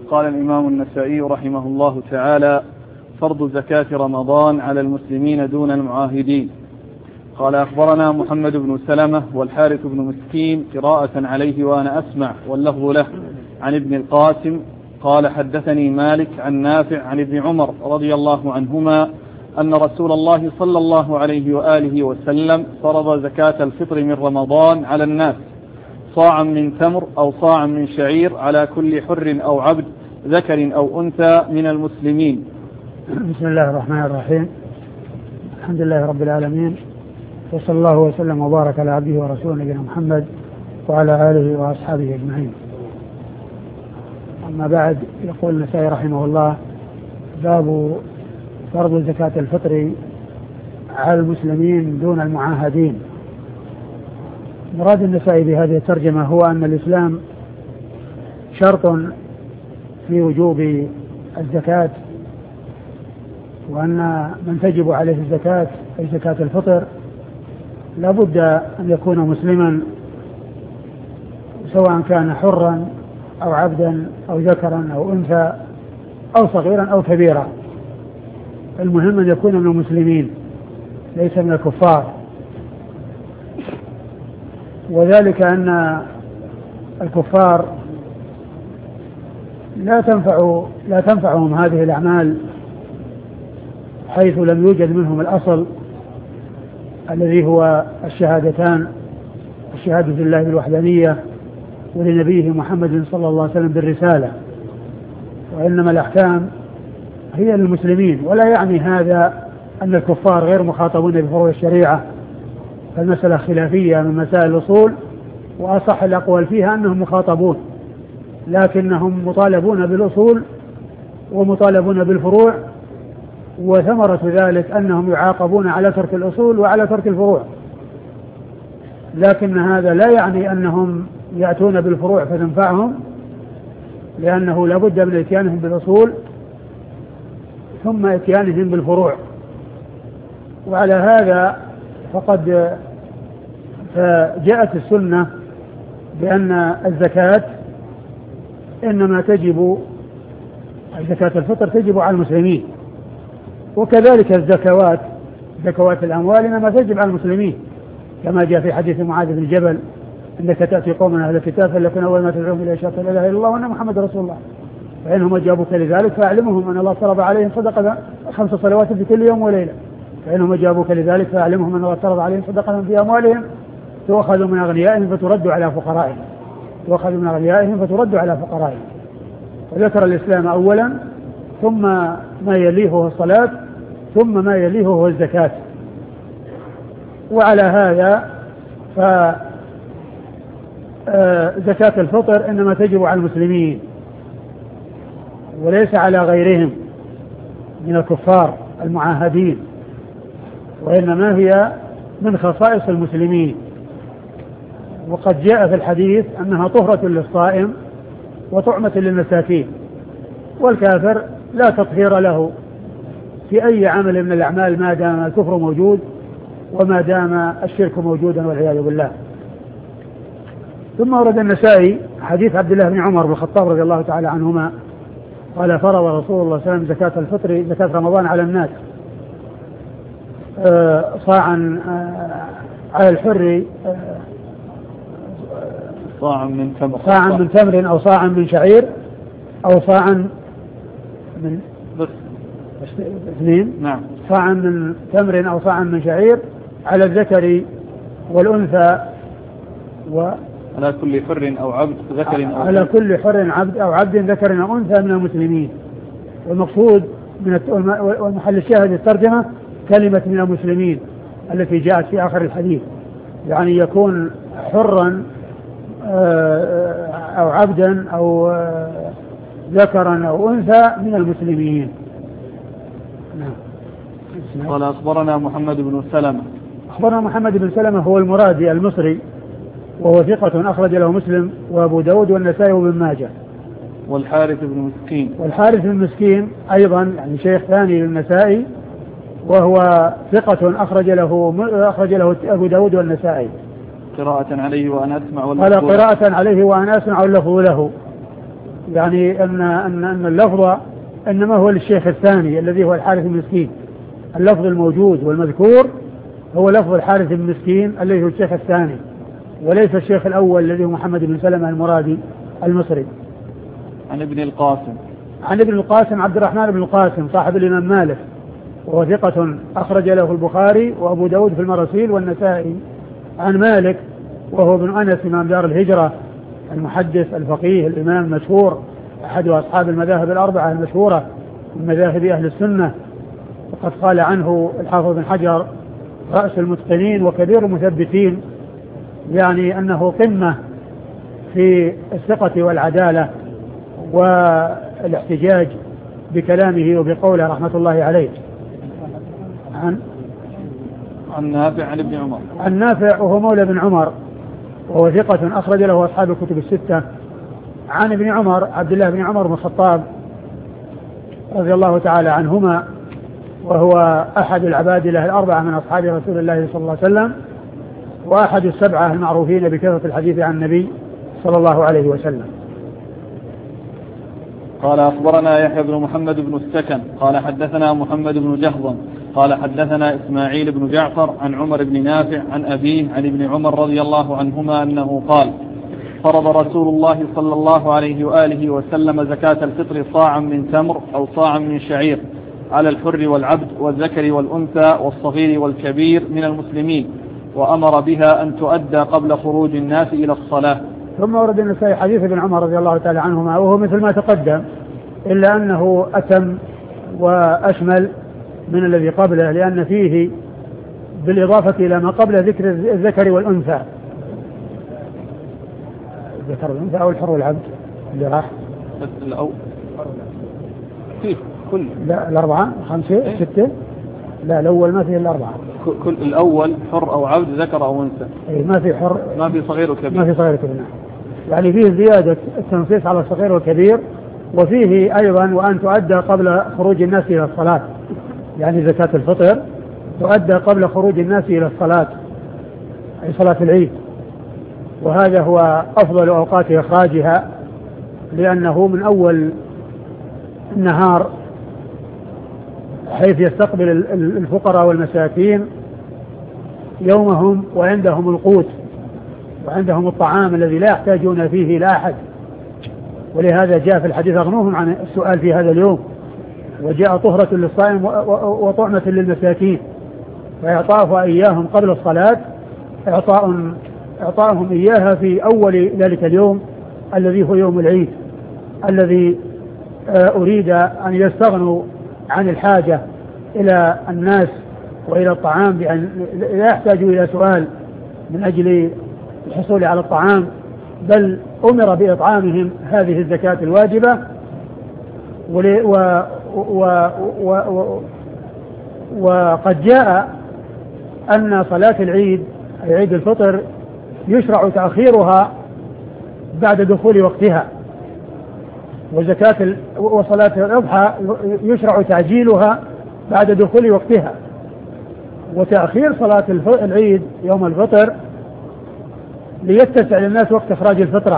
قال الإمام النسائي رحمه الله تعالى: فرض زكاة رمضان على المسلمين دون المعاهدين. قال: أخبرنا محمد بن سلمة والحارث بن مسكين قراءة عليه وأنا أسمع واللفظ له عن ابن القاسم قال: حدثني مالك عن نافع عن ابن عمر رضي الله عنهما أن رسول الله صلى الله عليه وآله وسلم فرض زكاة الفطر من رمضان على الناس صاعا من تمر أو صاعا من شعير على كل حر أو عبد ذكر أو أنثى من المسلمين. بسم الله الرحمن الرحيم. الحمد لله رب العالمين، وصلى الله وسلم وبارك على عبده ورسوله نبينا محمد وعلى آله وأصحابه أجمعين. أما بعد، يقول النسائي رحمه الله: باب فرض زكاة الفطر على المسلمين دون المعاهدين. مراد النسائي بهذه الترجمة هو أن الإسلام شرط في وجوب الزكاة، وأن من تجب عليه الزكاة أي زكاة الفطر لا بد أن يكون مسلما، سواء كان حرا أو عبدا أو ذكرا أو أنثى أو صغيرا أو كبيرا، المهم أن يكون من المسلمين ليس من الكفار. وذلك أن الكفار لا تنفعهم هذه الأعمال، حيث لم يوجد منهم الأصل الذي هو الشهادتان، الشهادة لله بالوحدانية ولنبيه محمد صلى الله عليه وسلم بالرسالة، وإنما الأحكام هي للمسلمين. ولا يعني هذا أن الكفار غير مخاطبون بفروع الشريعة، فالمسألة خلافية من مسائل الأصول، وأصح الأقوال فيها أنهم مخاطبون، لكنهم مطالبون بالأصول ومطالبون بالفروع، وثمرة ذلك أنهم يعاقبون على ترك الأصول وعلى ترك الفروع. لكن هذا لا يعني أنهم يأتون بالفروع فتنفعهم، لأنه لا بد من إتيانهم بالأصول ثم إتيانهم بالفروع. وعلى هذا فقد جاءت السنة بأن الزكاة إنما تجب، زكاة الفطر تجب على المسلمين، وكذلك الزكوات، زكوات الأموال إنما تجب على المسلمين، كما جاء في حديث معاذ بن جبل: إنك تأتي قوما أهل الكتاب فليكن أول ما تدعوهم إلى شهادة لا إله إلا الله وأن محمد رسول الله، فإنهم أجابوك لذلك فأعلمهم أن الله فرض عليهم صدقة 5 صلوات في كل يوم وليلة، فإنهم أجابوك لذلك فأعلمهم أن الله فرض عليهم صدقة في أموالهم تؤخذ من أغنيائهم فترد على فقرائهم، تؤخذ من أغنيائهم فترد على فقرائهم. وذكر الإسلام أولا، ثم ما يليه هو الصلاة، ثم ما يليه هو الزكاة. وعلى هذا فزكاة الفطر إنما تجب على المسلمين وليس على غيرهم من الكفار المعاهدين، وإنما هي من خصائص المسلمين. وقد جاء في الحديث أنها طهرة للصائم وطعمة للمساكين، والكافر لا تطهير له في أي عمل من الأعمال ما دام الكفر موجود وما دام الشرك موجودا والعياذ بالله. ثم ورد النسائي حديث عبد الله بن عمر بن الخطاب رضي الله تعالى عنهما قال: فرض رسول الله صلى الله عليه وسلم زكاة الفطر، زكاة رمضان على الناس صاعا على الحر، صاعا من تمر أو صاعا من شعير أو صاعا من اثنين، نعم، صاعا من تمر أو صاعا من شعير على الذكر والأنثى، على كل حر أو عبد ذكر أو على كل حر عبد أو عبد ذكر أو أنثى من المسلمين. والمقصود والمحل الشاهد الترجمة كلمة من المسلمين التي جاءت في آخر الحديث، يعني يكون حرا أو عبدا أو ذكرا أو أنثى من المسلمين. قال: أخبرنا محمد بن سلمة. أخبرنا محمد بن سلمة هو المرادي المصري، وهو ثقة أخرج له مسلم وأبو داود والنسائي وابن ماجه. والحارث بن مسكين. والحارث بن مسكين أيضا يعني شيخ ثاني للنسائي، وهو ثقة أخرج له أبو داود قراءة عليه وأنا أسمع قال: قراءة عليه وأنا أسمع واللفظ له. يعني أن اللفظ إنما هو للشيخ الثاني الذي هو الحارث المسكين. اللفظ الموجود والمذكور هو لفظ الحارث المسكين الذي هو الشيخ الثاني، وليس الشيخ الأول الذي هو محمد بن سلمة المرادي المصري. عن ابن القاسم. عن ابن القاسم عبد الرحمن بن القاسم صاحب الإمام مالك، وهو ثقة أخرج له البخاري وأبو داود في المراسيل والنسائي. عن مالك وهو ابن أنس إمام دار الهجرة المحدث الفقيه الإمام المشهور، أحد أصحاب المذاهب الأربعة المشهورة من مذاهب أهل السنة، وقد قال عنه الحافظ بن حجر رأس المتقنين وكبير المثبتين، يعني أنه قمة في الثقة والعدالة والاحتجاج بكلامه وبقوله رحمة الله عليه. عن نافع عن ابن عمر. عن نافع وهو مولى بن عمر، وهو ثقة أخرج له أصحاب الكتب الستة. عن ابن عمر عبد الله بن عمر بن الخطاب رضي الله تعالى عنهما، وهو أحد العبادلة الأربعة من أصحاب رسول الله صلى الله عليه وسلم، وأحد السبعة المعروفين بكثرة الحديث عن النبي صلى الله عليه وسلم. قال أخبرنا يحيى بن محمد بن السكن قال حدثنا محمد بن جهضم قال حدثنا إسماعيل بن جعفر عن عمر بن نافع عن أبيه عن ابن عمر رضي الله عنهما أنه قال: فرض رسول الله صلى الله عليه وآله وسلم زكاة الفطر صاعا من تمر أو صاعا من شعير على الحر والعبد والذكر والأنثى والصغير والكبير من المسلمين، وأمر بها أن تؤدى قبل خروج الناس إلى الصلاة. ثم ورد النسائي حديث ابن عمر رضي الله تعالى عنهما وهو مثل ما تقدم، إلا أنه أتم وأشمل من الذي قبله، لأن فيه بالإضافة إلى ما قبل ذكر الذكر والأنثى، الذكر والأنثى أو الحر والعبد اللي راح فيه كل لا الأربعة خمسة ستة، لا الأول ما فيه الأربعة، كل الأول حر أو عبد ذكر أو أنثى، ما في حر، ما في صغير وكبير، ما في صغير وكبير، يعني فيه زيادة التنصيص على الصغير والكبير، وفيه أيضا وأن تؤدى قبل خروج الناس إلى الصلاة، يعني زكاة الفطر تؤدى قبل خروج الناس إلى الصلاة أي صلاة العيد، وهذا هو أفضل أوقات إخراجها، لأنه من أول النهار حيث يستقبل الفقراء والمساكين يومهم وعندهم القوت وعندهم الطعام الذي لا يحتاجون فيه إلى أحد، ولهذا جاء في الحديث أغنوهم عن السؤال في هذا اليوم، وجاء طهرة للصائم وطعمة للمساكين، فإعطاؤها إياهم قبل الصلاة إعطاءهم إياها في أول ذلك اليوم الذي هو يوم العيد، الذي أريد أن يستغنوا عن الحاجة إلى الناس وإلى الطعام، بأن لا يحتاجوا إلى سؤال من أجل الحصول على الطعام، بل أمر بإطعامهم هذه الزكاة الواجبة. وقد جاء أن صلاة العيد أي عيد الفطر يشرع تأخيرها بعد دخول وقتها، وصلاة الأضحى يشرع تعجيلها بعد دخول وقتها، وتأخير صلاة العيد يوم الفطر ليتسع للناس وقت إخراج الفطرة،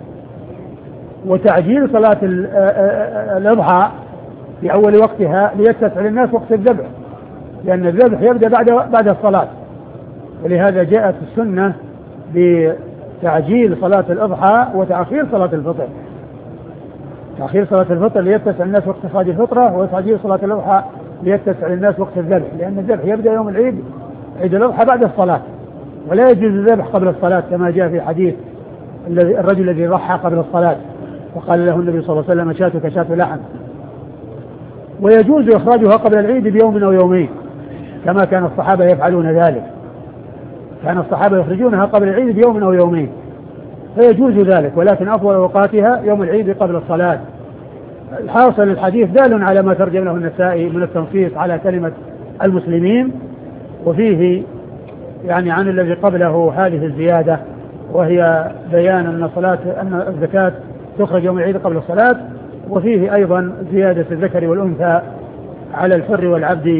وتعجيل صلاة الأضحى في أول وقتها ليتسع للناس وقت الذبح، لأن الذبح يبدأ بعد الصلاة، ولهذا جاءت السنة بتعجيل صلاة الأضحى وتأخير صلاة الفطر، تأخير صلاة الفطر ليتسع للناس وقت إخراج الفطرة، وتعجيل صلاة الأضحى ليتسع للناس وقت الذبح، لأن الذبح يبدأ يوم العيد عيد الأضحى بعد الصلاة، ولا يجوز الذبح قبل الصلاة كما جاء في حديث الرجل الذي ضحى قبل الصلاة وقال له النبي صلى الله عليه وسلم شاتك شات لحم. ويجوز إخراجها قبل العيد بيوم أو يومين كما كان الصحابة يفعلون ذلك، كان الصحابة يخرجونها قبل العيد بيوم أو يومين، فيجوز ذلك، ولكن أفضل أوقاتها يوم العيد قبل الصلاة. الحاصل الحديث دال على ما ترجم له النسائي من التنصيص على كلمة المسلمين، وفيه يعني عن الذي قبله هذه الزيادة، وهي بيان أن الزكاة تخرج يوم العيد قبل الصلاة، وفيه أيضا زيادة الذكر والأنثى على الحر والعبد،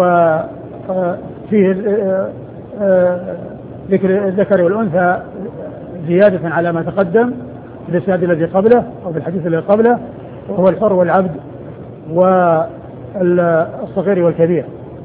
وفيه ذكر الذكر والأنثى زيادة على ما تقدم، في الإسناد الذي قبله أو في الحديث الذي قبله، وهو الحر والعبد والصغير والكبير.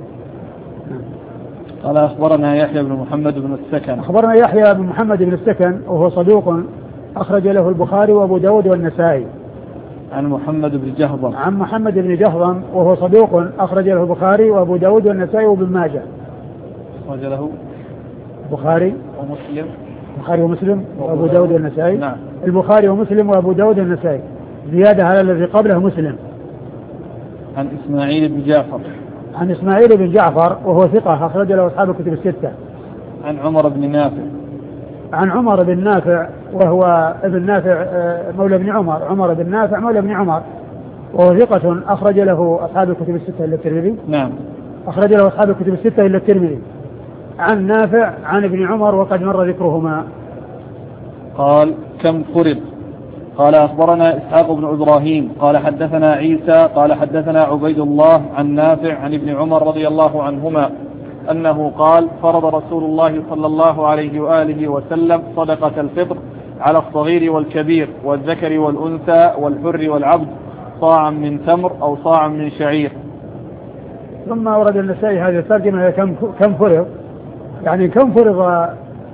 قال أخبرنا يحيى بن محمد بن السكن. أخبرنا يحيى بن محمد بن السكن وهو صدوق أخرج له البخاري وأبو داود والنسائي. عن محمد بن جهضم. عن محمد بن جهضم وهو صدوق أخرج له البخاري وأبو داود والنسائي وابن ماجه. أخرج له البخاري ومسلم. البخاري ومسلم وأبو داود والنسائي. نعم. البخاري ومسلم وأبو داود والنسائي، زيادة على الذي قبله مسلم. عن إسماعيل بن جعفر. عن إسماعيل بن جعفر وهو ثقة أخرج له أصحاب الكتب الستة. عن عمر بن نافع. عن عمر بن نافع وهو ابن نافع مولى بن عمر، عمر بن نافع مولى بن عمر، وهو ثقة أخرج له أصحاب الكتب الستة إلا الترمذي. نعم. أخرج له أصحاب الكتب الستة إلا الترمذي. عن نافع عن ابن عمر وقد مر ذكرهما. قال كم فرض؟ قال أخبرنا إسحاق بن إبراهيم قال حدثنا عيسى قال حدثنا عبيد الله عن نافع عن ابن عمر رضي الله عنهما أنه قال فرض رسول الله صلى الله عليه وآله وسلم صدقة الفطر على الصغير والكبير والذكر والأنثى والحر والعبد صاعا من تمر أو صاعا من شعير. ثم ورد النسائي هذه الترجمة كم فرض، يعني كم فرض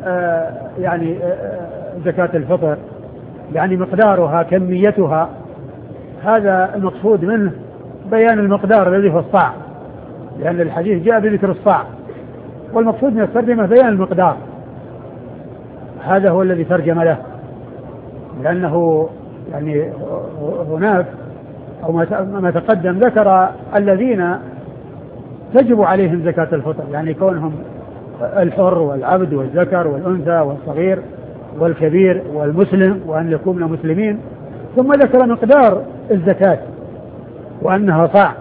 زكاة الفطر، يعني مقدارها كميتها، هذا المقصود منه بيان المقدار الذي في الصاع، لأن الحديث جاء بذكر الصاع، والمقصود من الترجمة بيان المقدار، هذا هو الذي ترجم له، لأنه يعني هناك أو ما تقدم ذكر الذين تجب عليهم زكاة الفطر، يعني كونهم الحر والعبد والذكر والأنثى والصغير والكبير والمسلم وأن يكونوا مسلمين، ثم ذكر مقدار الزكاة وأنها صاع.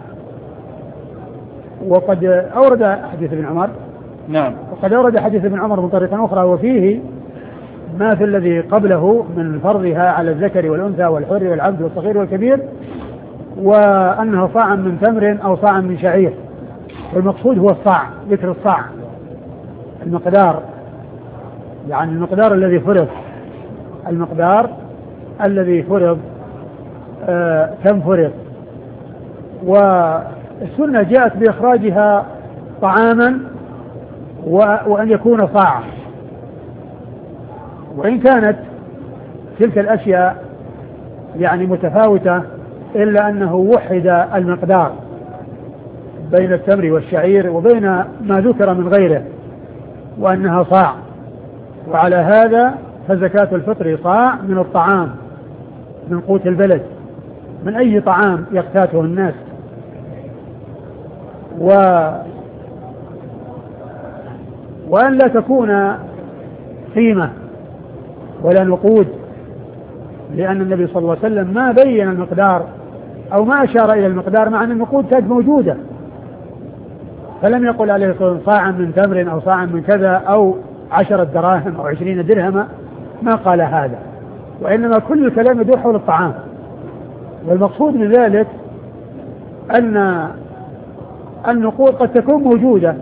وقد أورد حديث ابن عمر. نعم. وقد أورد حديث ابن عمر من طريقة أخرى وفيه ما في الذي قبله من فرضها على الذكر والأنثى والحر والعبد والصغير والكبير، وأنها صاعا من تمر أو صاعا من شعير، والمقصود هو الصاع، ذكر الصاع، المقدار، يعني المقدار الذي فرض، المقدار الذي فرض كم فرض. والسنة جاءت بإخراجها طعاما وأن يكون صاعا، وإن كانت تلك الأشياء يعني متفاوتة إلا أنه وحد المقدار بين التمر والشعير وبين ما ذكر من غيره وأنها صاع. وعلى هذا فزكاة الفطر صاع من الطعام، من قوت البلد، من أي طعام يقتاته الناس. وأن لا تكون قيمة ولا نقود، لأن النبي صلى الله عليه وسلم ما بين المقدار أو ما أشار إلى المقدار، مع أن النقود كانت موجودة، فلم يقل عليه الصلاة والسلام صاعا من تمر أو صاعا من كذا أو 10 دراهم أو 20 درهما، ما قال هذا، وإنما كل الكلام يدور حول الطعام. والمقصود من ذلك أن النقود قد تكون موجودة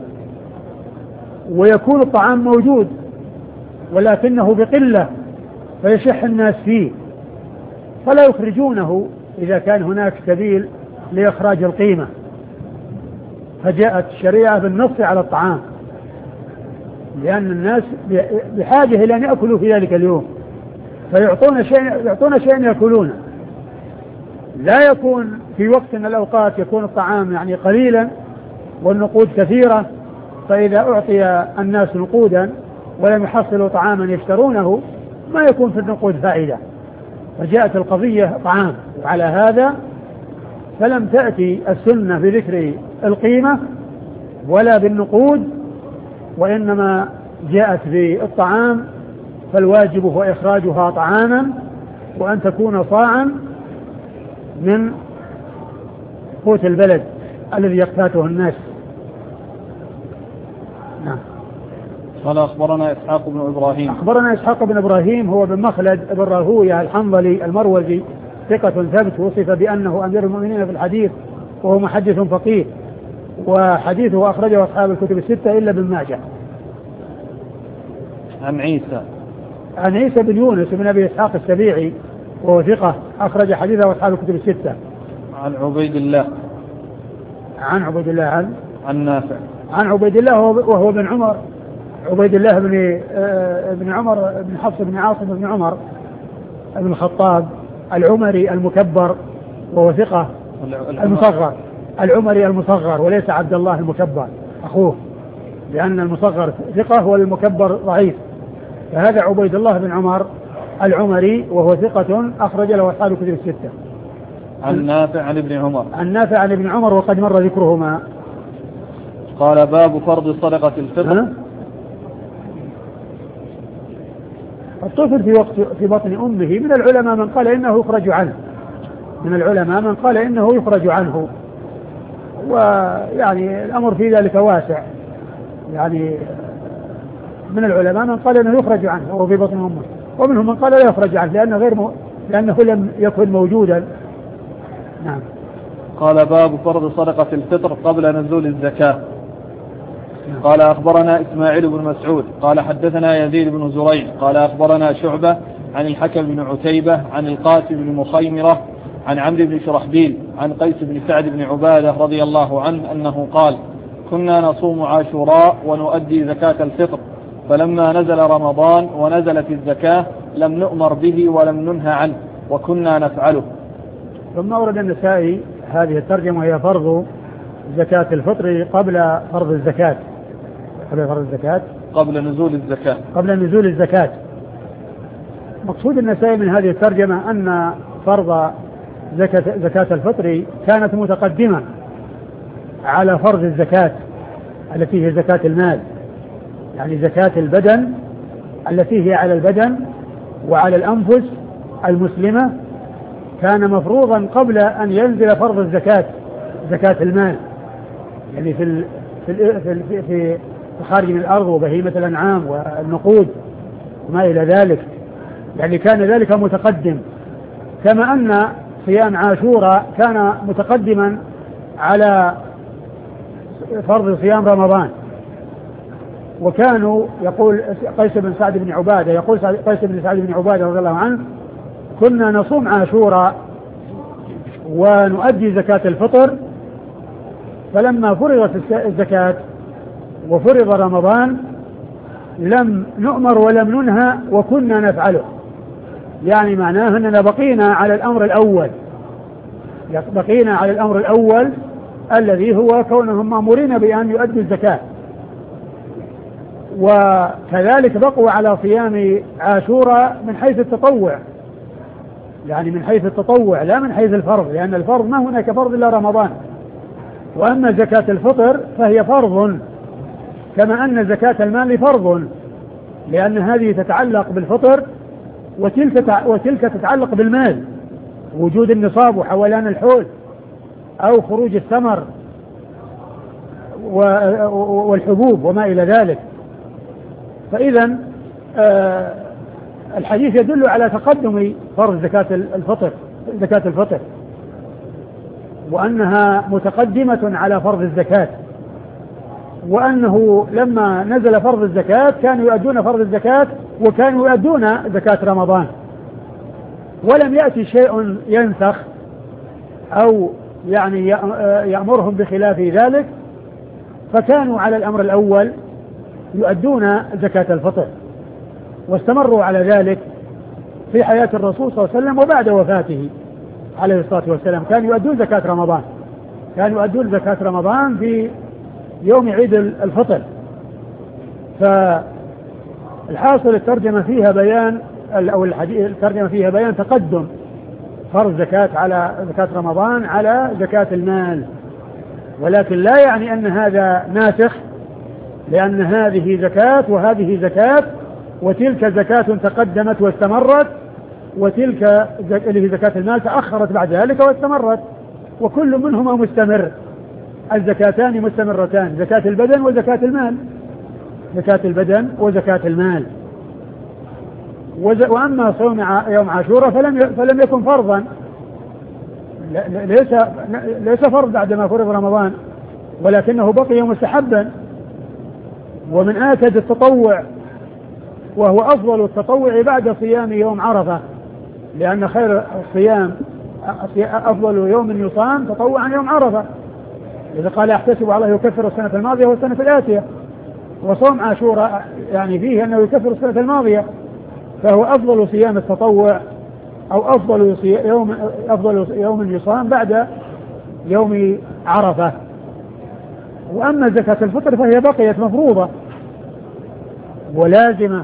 ويكون الطعام موجود ولكنه بقلة فيشح الناس فيه، فلا يخرجونه إذا كان هناك سبيل لإخراج القيمة، فجاءت الشريعة بالنص على الطعام، لأن الناس بحاجة إلى أن يأكلوا في ذلك اليوم، فيعطون شيئا يأكلونه. لا يكون في وقت من الأوقات يكون الطعام يعني قليلا والنقود كثيرة، فإذا أعطي الناس نقودا ولم يحصلوا طعاما يشترونه ما يكون في النقود فائدة، فجاءت القضية طعام. وعلى هذا فلم تأتي السنة بذكر القيمة ولا بالنقود، وإنما جاءت بالطعام، فالواجب هو إخراجها طعاما وأن تكون صاعا من قوت البلد الذي يقتاته الناس. نعم. قال أخبرنا إسحاق بن إبراهيم. أخبرنا إسحاق بن إبراهيم هو بن مخلد بن راهوية الحنظلي المروزي، ثقة ثبت، وصف بأنه أمير المؤمنين في الحديث، وهو محدث فقيه، وحديثه أخرجه أصحاب الكتب الستة إلا ابن ماجه. عن عيسى بن يونس بن أبي إسحاق السبيعي وهو ثقة أخرج حديثه أصحاب الكتب الستة. عن عبيد الله. عن عبيد الله عن نافع. عن عبيد الله وهو بن عمر، عبيد الله بن عمر بن حفص بن عاصم بن عمر بن الخطاب العمري المكبر، وهو ثقة المصغر، العمري المصغر وليس عبد الله المكبر أخوه، لأن المصغر ثقة والمكبر ضعيف. فهذا عبيد الله بن عمر العمري وهو ثقة أخرج له أصحاب الكتب الستة. عن نافع عن ابن عمر. عن نافع عن ابن عمر وقد مر ذكرهما. قال باب فرض صدقة الفطر. الطفل في بطن أمه من العلماء من قال إنه يخرج عنه، من العلماء من قال إنه يخرج عنه، ويعني الأمر في ذلك واسع، يعني من العلماء من قال إنه يخرج عنه وهو في بطن أمه، ومنهم من قال لا يخرج عنه لأنه لم يكن موجودا. نعم. قال باب فرض صدقة الفطر قبل نزول الزكاة. قال أخبرنا إسماعيل بن مسعود قال حدثنا يزيد بن زريع قال أخبرنا شعبة عن الحكم بن عتيبة عن القاسم بن مخيمرة عن عمرو بن شرحبيل عن قيس بن سعد بن عبادة رضي الله عنه أنه قال كنا نصوم عاشوراء ونؤدي زكاة الفطر، فلما نزل رمضان ونزلت الزكاة لم نؤمر به ولم ننهى عنه وكنا نفعله. ثم أورد النسائي هذه الترجمة وهي فرض زكاة الفطر قبل فرض الزكاة، قبل نزول الزكاة. قبل نزول الزكاة. مقصود النسائي من هذه الترجمة أن فرض زكاة الفطر كانت متقدمة على فرض الزكاة التي هي زكاة المال، يعني زكاة البدن التي هي على البدن وعلى الأنفس المسلمة، كان مفروضا قبل أن ينزل فرض الزكاة زكاة المال، يعني في خارج من الأرض وبهيمة الأنعام والنقود وما إلى ذلك، يعني كان ذلك متقدم، كما أن صيام عاشوراء كان متقدما على فرض صيام رمضان. وكانوا يقول قيس بن سعد بن عبادة، يقول قيس بن سعد بن عبادة رضي الله عنه كنا نصوم عاشوراء ونؤدي زكاة الفطر، فلما فرضت الزكاة وفرض رمضان لم نؤمر ولم ننهى وكنا نفعله، يعني معناه أننا بقينا على الأمر الأول الذي هو كونهم مأمورين بأن يؤدوا الزكاة، وكذلك بقوا على صيام عاشوراء من حيث التطوع، يعني من حيث التطوع لا من حيث الفرض، لأن الفرض ما هناك فرض إلا رمضان. وأما زكاة الفطر فهي فرض كما أن زكاة المال فرض، لأن هذه تتعلق بالفطر وتلك تتعلق بالمال، وجود النصاب وحولان الحول أو خروج الثمر والحبوب وما إلى ذلك. فإذا الحديث يدل على تقدم فرض زكاة الفطر وأنها متقدمة على فرض الزكاة، وأنه لما نزل فرض الزكاة كانوا يؤدون فرض الزكاة وكانوا يؤدون زكاة رمضان، ولم يأتي شيء ينسخ أو يعني يأمرهم بخلاف ذلك، فكانوا على الأمر الأول يؤدون زكاة الفطر، واستمروا على ذلك في حياة الرسول صلى الله عليه وسلم وبعد وفاته عليه الصلاة والسلام. كانوا يؤدون زكاة رمضان في يوم عيد الفطر. فالحاصل الترجمة فيها بيان تقدم فرض زكاة رمضان على زكاة المال، ولكن لا يعني أن هذا ناسخ، لأن هذه زكاة وهذه زكاة، وتلك زكاة تقدمت واستمرت، وتلك اللي هي زكاة المال تأخرت بعد ذلك واستمرت، وكل منهما مستمر، الزكاتان مستمرتان، زكاة البدن وزكاة المال. وأما صوم يوم عاشوراء فلم يكن فرضا، ليس فرض بعدما فرض رمضان، ولكنه بقي مستحبا ومن آكد التطوع، وهو أفضل التطوع بعد صيام يوم عرفة، لأن خير الصيام أفضل يوم يصام تطوعا يوم عرفة، إذا قال أحتسب على الله يكفر السنة الماضية والسنة الآتية، وصوم عاشوراء يعني فيه أنه يكفر السنة الماضية، فهو أفضل صيام التطوع أو أفضل يوم يصام بعد يوم عرفة. وأما زكاة الفطر فهي بقيت مفروضة ولازمة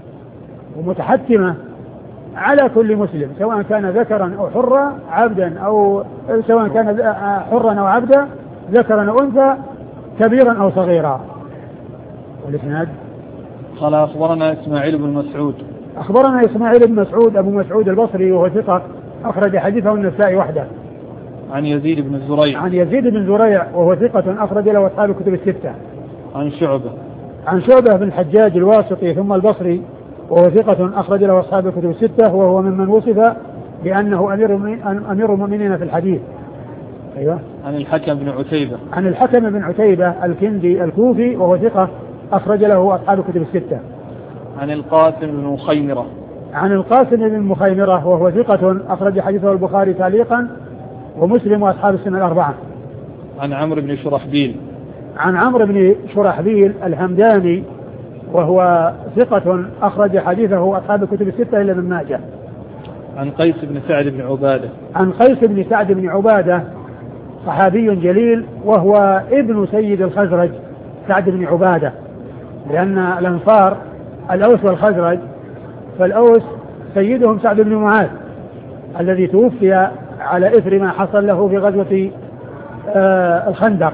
ومتحتمة على كل مسلم، سواء كان ذكرا أو حرا عبدا، أو سواء كان حرا أو عبدا ذكرا أو أنثى كبيرا أو صغيرا. والإسناد قال أخبرنا إسماعيل بن مسعود. أخبرنا إسماعيل بن مسعود أبو مسعود البصري وهو ثقة أخرج حديثه النسائي وحده. عن يزيد بن زريع. عن يزيد بن زريع وهو ثقة أخرج له أصحاب الكتب الستة. عن شعبة. عن شعبة بن الحجاج الواسطي ثم البصري وهو ثقة أخرج له أصحاب الكتب الستة، وهو ممن وصف بأنه أمير المؤمنين في الحديث. أيوة. عن الحكم بن عتيبة. عن الحكم بن عتيبة الكندي الكوفي وهو ثقة أخرج له أصحاب الكتب الستة. عن القاسم بن مخيمرة. عن القاسم بن مخيمرة وهو ثقة أخرج حديثه البخاري تعليقا ومسلم وأصحاب السنة الأربعة. عن عمرو بن شرحبيل. عن عمرو بن شرحبيل الهمداني وهو ثقة أخرج حديثه أصحاب الكتب الستة إلا ابن ماجه. عن قيس بن سعد بن عبادة. عن قيس بن سعد بن عبادة صحابي جليل وهو ابن سيد الخزرج سعد بن عبادة، لأن الأنصار الأوس والخزرج، فالأوس سيدهم سعد بن معاذ الذي توفي على إثر ما حصل له في غزوة الخندق،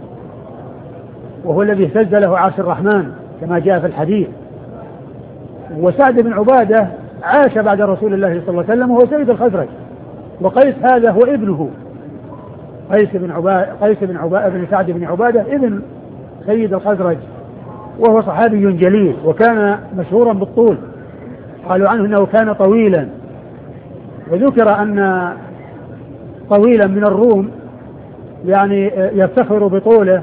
وهو الذي اهتز له عرش الرحمن كما جاء في الحديث. وسعد بن عبادة عاش بعد رسول الله صلى الله عليه وسلم وهو سيد الخزرج، وقيس هذا هو ابنه، قيس بن سعد بن عبادة ابن سيد الخزرج، وهو صحابي جليل وكان مشهورا بالطول، قالوا عنه انه كان طويلا، وذكر ان طويلا من الروم يعني يفتخر بطوله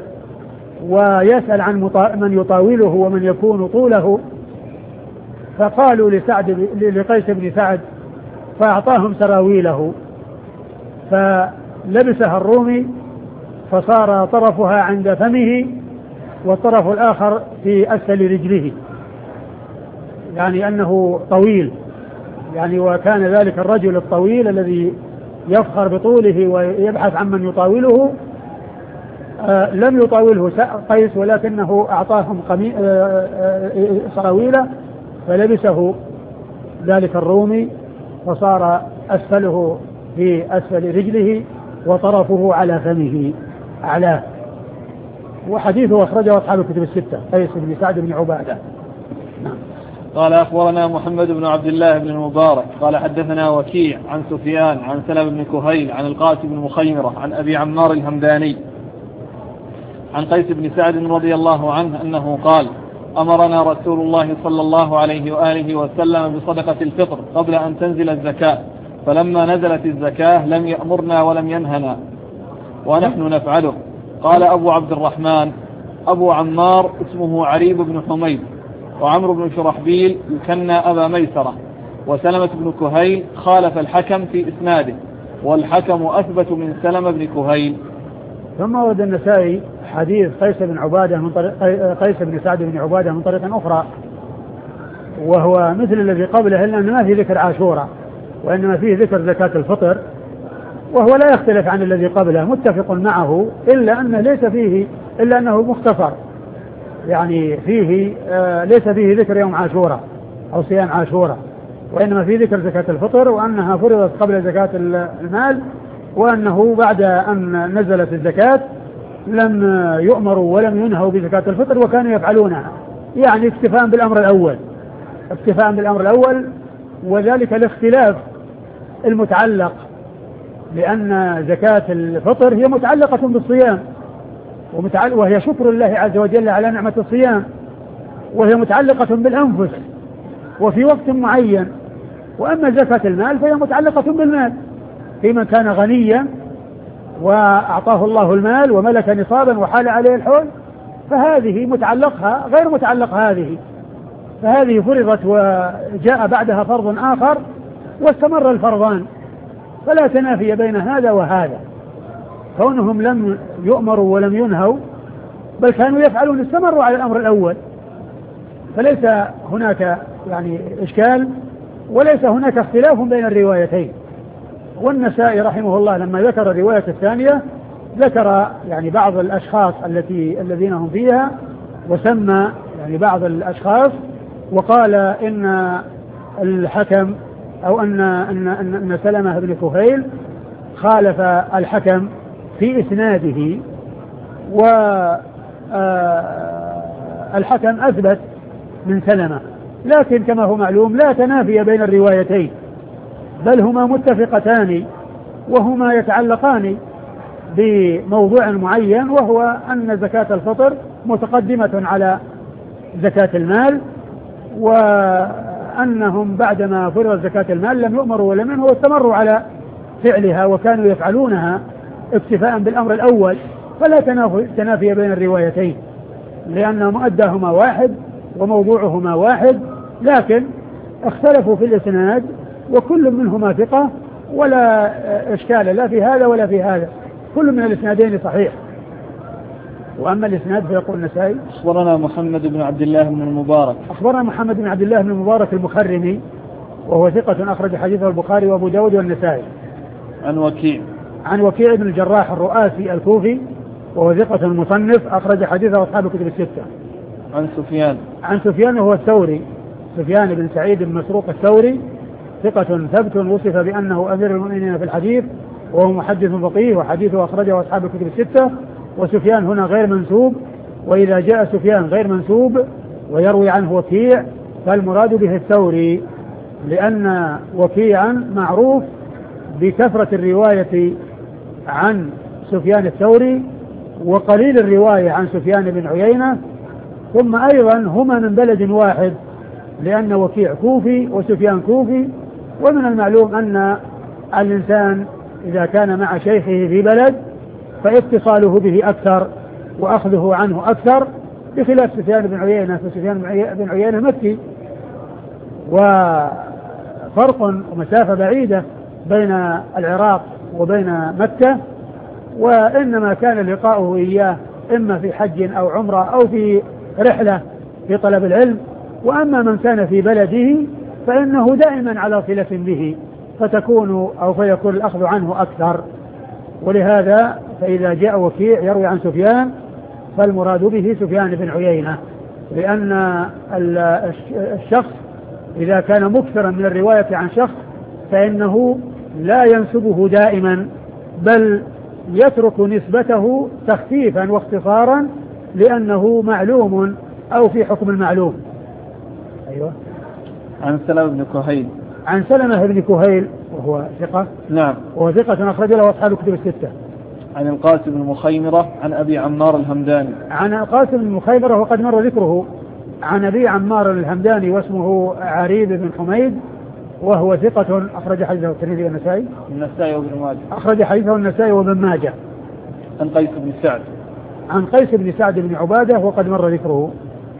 ويسأل عن من يطاوله ومن يكون طوله، فقالوا لقيس بن سعد فأعطاهم سراويله فلبسها الرومي فصار طرفها عند فمه والطرف الآخر في أسفل رجله، يعني أنه طويل يعني. وكان ذلك الرجل الطويل الذي يفخر بطوله ويبحث عن من يطاوله لم يطاوله قيس، ولكنه أعطاهم سراويله فلبسه ذلك الرومي فصار أسفله في أسفل رجله وطرفه على فمه أعلاه. وحديثه أخرجه أصحاب الكتب الستة. قيس بن سعد بن عبادة. نعم. قال أخبرنا محمد بن عبد الله بن المبارك قال حدثنا وكيع عن سفيان عن سلم بن كهيل عن القاسم بن مخيمرة عن أبي عمار الهمداني عن قيس بن سعد رضي الله عنه أنه قال أمرنا رسول الله صلى الله عليه وآله وسلم بصدقة الفطر قبل أن تنزل الزكاة، فلما نزلت الزكاة لم يأمرنا ولم ينهنا ونحن نفعله. قال أبو عبد الرحمن أبو عمار اسمه عريب بن حميد، وعمرو بن شرحبيل يكنى أبا ميسرة، وسلمة بن كهيل خالف الحكم في إسناده، والحكم أثبت من سلمة بن كهيل. ثم ورد النسائي حديث قيس بن عبادة من طريق قيس بن سعد بن عبادة من طريق أخرى، وهو مثل الذي قبله إلا أنه ما في ذكر عاشوراء وإنما فيه ذكر زكاة الفطر، وهو لا يختلف عن الذي قبله، متفق معه، إلا أن ليس فيه إلا أنه مختصر، يعني فيه ليس فيه ذكر يوم عاشوراء أو صيام عاشوراء، وإنما فيه ذكر زكاة الفطر وأنها فرضت قبل زكاة المال، وأنه بعد أن نزلت الزكاة لم يؤمروا ولم ينهوا بزكاة الفطر وكانوا يفعلونها، يعني اكتفاء بالأمر الأول، وذلك الاختلاف المتعلق، لأن زكاة الفطر هي متعلقة بالصيام وهي شكر الله عز وجل على نعمة الصيام، وهي متعلقة بالأنفس وفي وقت معين. وأما زكاة المال فهي متعلقة بالمال، في من كان غنيا وأعطاه الله المال وملك نصابا وحال عليه الحول فهذه متعلقها غير متعلق هذه، فهذه فرضت وجاء بعدها فرض آخر واستمر الفرضان، فلا تنافي بين هذا وهذا، كونهم لم يؤمروا ولم ينهوا بل كانوا يفعلون، استمروا على الأمر الأول، فليس هناك يعني إشكال وليس هناك اختلاف بين الروايتين. والنسائي رحمه الله لما ذكر الرواية الثانية ذكر يعني بعض الأشخاص الذين هم فيها، وسمى يعني بعض الأشخاص، وقال إن الحكم أو أن سلمة بن كهيل خالف الحكم في إسناده، والحكم أثبت من سلمة، لكن كما هو معلوم لا تنافي بين الروايتين، بل هما متفقتان وهما يتعلقان بموضوع معين، وهو أن زكاة الفطر متقدمة على زكاة المال، وأنهم بعدما فرض زكاة المال لم يؤمروا ولم ينهوا واستمروا على فعلها وكانوا يفعلونها اكتفاء بالأمر الأول، فلا تنافي بين الروايتين لأن مؤداهما واحد وموضوعهما واحد، لكن اختلفوا في الإسناد وكل منهما ثقة ولا إشكال لا في هذا ولا في هذا، كل من الإسنادين صحيح. وأما الإسناد فيقول النسائي أخبرنا محمد بن عبد الله بن المبارك. أخبرنا محمد بن عبد الله بن المبارك المخرمي وهو ثقة أخرج حديثه البخاري وأبو داود والنسائي. عن وكيع بن الجراح الرؤاسي الكوفي وهو ثقة مصنف أخرج حديثه أصحاب الكتب الستة. عن سفيان وهو الثوري، سفيان بن سعيد بن مسروق الثوري، ثقة ثبت وصف بأنه أمير المؤمنين في الحديث وهو محدث فقيه وحديثه أخرجه أصحاب الكتب الستة. وسفيان هنا غير منسوب، وإذا جاء سفيان غير منسوب ويروي عنه وكيع فالمراد به الثوري، لأن وكيعا معروف بكثرة الرواية عن سفيان الثوري وقليل الرواية عن سفيان بن عيينة، ثم أيضا هما من بلد واحد لأن وكيع كوفي وسفيان كوفي، ومن المعلوم أن الإنسان إذا كان مع شيخه في بلد فاتصاله به أكثر وأخذه عنه أكثر، بخلاف سفيان بن عيينة، فسفيان بن عيينة مكي، وفرق ومسافة بعيدة بين العراق وبين مكة، وإنما كان لقاؤه إياه إما في حج أو عمرة أو في رحلة في طلب العلم، وأما من كان في بلده فإنه دائما على صلة به فيكون الأخذ عنه أكثر. ولهذا فإذا جاء وكيع يروي عن سفيان فالمراد به سفيان بن عيينة، لأن الشخص إذا كان مكثرا من الرواية عن شخص فإنه لا ينسبه دائما بل يترك نسبته تخفيفا واختصارا لأنه معلوم أو في حكم المعلوم. أيوة. عن سلمة بن كهيل. عن سلمة بن كهيل وهو ثقة. نعم. وهو ثقة أخرج له أصحاب الكتب الستة. عن القاسم بن مخيمرة عن أبي عمار الهمداني. عن القاسم بن مخيمرة وقد مر ذكره. عن أبي عمار الهمداني واسمه عريب بن حميد وهو ثقة أخرج حديثه الترمذي والنسائي. النسائي وابن ماجه. أخرج حديثه النسائي وابن ماجه. عن قيس بن سعد. عن قيس بن سعد بن عبادة وقد مر ذكره.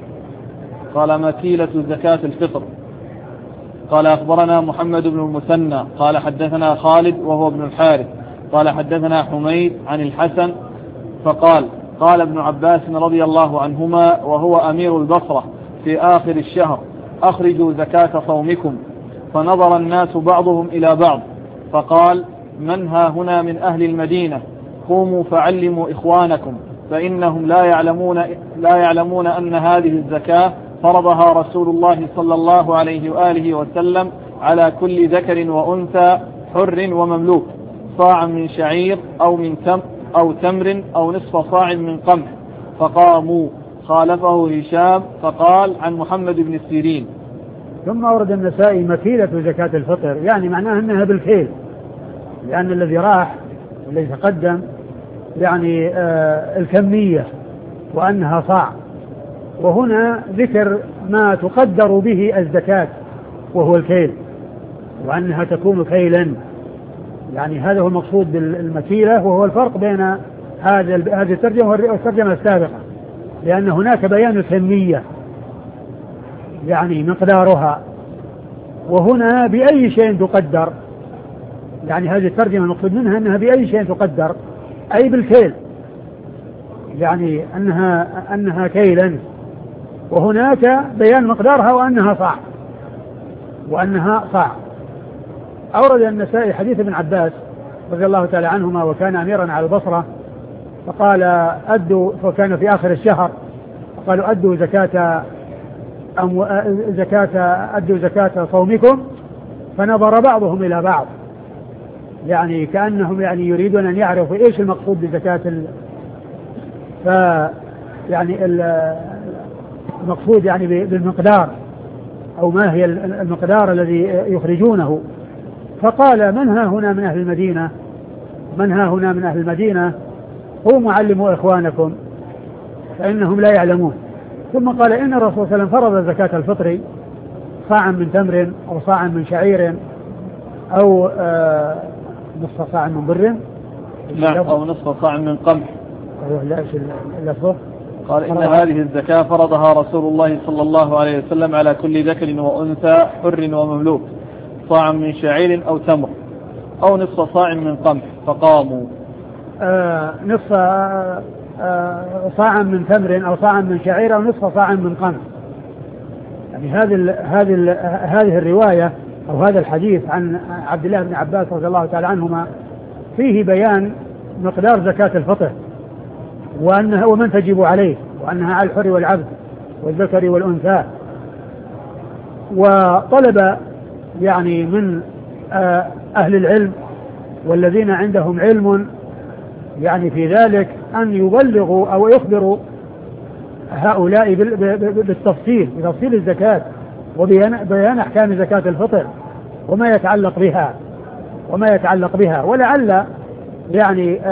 قال مكيلة زكاة الفطر. قال أخبرنا محمد بن المثنى قال حدثنا خالد وهو ابن الحارث قال حدثنا حميد عن الحسن فقال قال ابن عباس رضي الله عنهما وهو أمير البصرة في آخر الشهر أخرجوا زكاة صومكم، فنظر الناس بعضهم إلى بعض فقال من ها هنا من أهل المدينة قوموا فعلموا إخوانكم فإنهم لا يعلمون أن هذه الزكاة فرضها رسول الله صلى الله عليه وآله وسلم على كل ذكر وأنثى حر ومملوك صاع من شعير أو تمر أو نصف صاع من قمح. فقاموا. خالفه هشام فقال عن محمد بن السيرين. ثم أورد النسائي مكيلة زكاة الفطر، يعني معناها أنها بالكيل، لأن الذي راح والذي تقدم يعني الكمية وأنها صاع، وهنا ذكر ما تقدر به الزكاة وهو الكيل وأنها تكون كيلا، يعني هذا هو المقصود بالمكيلة، وهو الفرق بين هذه الترجمة والترجمة السابقة، لأن هناك بيان الكمية يعني مقدارها، وهنا بأي شيء تقدر، يعني هذه الترجمة المقصود منها أنها بأي شيء تقدر، أي بالكيل، يعني أنها كيلا، وهناك بيان مقدارها وأنها صاع. أورد النسائي حديث ابن عباس رضي الله تعالى عنهما، وكان أميرا على البصرة، فقال أدوا، فكان في آخر الشهر، قالوا أدوا زكاة صومكم، فنظر بعضهم إلى بعض، يعني كأنهم يعني يريدون أن يعرفوا إيش المقصود بزكاة يعني المقصود يعني بالمقدار، أو ما هي المقدار الذي يخرجونه. فقال من ها هنا من أهل المدينة قوموا علموا إخوانكم فإنهم لا يعلمون. ثم قال إن الرسول صلى الله عليه وسلم فرض زكاة الفطر صاعا من تمر أو صاعا من شعير أو نصف صاع من بر، أو نصف صاع من قمح. اللفظ قال إن هذه الزكاة فرضها رسول الله صلى الله عليه وسلم على كل ذكر وأنثى حر ومملوك، صاع من شعير أو تمر أو نصف صاع من قمح، فقاموا. نصف صاع من تمر أو صاع من شعير أو نصف صاع من قمح. يعني هذه الرواية أو هذا الحديث عن عبد الله بن عباس رضي الله تعالى عنهما فيه بيان مقدار زكاة الفطر، وأنها ومن تجب عليه، وأنها على الحر والعبد والذكر والأنثى. وطلب يعني من أهل العلم والذين عندهم علم يعني في ذلك أن يبلغوا أو يخبروا هؤلاء بالتفصيل، بتفصيل الزكاة وبيان أحكام زكاة الفطر وما يتعلق بها ولعل يعني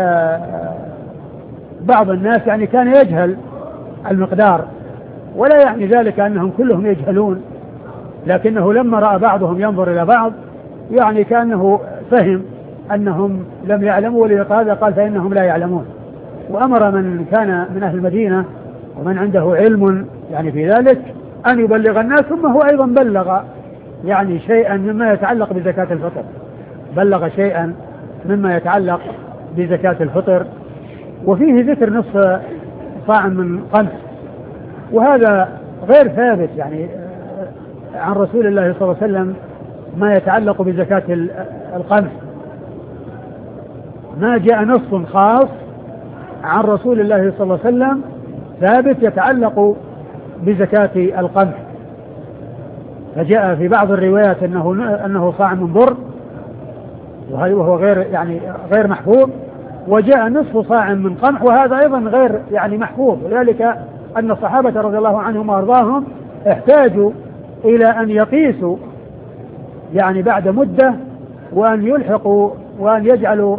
بعض الناس يعني كان يجهل المقدار، ولا يعني ذلك أنهم كلهم يجهلون، لكنه لما رأى بعضهم ينظر إلى بعض يعني كأنه فهم أنهم لم يعلموا، ولهذا قال فإنهم لا يعلمون. وأمر من كان من أهل المدينة ومن عنده علم يعني في ذلك أن يبلغ الناس، ثم هو أيضا بلغ يعني شيئا مما يتعلق بزكاة الفطر، بلغ شيئا مما يتعلق بزكاة الفطر. وفيه ذكر نصف صاع من قمح، وهذا غير ثابت يعني عن رسول الله صلى الله عليه وسلم ما يتعلق بزكاة القمح، ما جاء نص خاص عن رسول الله صلى الله عليه وسلم ثابت يتعلق بزكاة القمح. فجاء في بعض الروايات أنه صاع من بر، وهو غير محفوظ، وجاء نصف صاع من قمح، وهذا أيضا غير يعني محفوظ، ولذلك أن الصحابة رضي الله عنهم وأرضاهم احتاجوا إلى أن يقيسوا يعني بعد مدة، وأن يلحقوا وأن يجعلوا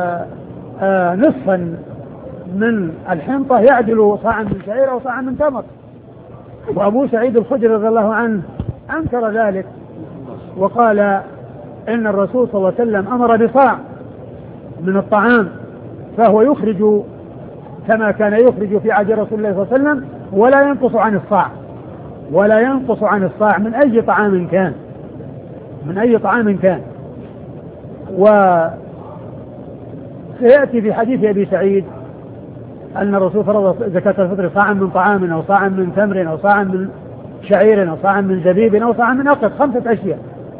نصفا من الحنطة يعدل صاعا من شعير أو صاعا من تمر. وأبو سعيد الخدري رضي الله عنه أنكر ذلك وقال إن الرسول صلى الله عليه وسلم أمر بصاع من الطعام، فهو يخرج كما كان يخرج في عهد رسول الله صلى الله عليه وسلم، ولا ينقص عن الصاع من أي طعام كان. وسيأتي في حديث أبي سعيد أن الرسول فرض زكاة الفطر صاعا من طعام أو صاعا من تمر أو صاعا من شعير أو صاعا من زبيب أو صاعا من أقط، 5 أشياء.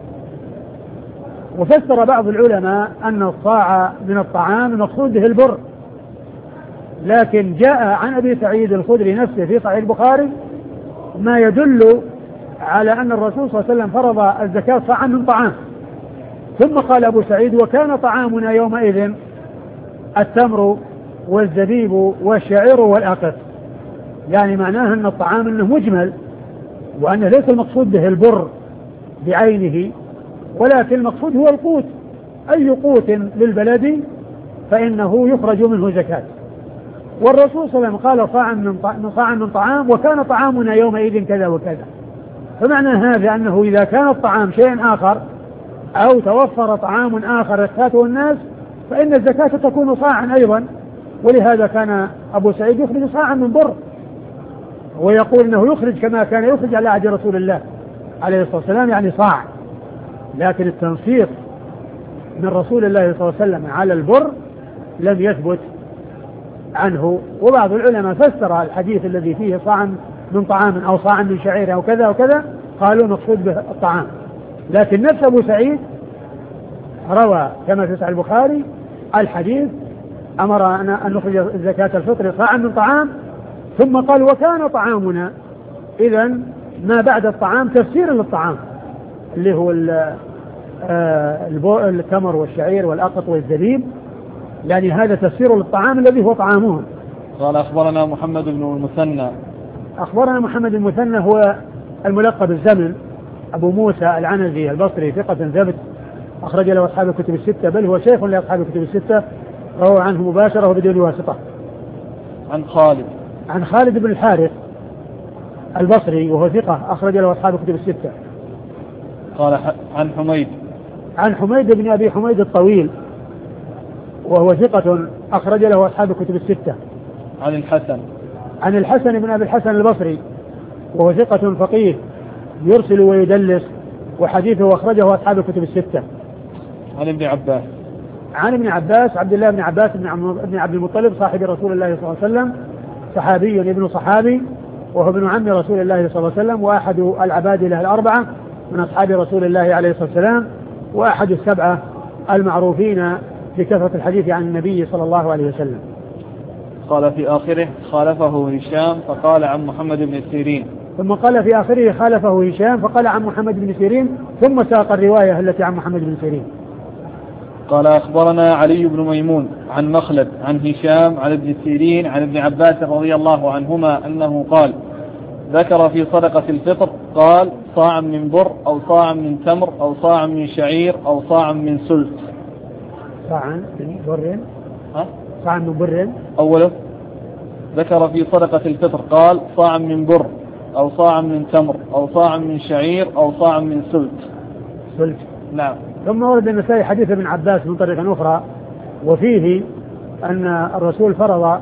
وفسر بعض العلماء أن الصاع من الطعام المقصود به البر، لكن جاء عن أبي سعيد الخدري نفسه في صحيح البخاري ما يدل على أن الرسول صلى الله عليه وسلم فرض الزكاة صاعا من طعام. ثم قال أبو سعيد وكان طعامنا يومئذ التمر والزبيب والشعير والأقط، يعني معناه أن الطعام أنه مجمل، وأنه ليس المقصود به البر بعينه، ولكن المقصود هو القوت، أي قوت للبلد فإنه يخرج منه زكاة. والرسول صلى الله عليه وسلم قال صاعا من طعام، وكان طعامنا يومئذ كذا وكذا. فمعنى هذا أنه إذا كان الطعام شيء آخر أو توفر طعام آخر يحتاجه الناس فإن الزكاة تكون صاعا أيضا. ولهذا كان أبو سعيد يخرج صاعا من بر، ويقول أنه يخرج كما كان يخرج على عهد رسول الله عليه الصلاة والسلام، يعني صاع لكن التنصيص من رسول الله صلى الله عليه وسلم على البر لم يثبت عنه. وبعض العلماء فسر الحديث الذي فيه صاع من طعام أو صاع من شعير أو كذا وكذا، قالوا مقصود به الطعام. لكن نفس أبو سعيد روى كما في صحيح البخاري الحديث أمر أن نخرج زكاة الفطر صاعا من طعام، ثم قال وكان طعامنا. إذن ما بعد الطعام تفسير للطعام اللي هو التمر والشعير والأقط والزبيب، يعني هذا تفسير للطعام الذي هو طعامهم. قال أخبرنا محمد بن المثنى. أخبرنا محمد بن المثنى هو الملقب بالزمن، أبو موسى العنزي البصري، ثقة ثبت، أخرج له أصحاب الكتب الستة، بل هو شيخ لأصحاب الكتب الستة، روى عنه مباشرة وبدون واسطة. عن خالد بن الحارث البصري وهو ثقة، أخرج له أصحاب الكتب الستة. قال عن حميد بن أبي حميد الطويل وهو ثقة، أخرج له أصحاب الكتب الستة. عن الحسن بن أبي الحسن البصري وهو ثقة فقيه يرسل ويدلس، وحديثه أخرجه أصحاب الكتب الستة. عن ابن عباس عبد الله بن عباس بن عبد المطلب صاحب رسول الله صلى الله عليه وسلم، صحابي ابن صحابي، وهو ابن عم رسول الله صلى الله عليه وسلم، وأحد العبادلة الأربعة من أصحاب رسول الله عليه الصلاة والسلام، وأحد السبعة المعروفين بكثرة الحديث عن النبي صلى الله عليه وسلم. قال في آخره خالفه هشام فقال عن محمد بن سيرين. ثم قال في آخره خالفه هشام فقال عن محمد بن سيرين، ثم ساق الرواية التي عن محمد بن سيرين. قال أخبرنا علي بن ميمون عن مخلد عن هشام عن ابن سيرين عن ابن عباس رضي الله عنهما أنه قال ذكر في صدقة الفطر قال صاع من بر أو صاع من تمر أو صاع من شعير أو صاع من سلت. صاع من بر صاع من بر. أوله ذكر في صدقة الفطر قال صاع من بر أو صاع من تمر أو صاع من شعير أو صاع من سلت. نعم. ثم ورد النسائي حديث ابن عباس من طريق أخرى وفيه أن الرسول فرض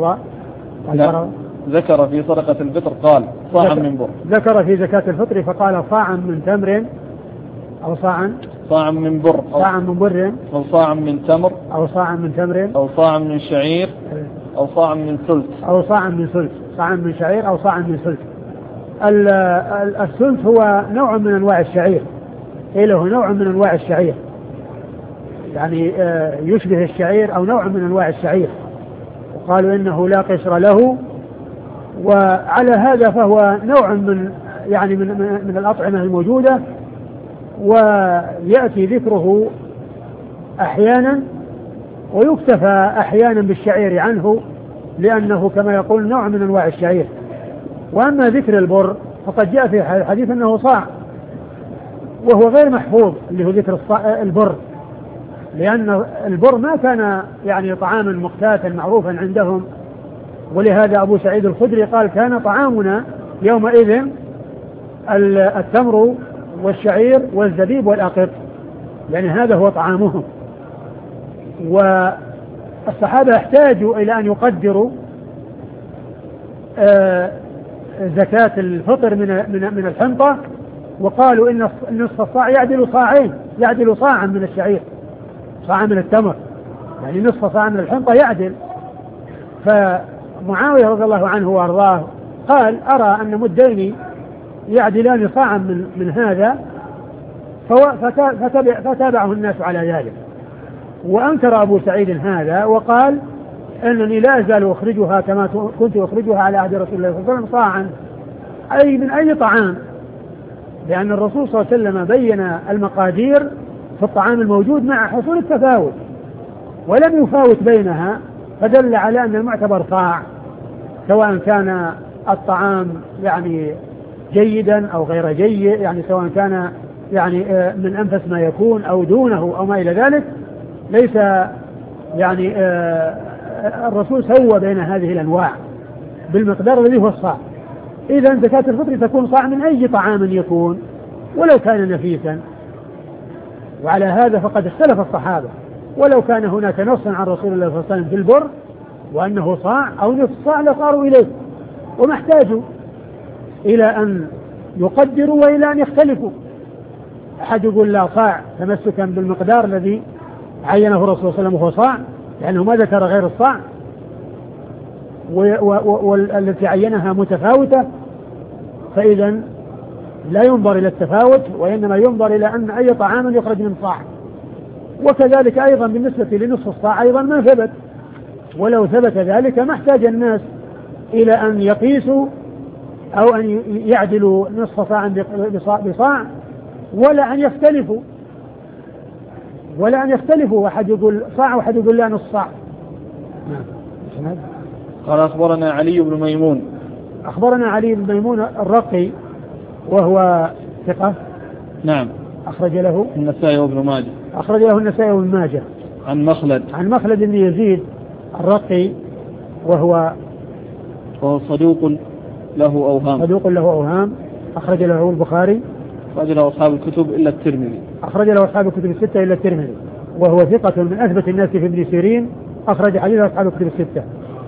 ذكر في صدقة الفطر قال صاعا من بر. ذكر في زكاة الفطر فقال صاعا من تمر أو صاعا من بر أو صاعا من تمر أو صاعا من تمر أو صاعا من شعير أو صاعا من سلت صاعا من شعير أو صاعا من سلت. السلت هو نوع من أنواع الشعير، له نوع من أنواع الشعير، يعني يشبه الشعير أو نوع من أنواع الشعير، وقالوا إنه لا قشر له. وعلى هذا فهو نوع من يعني من الأطعمة الموجودة، ويأتي ذكره أحيانا ويكتفى أحيانا بالشعير عنه، لأنه كما يقول نوع من أنواع الشعير. وأما ذكر البر فقد جاء في الحديث أنه صاع، وهو غير محفوظ اللي هو ذكر البر، لأن البر ما كان يعني طعاما مقتاتا معروفا عندهم، ولهذا أبو سعيد الخدري قال كان طعامنا يومئذ التمر والشعير والزبيب والأقط، يعني هذا هو طعامهم. والصحابة احتاجوا إلى أن يقدروا زكاة الفطر من الحنطة، وقالوا إن نصف الصاع يعدل صاعا من الشعير، صاعا من التمر، يعني نصف صاع من الحنطة يعدل. فمعاوية رضي الله عنه وارضاه قال أرى أن مدين يعدلان صاعا من هذا، فتابعه الناس على ذلك. وأنكر أبو سعيد هذا وقال أنني لا أزال أخرجها كما كنت أخرجها على عهد رسول الله صلى الله عليه وسلم صاعا، أي من أي طعام، لأن الرسول صلى الله عليه وسلم بين المقادير في الطعام الموجود مع حصول التفاوت، ولم يفاوت بينها، فدل على أن المعتبر صاع، سواء كان الطعام يعني جيدا أو غير جيد، يعني سواء كان يعني من أنفس ما يكون أو دونه أو ما إلى ذلك، ليس يعني الرسول سوى بين هذه الأنواع بالمقدار الذي هو الصاع. إذا زكاة الفطر تكون صاع من أي طعام يكون ولو كان نفيسا. وعلى هذا فقد اختلف الصحابة، ولو كان هناك نص عن رسول الله صلى الله عليه وسلم في البر وأنه صاع أو نصف صاع لصاروا إليه، وما احتاجوا إلى أن يقدروا وإلى أن يختلفوا. أحد يقول لا صاع تمسكا بالمقدار الذي عينه الرسول صلى الله عليه وسلم وهو صاع، لأنه ما ذكر غير الصاع، والتي عينها متفاوتة، فإذا لا ينظر إلى التفاوت وإنما ينظر إلى أن أي طعام يخرج من صاع. وكذلك أيضا بالنسبة لنصف الصاع أيضا ما ثبت، ولو ثبت ذلك ما احتاج الناس إلى أن يقيسوا أو أن يعدلوا نصف صاع بصاع، ولا أن يختلفوا واحد يقول صاع واحد يقول لا نصف صاع. قال أخبرنا علي بن ميمون. أخبرنا علي بن ميمون الرقي وهو ثقة. نعم. أخرج له النسائي وابن ماجه. أخرج له النسائي وابن ماجه. عن مخلد بن يزيد الرقي وهو صدوق له أوهام. أخرج له البخاري. أخرج له أصحاب الكتب الستة إلا الترمذي، وهو ثقة من أثبت الناس في ابن سيرين، أخرج حديث أصحاب الكتب الستة.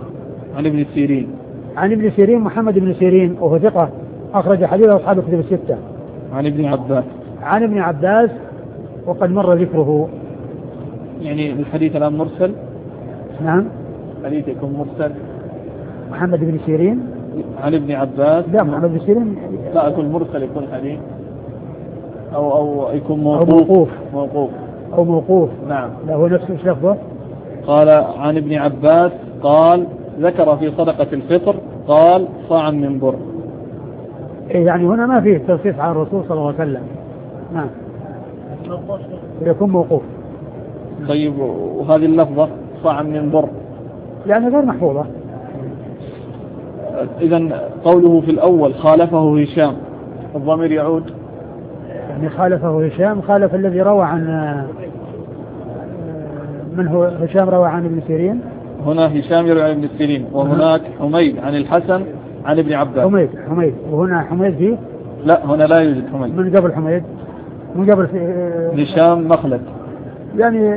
عن ابن سيرين محمد بن سيرين وهو ثقة، أخرج حديث أصحاب الكتب الستة. عن ابن عباس وقد مر ذكره. يعني الحديث الآن مرسل. نعم. حديث يكون مرسل. محمد بن سيرين عن ابن عباس. لا محمد بن سيرين لا يكون مرسل، يكون حديث أو يكون موقوف. نعم. لا هو نفس لفظه. قال عن ابن عباس قال ذكر في صدقة الفطر قال صاعا من بر. يعني هنا ما فيه تنصيص على الرسول صلى الله عليه وسلم. نعم. يكون موقوف. طيب وهذه اللفظة صاعا من بر يعني غير محفوظة. إذن قوله في الأول خالفه هشام، الضمير يعود يعني خالفه هشام، خالف الذي روى عن من هو هشام روى عن ابن سيرين. هنا هشام يروي عن ابن سيرين، وهناك حميد عن الحسن عن ابن عباس. حميد وهنا حميد فيه. لا هنا لا يوجد حميد. من قبل حميد من قبل هشام مخلد. يعني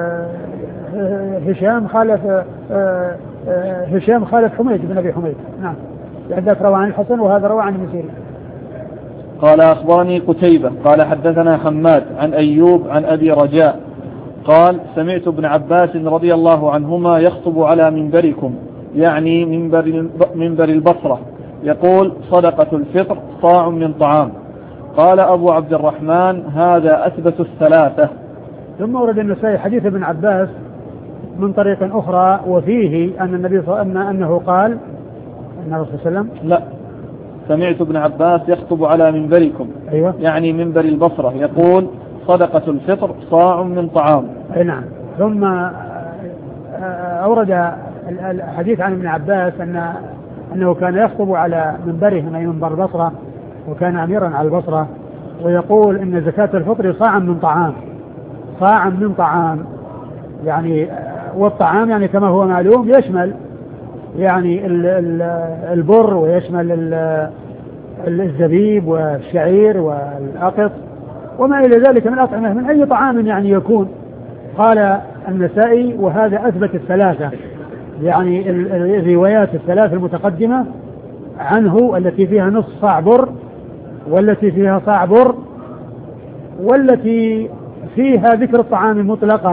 هشام خالف حميد بن أبي حميد. نعم. ذاك روى عن الحسن وهذا روى عن ابن سيرين. قال أخبرني قتيبة قال حدثنا حماد عن أيوب عن أبي رجاء قال سمعت ابن عباس رضي الله عنهما يخطب على منبركم، يعني منبر البصرة، يقول صدقة الفطر صاع من طعام. قال أبو عبد الرحمن هذا أثبت الثلاثة. ثم ورد النسائي حديث ابن عباس من طريق أخرى وفيه أن النبي صلى الله عليه وسلم أنه قال أن الرسول صلى الله عليه وسلم لا سمعت ابن عباس يخطب على منبركم. أيوة. يعني منبر البصرة، يقول صدقة الفطر صاع من طعام. أي نعم. ثم أورد الحديث عن ابن عباس أنه كان يخطب على منبره أي منبر البصرة، وكان أميرا على البصرة، ويقول إن زكاة الفطر صاعا من طعام، يعني والطعام يعني كما هو معلوم يشمل يعني البر، ويشمل الزبيب والشعير والأقط وما إلى ذلك من الأطعمة من أي طعام يعني يكون. قال النسائي وهذا أثبت الثلاثة، يعني الروايات الثلاث المتقدمة عنه التي فيها نصف صاع بر، والتي فيها صاع بر، والتي فيها ذكر الطعام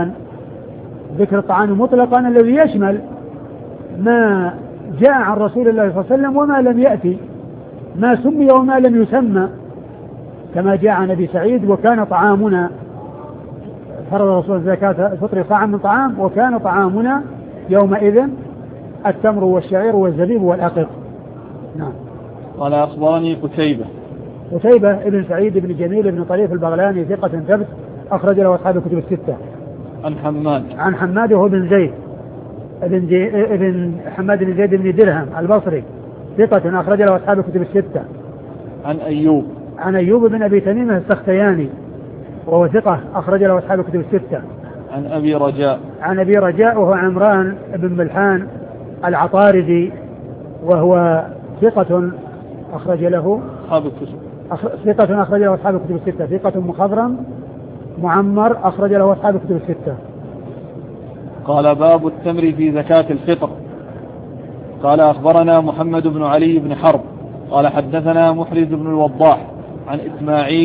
مطلقا الذي يشمل ما جاء عن رسول الله صلى الله عليه وسلم وما لم يأتي، ما سمي وما لم يسمى، كما جاء عن أبي سعيد وكان طعامنا فرض رسول زكاة الفطر صاعا من طعام، وكان طعامنا يومئذ التمر والشعير والزبيب والأقط. نعم. قال أخبرني قتيبة ابن سعيد بن جميل بن طريف البغلاني ثقة ثبت، أخرج له أصحاب الكتب الستة. عن حماد وهو بن زيد ابن حماد بن زيد بن درهم البصري ثقة، أخرج له أصحاب الكتب الستة. عن أيوب بن أبي تميم السختياني وهو ثقة، أخرج له أصحاب الكتب الستة. عن أبي رجاء وهو عمران بن ملحان العطاردي وهو ثقة، أخرج له أصحاب الكتب الستة. ثقة مخضرم معمر، أخرج له أصحاب الكتب الستة. قال باب التمر في زكاة الفطر. قال أخبرنا محمد بن علي بن حرب قال حدثنا محرز بن الوضاح عن إسماعيل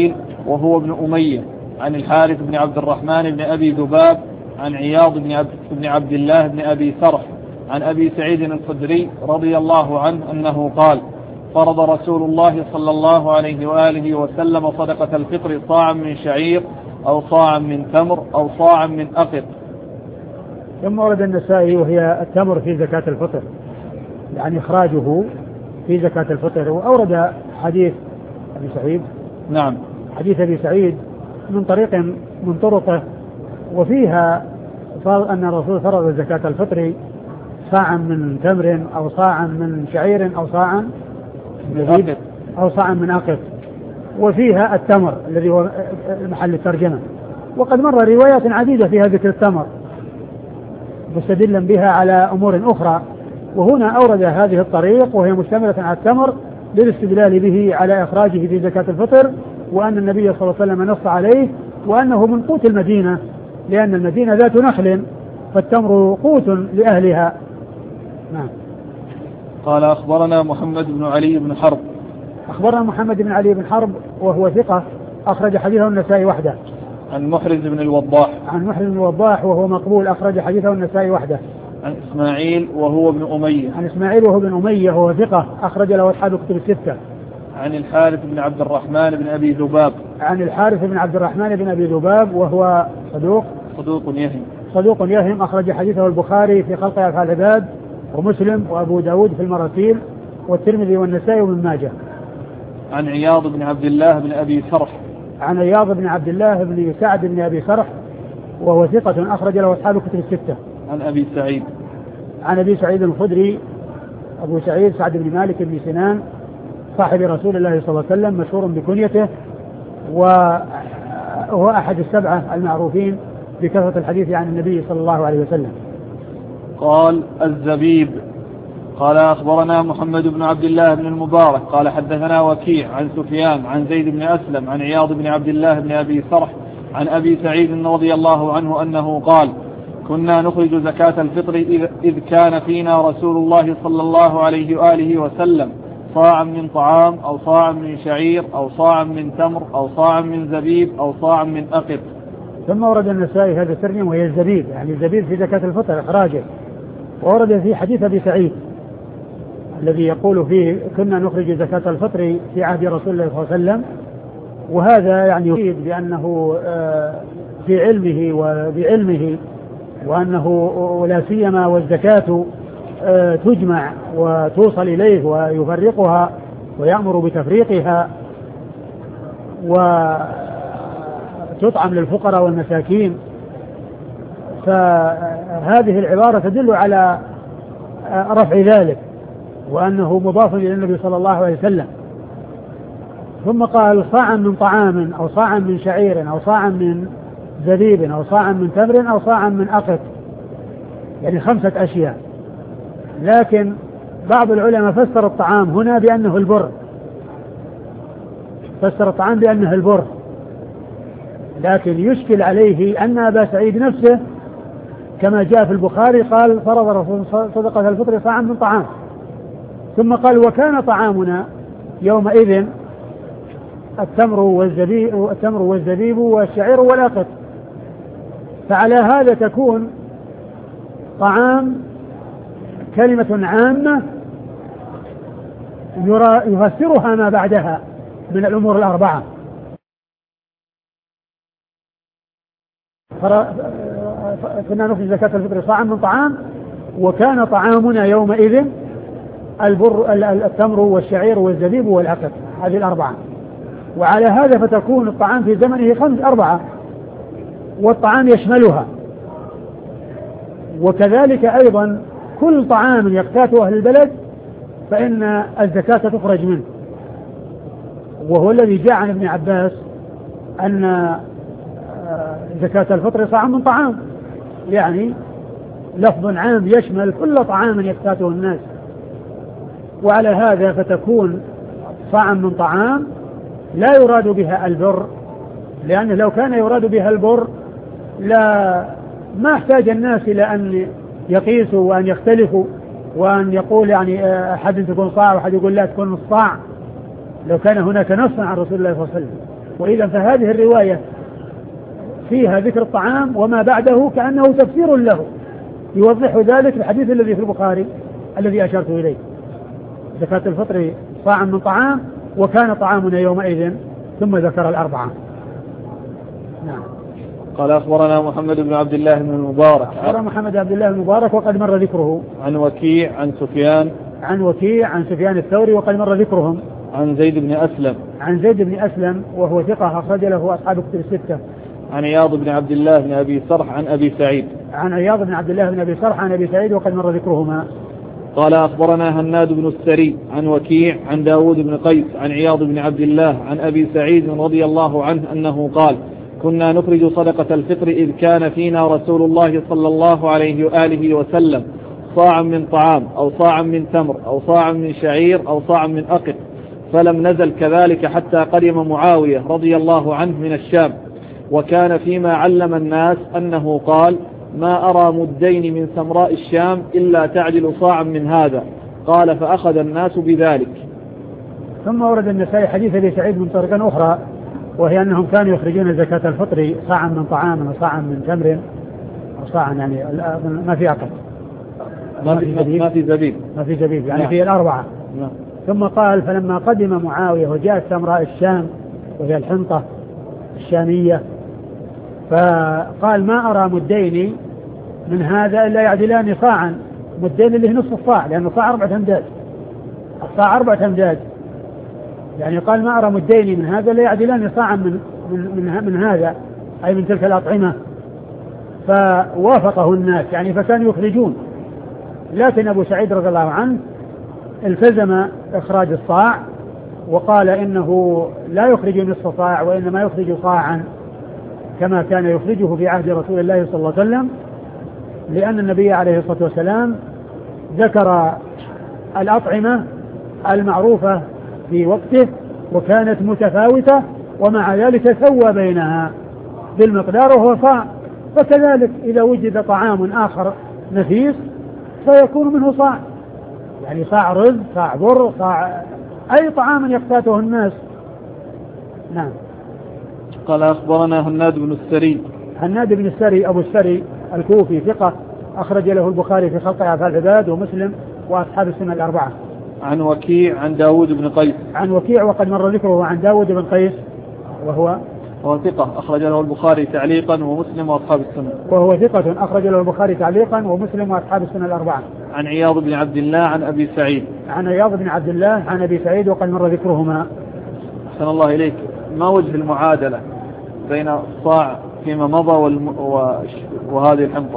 وهو ابن أمية عن الحارث بن عبد الرحمن بن أبي ذباب عن عياض بن عبد الله بن أبي سرح عن أبي سعيد الخدري رضي الله عنه أنه قال فرض رسول الله صلى الله عليه وآله وسلم صدقة الفطر صاعا من شعير أو صاعا من تمر أو صاعا من أقط. ثم ورد النسائي وهي التمر في زكاة الفطر، يعني إخراجه في زكاة الفطر. وأورد حديث أبي سعيد، نعم، حديث أبي سعيد من طريق من طرقه، وفيها أن الرسول فرض زكاة الفطر صاعا من تمر أو صاعا من شعير أو صاعا من أقط أو صاعا من أقط، وفيها التمر الذي هو محل الترجمة. وقد مر روايات عديدة فيها ذكر التمر مستدلا بها على أمور أخرى، وهنا أورد هذه الطريق وهي مشتملة على التمر للاستدلال به على إخراجه في زكاة الفطر، وأن النبي صلى الله عليه وسلم نص عليه، وأنه من قوت المدينة، لأن المدينة ذات نخل فالتمر قوت لأهلها. نعم. قال أخبرنا محمد بن علي بن حرب. أخبرنا محمد بن علي بن حرب وهو ثقة أخرج حديثه النسائي وحده. عن محرز بن الوضاح. عن محرز بن الوضاح وهو مقبول أخرج حديثه النسائي وحده. عن إسماعيل وهو ابن أمية. عن إسماعيل وهو ابن أمية وهو ثقة أخرج له أصحاب الكتب الستة. عن الحارث بن عبد الرحمن بن أبي ذباب. عن الحارث بن عبد الرحمن بن أبي ذباب وهو صدوق يهم أخرج حديثه البخاري في خلق أفعال العباد ومسلم وأبو داود في المراسيل والترمذي والنسائي وابن ماجه. عن عياض بن عبد الله بن أبي سرح. عن عياض بن عبد الله بن سعد بن أبي سرح وهو ثقة أخرج له أصحاب الكتب الستة. عن أبي سعيد. عن أبي سعيد الخدري أبو سعيد سعد بن مالك بن سنان صاحب رسول الله صلى الله عليه وسلم مشهور بكنيته، وهو أحد السبعة المعروفين بكثرة الحديث عن النبي صلى الله عليه وسلم. قال الزبيب. قال أخبرنا محمد بن عبد الله بن المبارك قال حدثنا وكيع عن سفيان عن زيد بن أسلم عن عياض بن عبد الله بن أبي سرح عن أبي سعيد رضي الله عنه أنه قال كنا نخرج زكاة الفطر إذ كان فينا رسول الله صلى الله عليه وآله وسلم صاعا من طعام أو صاعا من شعير أو صاعا من تمر أو صاعا من زبيب أو صاعا من أقط. ثم ورد النسائي هذا الترجمة وهي الزبيب، يعني الزبيب في زكاة الفطر إخراجه. وورد في حديث أبي سعيد الذي يقول فيه كنا نخرج زكاة الفطر في عهد رسول الله صلى الله عليه وسلم، وهذا يعني يفيد بأنه في علمه وبعلمه، وأنه ولا سيما والزكاة تجمع وتوصل إليه ويفرقها ويأمر بتفريقها وتطعم للفقراء والمساكين. فهذه العبارة تدل على رفع ذلك وأنه مضاف إلى النبي صلى الله عليه وسلم. ثم قال صاعا من طعام أو صاعا من شعير أو صاعا من زبيب أو صاعا من تمر أو صاعا من أقط، يعني 5 أشياء. لكن بعض العلماء فسر الطعام هنا بأنه البر، فسر الطعام بأنه البر، لكن يشكل عليه أن أبا سعيد نفسه كما جاء في البخاري قال فرض الرسول صدقة الفطر صاعا من طعام، ثم قال وكان طعامنا يومئذ التمر والزبيب والشعير والأقط. فعلى هذا تكون طعام كلمة عامة يفسرها ما بعدها من الأمور الأربعة. كنا نخرج زكاة الفطر صاعا من طعام وكان طعامنا يومئذ التمر والشعير والزبيب والعقد، هذه الأربعة. وعلى هذا فتكون الطعام في زمنه 4 والطعام يشملها. وكذلك أيضا كل طعام يقتاته أهل البلد فإن الزكاة تخرج منه، وهو الذي جاء عن ابن عباس أن زكاة الفطر صاع من طعام، يعني لفظ عام يشمل كل طعام يقتاته الناس. وعلى هذا فتكون صاعا من طعام لا يراد بها البر، لأنه لو كان يراد بها البر ما احتاج الناس إلى أن يقيسوا وأن يختلفوا وأن يقول يعني أحد تكون صاع وأحد يقول لا تكون نص صاع، لو كان هناك نص عن رسول الله صلى الله عليه وسلم. وإذا فهذه الرواية فيها ذكر الطعام وما بعده كأنه تفسير له يوضح ذلك الحديث الذي في البخاري الذي أشرت إليه. زكاة الفطر صاع من طعام وكان طعامنا يومئذ، ثم ذكر الأربعة. نعم. قال أخبرنا محمد بن عبد الله بن المبارك. أخبرنا محمد بن عبد الله بن المبارك وقد مر ذكره. عن وكيع عن سفيان. عن وكيع عن سفيان الثوري وقد مر ذكرهم. عن زيد بن أسلم. عن زيد بن أسلم وهو ثقة أخرج له أصحاب كتب الستة. عن عياض بن عبد الله بن أبي سرح عن أبي سعيد. عن عياض بن عبد الله بن أبي سرح عن أبي سعيد وقد مر ذكرهما. قال أخبرنا هناد بن السري عن وكيع عن داود بن قيس عن عياض بن عبد الله عن أبي سعيد رضي الله عنه أنه قال: كنا نخرج صدقة الفطر إذ كان فينا رسول الله صلى الله عليه وآله وسلم صاعا من طعام أو صاعا من تمر أو صاعا من شعير أو صاعا من أقط، فلم نزل كذلك حتى قدم معاوية رضي الله عنه من الشام. وكان فيما علم الناس أنه قال: ما أرى مدين من سمراء الشام إلا تعدل صاعا من هذا. قال: فأخذ الناس بذلك. ثم ورد النسائي حديث أبي سعيد من طريق أخرى، وهي أنهم كانوا يخرجون زكاة الفطر صاعا من طعام وصاعا من تمر وصاعا يعني ما في عقد ما في زبيب يعني نعم. في الأربعة نعم. ثم قال: فلما قدم معاوية وجاءت سمراء الشام وهي الحنطة الشامية فقال: ما أرى مدين من هذا إلا يعدلان صاعا. مدين اللي هي نصف الصاع، لأنه صاع 4 أمداد، الصاع 4 أمداد، يعني قال: ما أرى مدين من هذا إلا يعدلان صاعا من هذا، أي من تلك الأطعمة. فوافقه الناس يعني فكانوا يخرجون، لكن أبو سعيد رضي الله عنه التزم إخراج الصاع وقال إنه لا يخرج نصف صاع وإنما يخرج صاعا كما كان يخرجه في عهد رسول الله صلى الله عليه وسلم، لأن النبي عليه الصلاة والسلام ذكر الأطعمة المعروفة في وقته وكانت متفاوتة، ومع ذلك سوى بينها بالمقدار وهو صاع. فكذلك إذا وجد طعام آخر نفيس فيكون منه صاع، يعني صاع رز، صاع بر، صاع أي طعام يقتاته الناس. نعم. قال أخبرنا هناد بن السري. هناد بن السري أبو السري الكوفي ثقة أخرج له البخاري في خلق أفعال العباد ومسلم وأصحاب السنة الأربعة. عن وكيع عن داود بن قيس. عن وكيع وقد مر ذكره. عن داود بن قيس وهو ثقة أخرج له البخاري تعليقا ومسلم وأصحاب السنة. وهو ثقة أخرج له البخاري تعليقا ومسلم وأصحاب السنة الأربعة. عن عياض بن عبد الله عن أبي سعيد. عن عياض بن عبد الله عن أبي سعيد وقد مر ذكرهما. أحسن الله إليك. ما وجه المعادلة بين الصاع فيما مضى وهذه الحنطة؟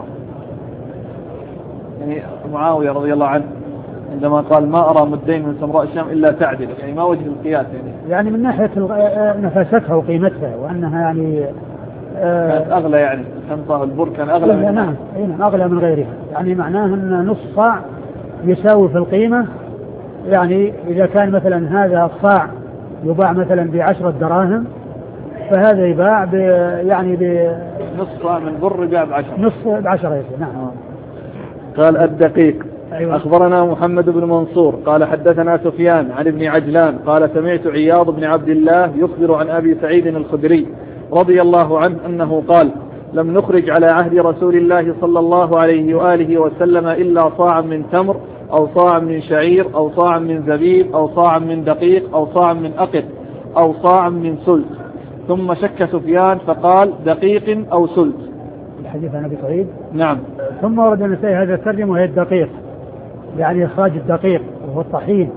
يعني معاوية رضي الله عنه عندما قال: ما أرى مدين من سمراء الشام إلا تعدل، يعني ما وجه القياس؟ يعني من ناحية نفاستها وقيمتها وأنها يعني كانت أغلى، يعني الحنطة البر كان أغلى منها. نعم أغلى من غيرها، يعني معناه أن نصف صاع يساوي في القيمة. يعني إذا كان مثلا هذا الصاع يباع مثلا ب10 دراهم فهذا يباع نصف صاع من بر يباع ب10. نصف ب10 نعم. قال الدقيق. أيوة. أخبرنا محمد بن منصور قال حدثنا سفيان عن ابن عجلان قال: سمعت عياض بن عبد الله يخبر عن أبي سعيد الخدري رضي الله عنه أنه قال: لم نخرج على عهد رسول الله صلى الله عليه وآله وسلم إلا صاعا من تمر أو صاعا من شعير أو صاعا من زبيب أو صاعا من دقيق أو صاعا من أقط أو صاعا من سلت. ثم شك سفيان فقال: دقيق أو سلت. الحديث عن أبي سعيد. نعم. ثم ورد النسائي هذا الترجمة وهي الدقيق، يعني إخراج الدقيق وهو الطحين،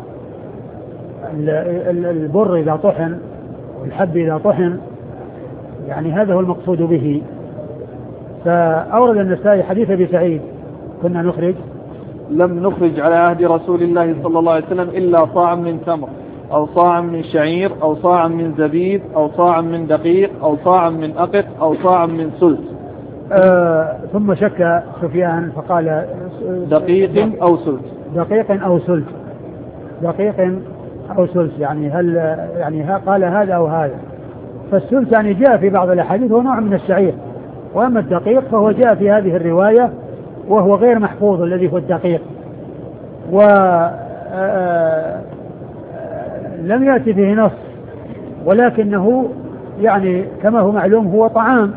البر إذا طحن والحب إذا طحن، يعني هذا هو المقصود به. فأورد النسائي حديث أبي سعيد: كنا نخرج لم نخرج على عهد رسول الله صلى الله عليه وسلم إلا صاعا من تمر أو صاعا من شعير أو صاعا من زبيب أو صاعا من دقيق أو صاعا من أقط أو صاعا من سلت. ثم شك سفيان فقال: دقيق أو سلت. دقيق أو سلت. دقيق أو سلت، يعني هل يعني قال هذا أو هذا. فالسلت يعني جاء في بعض الأحاديث هو نوع من الشعير، وأما الدقيق فهو جاء في هذه الرواية وهو غير محفوظ الذي هو الدقيق، ولم يأتي فيه نص، ولكنه يعني كما هو معلوم هو طعام،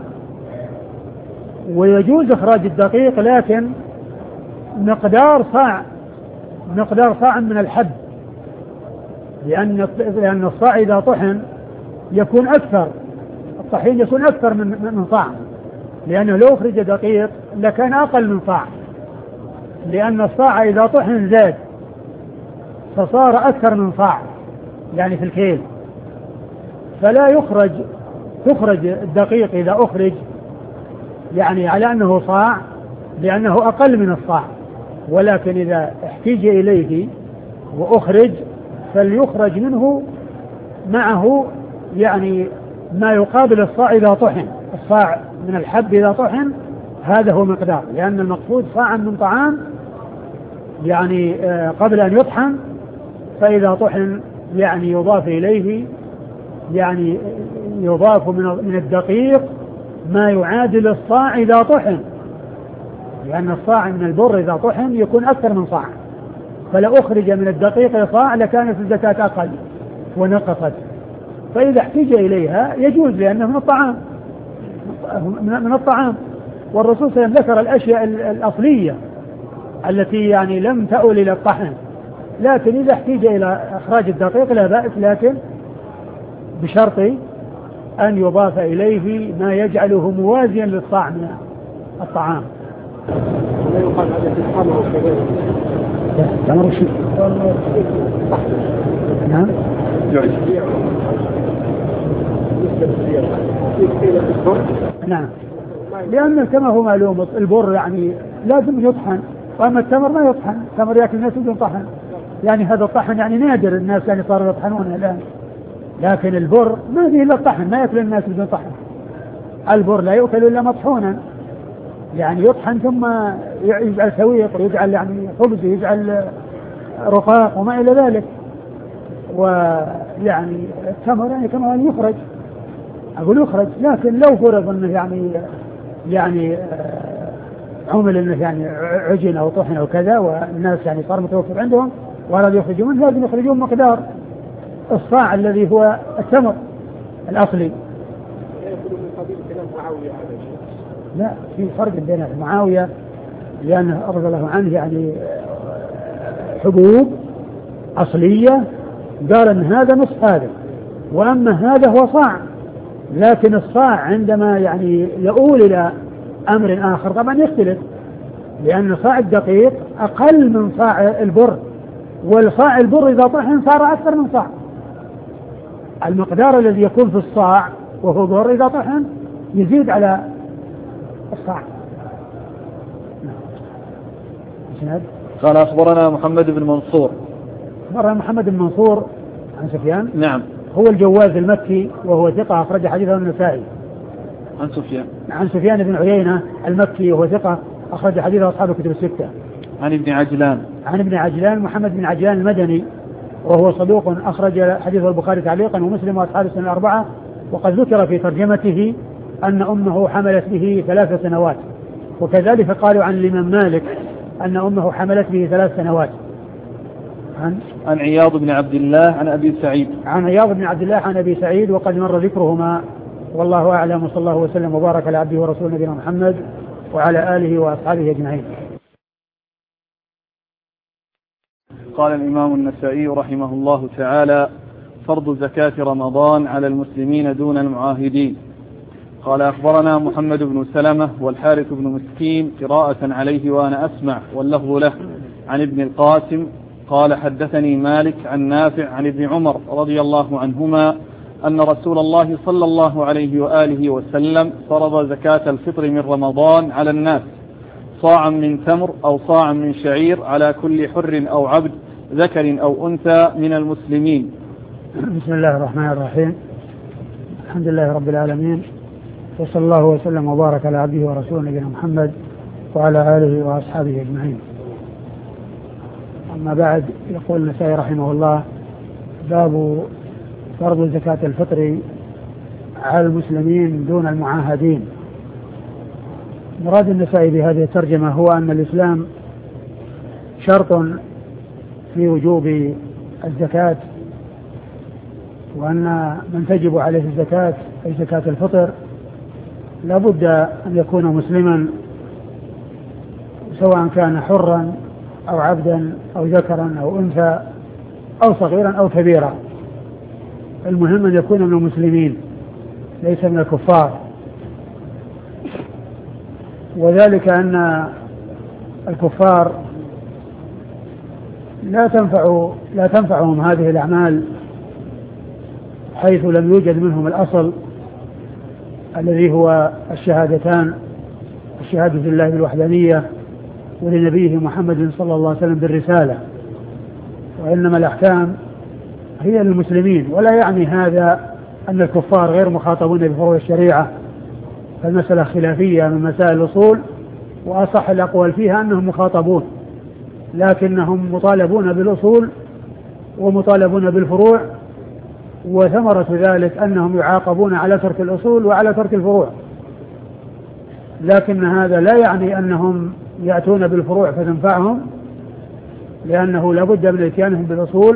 ويجوز إخراج الدقيق، لكن مقدار صاع من الحب، لأن الصاع إذا طحن يكون أكثر، الطحين يكون أكثر من صاع، لأنه لو أخرج دقيق لكان أقل من صاع، لأن الصاع إذا طحن زاد فصار أكثر من صاع يعني في الكيل، فلا تخرج الدقيق إذا أخرج يعني على أنه صاع لأنه أقل من الصاع، ولكن إذا احتيج إليه وأخرج فليخرج منه معه يعني ما يقابل الصاع إذا طحن، الصاع من الحب إذا طحن هذا هو مقدار، لأن المقصود صاع من طعام يعني قبل أن يطحن، فإذا طحن يعني يضاف إليه يعني يضاف من الدقيق ما يعادل الصاع إذا طحن، لأن الصاع من البر إذا طحن يكون أكثر من صاع، فلو أخرج من الدقيق صاع لكانت الزكاة أقل ونقصت، فإذا احتج إليها يجوز لأنه من الطعام. والرسول صلى الله عليه وسلم ذكر الأشياء الأصلية التي يعني لم تؤل إلى الطحن، لكن إذا احتج إلى إخراج الدقيق لا بأس، لكن بشرط أن يضاف إليه ما يجعله موازيا للصاع من الطعام. لا يقال هذا في الحمر وكذلك. تمر شيء. نعم. نعم. لأن كما هو معلوم البر يعني لازم يطحن، وأما التمر ما يطحن، التمر يأكل الناس بدون طحن، يعني هذا الطحن يعني نادر، الناس يعني صاروا يطحنون الآن، لكن البر ما فيه إلا الطحن، ما يأكل الناس بدون طحن، البر لا يؤكل إلا مطحونا، يعني يطحن ثم يجعل سويق ويجعل يعني خبز ويجعل رقاق وما إلى ذلك. ويعني التمر يعني كما يخرج، أقول يخرج، لكن لو فرض أنه يعني عمل أنه يعني عجن أو طحن أو كذا، والناس يعني صار متوفر عندهم وأرادوا يخرجون منه، لازم يخرجون مقدار الصاع الذي هو التمر الأصلي. لا، في فرق بين معاوية لأنه رضي الله عنه يعني حبوب أصلية قال أن هذا نصف هذا، وأما هذا هو صاع، لكن الصاع عندما يعني يؤول إلى أمر آخر طبعا يختلف، لأن صاع الدقيق أقل من صاع البر، والصاع البر إذا طحن صار أكثر من صاع، المقدار الذي يكون في الصاع وهو بر إذا طحن يزيد على الصاع. قال أخبرنا محمد بن منصور. أخبرنا محمد بن منصور عن سفيان. نعم. هو الجواز المكي وهو ثقة أخرج حديثه النسائي. عن سفيان بن عيينة المكي وهو ثقة أخرج حديثه أصحاب الكتب الستة. عن ابن عجلان محمد بن عجلان المدني وهو صدوق أخرج حديثه البخاري تعليقا ومسلم وأصحاب السنة الأربعة، وقد ذكر في ترجمته أن أمه حملت به 3 سنوات، وكذلك قالوا عن الإمام مالك أن أمه حملت به 3 سنوات. عن عياض بن عبد الله عن أبي سعيد. عن عياض بن عبد الله عن أبي سعيد، وقد مر ذكرهما، والله أعلم، وصلى الله وسلم وبارك على عبده ورسوله نبينا محمد وعلى آله وأصحابه أجمعين. قال الإمام النسائي رحمه الله تعالى: فرض زكاة رمضان على المسلمين دون المعاهدين. قال أخبرنا محمد بن سلمة والحارث بن مسكين قراءة عليه وأنا أسمع واللفظ له، عن ابن القاسم قال: حدثني مالك عن نافع عن ابن عمر رضي الله عنهما أن رسول الله صلى الله عليه وآله وسلم فرض زكاة الفطر من رمضان على الناس، صاعا من تمر أو صاعا من شعير على كل حر أو عبد ذكر أو أنثى من المسلمين. بسم الله الرحمن الرحيم، الحمد لله رب العالمين، وصلى الله وسلم وبارك على عبده ورسوله نبينا محمد وعلى آله وأصحابه أجمعين. أما بعد، يقول النسائي رحمه الله: باب فرض زكاة الفطر على المسلمين دون المعاهدين. مراد النسائي بهذه الترجمة هو أن الإسلام شرط في وجوب الزكاة، وأن من تجب عليه الزكاة أي زكاة الفطر لا بد أن يكون مسلما، سواء كان حرا أو عبدا أو ذكرا أو أنثى أو صغيرا أو كبيرا، المهم أن يكون من المسلمين ليس من الكفار. وذلك أن الكفار لا تنفعهم هذه الأعمال حيث لم يوجد منهم الأصل الذي هو الشهادتان، الشهادة لله بالوحدانية ولنبيه محمد صلى الله عليه وسلم بالرسالة، وإنما الأحكام هي للمسلمين. ولا يعني هذا أن الكفار غير مخاطبون بفروع الشريعة، فالمسألة خلافية من مسائل الأصول، وأصح الأقوال فيها أنهم مخاطبون، لكنهم مطالبون بالأصول ومطالبون بالفروع، وثمرة ذلك أنهم يعاقبون على ترك الأصول وعلى ترك الفروع. لكن هذا لا يعني أنهم يأتون بالفروع فتنفعهم، لأنه لا بد من إتيانهم بالأصول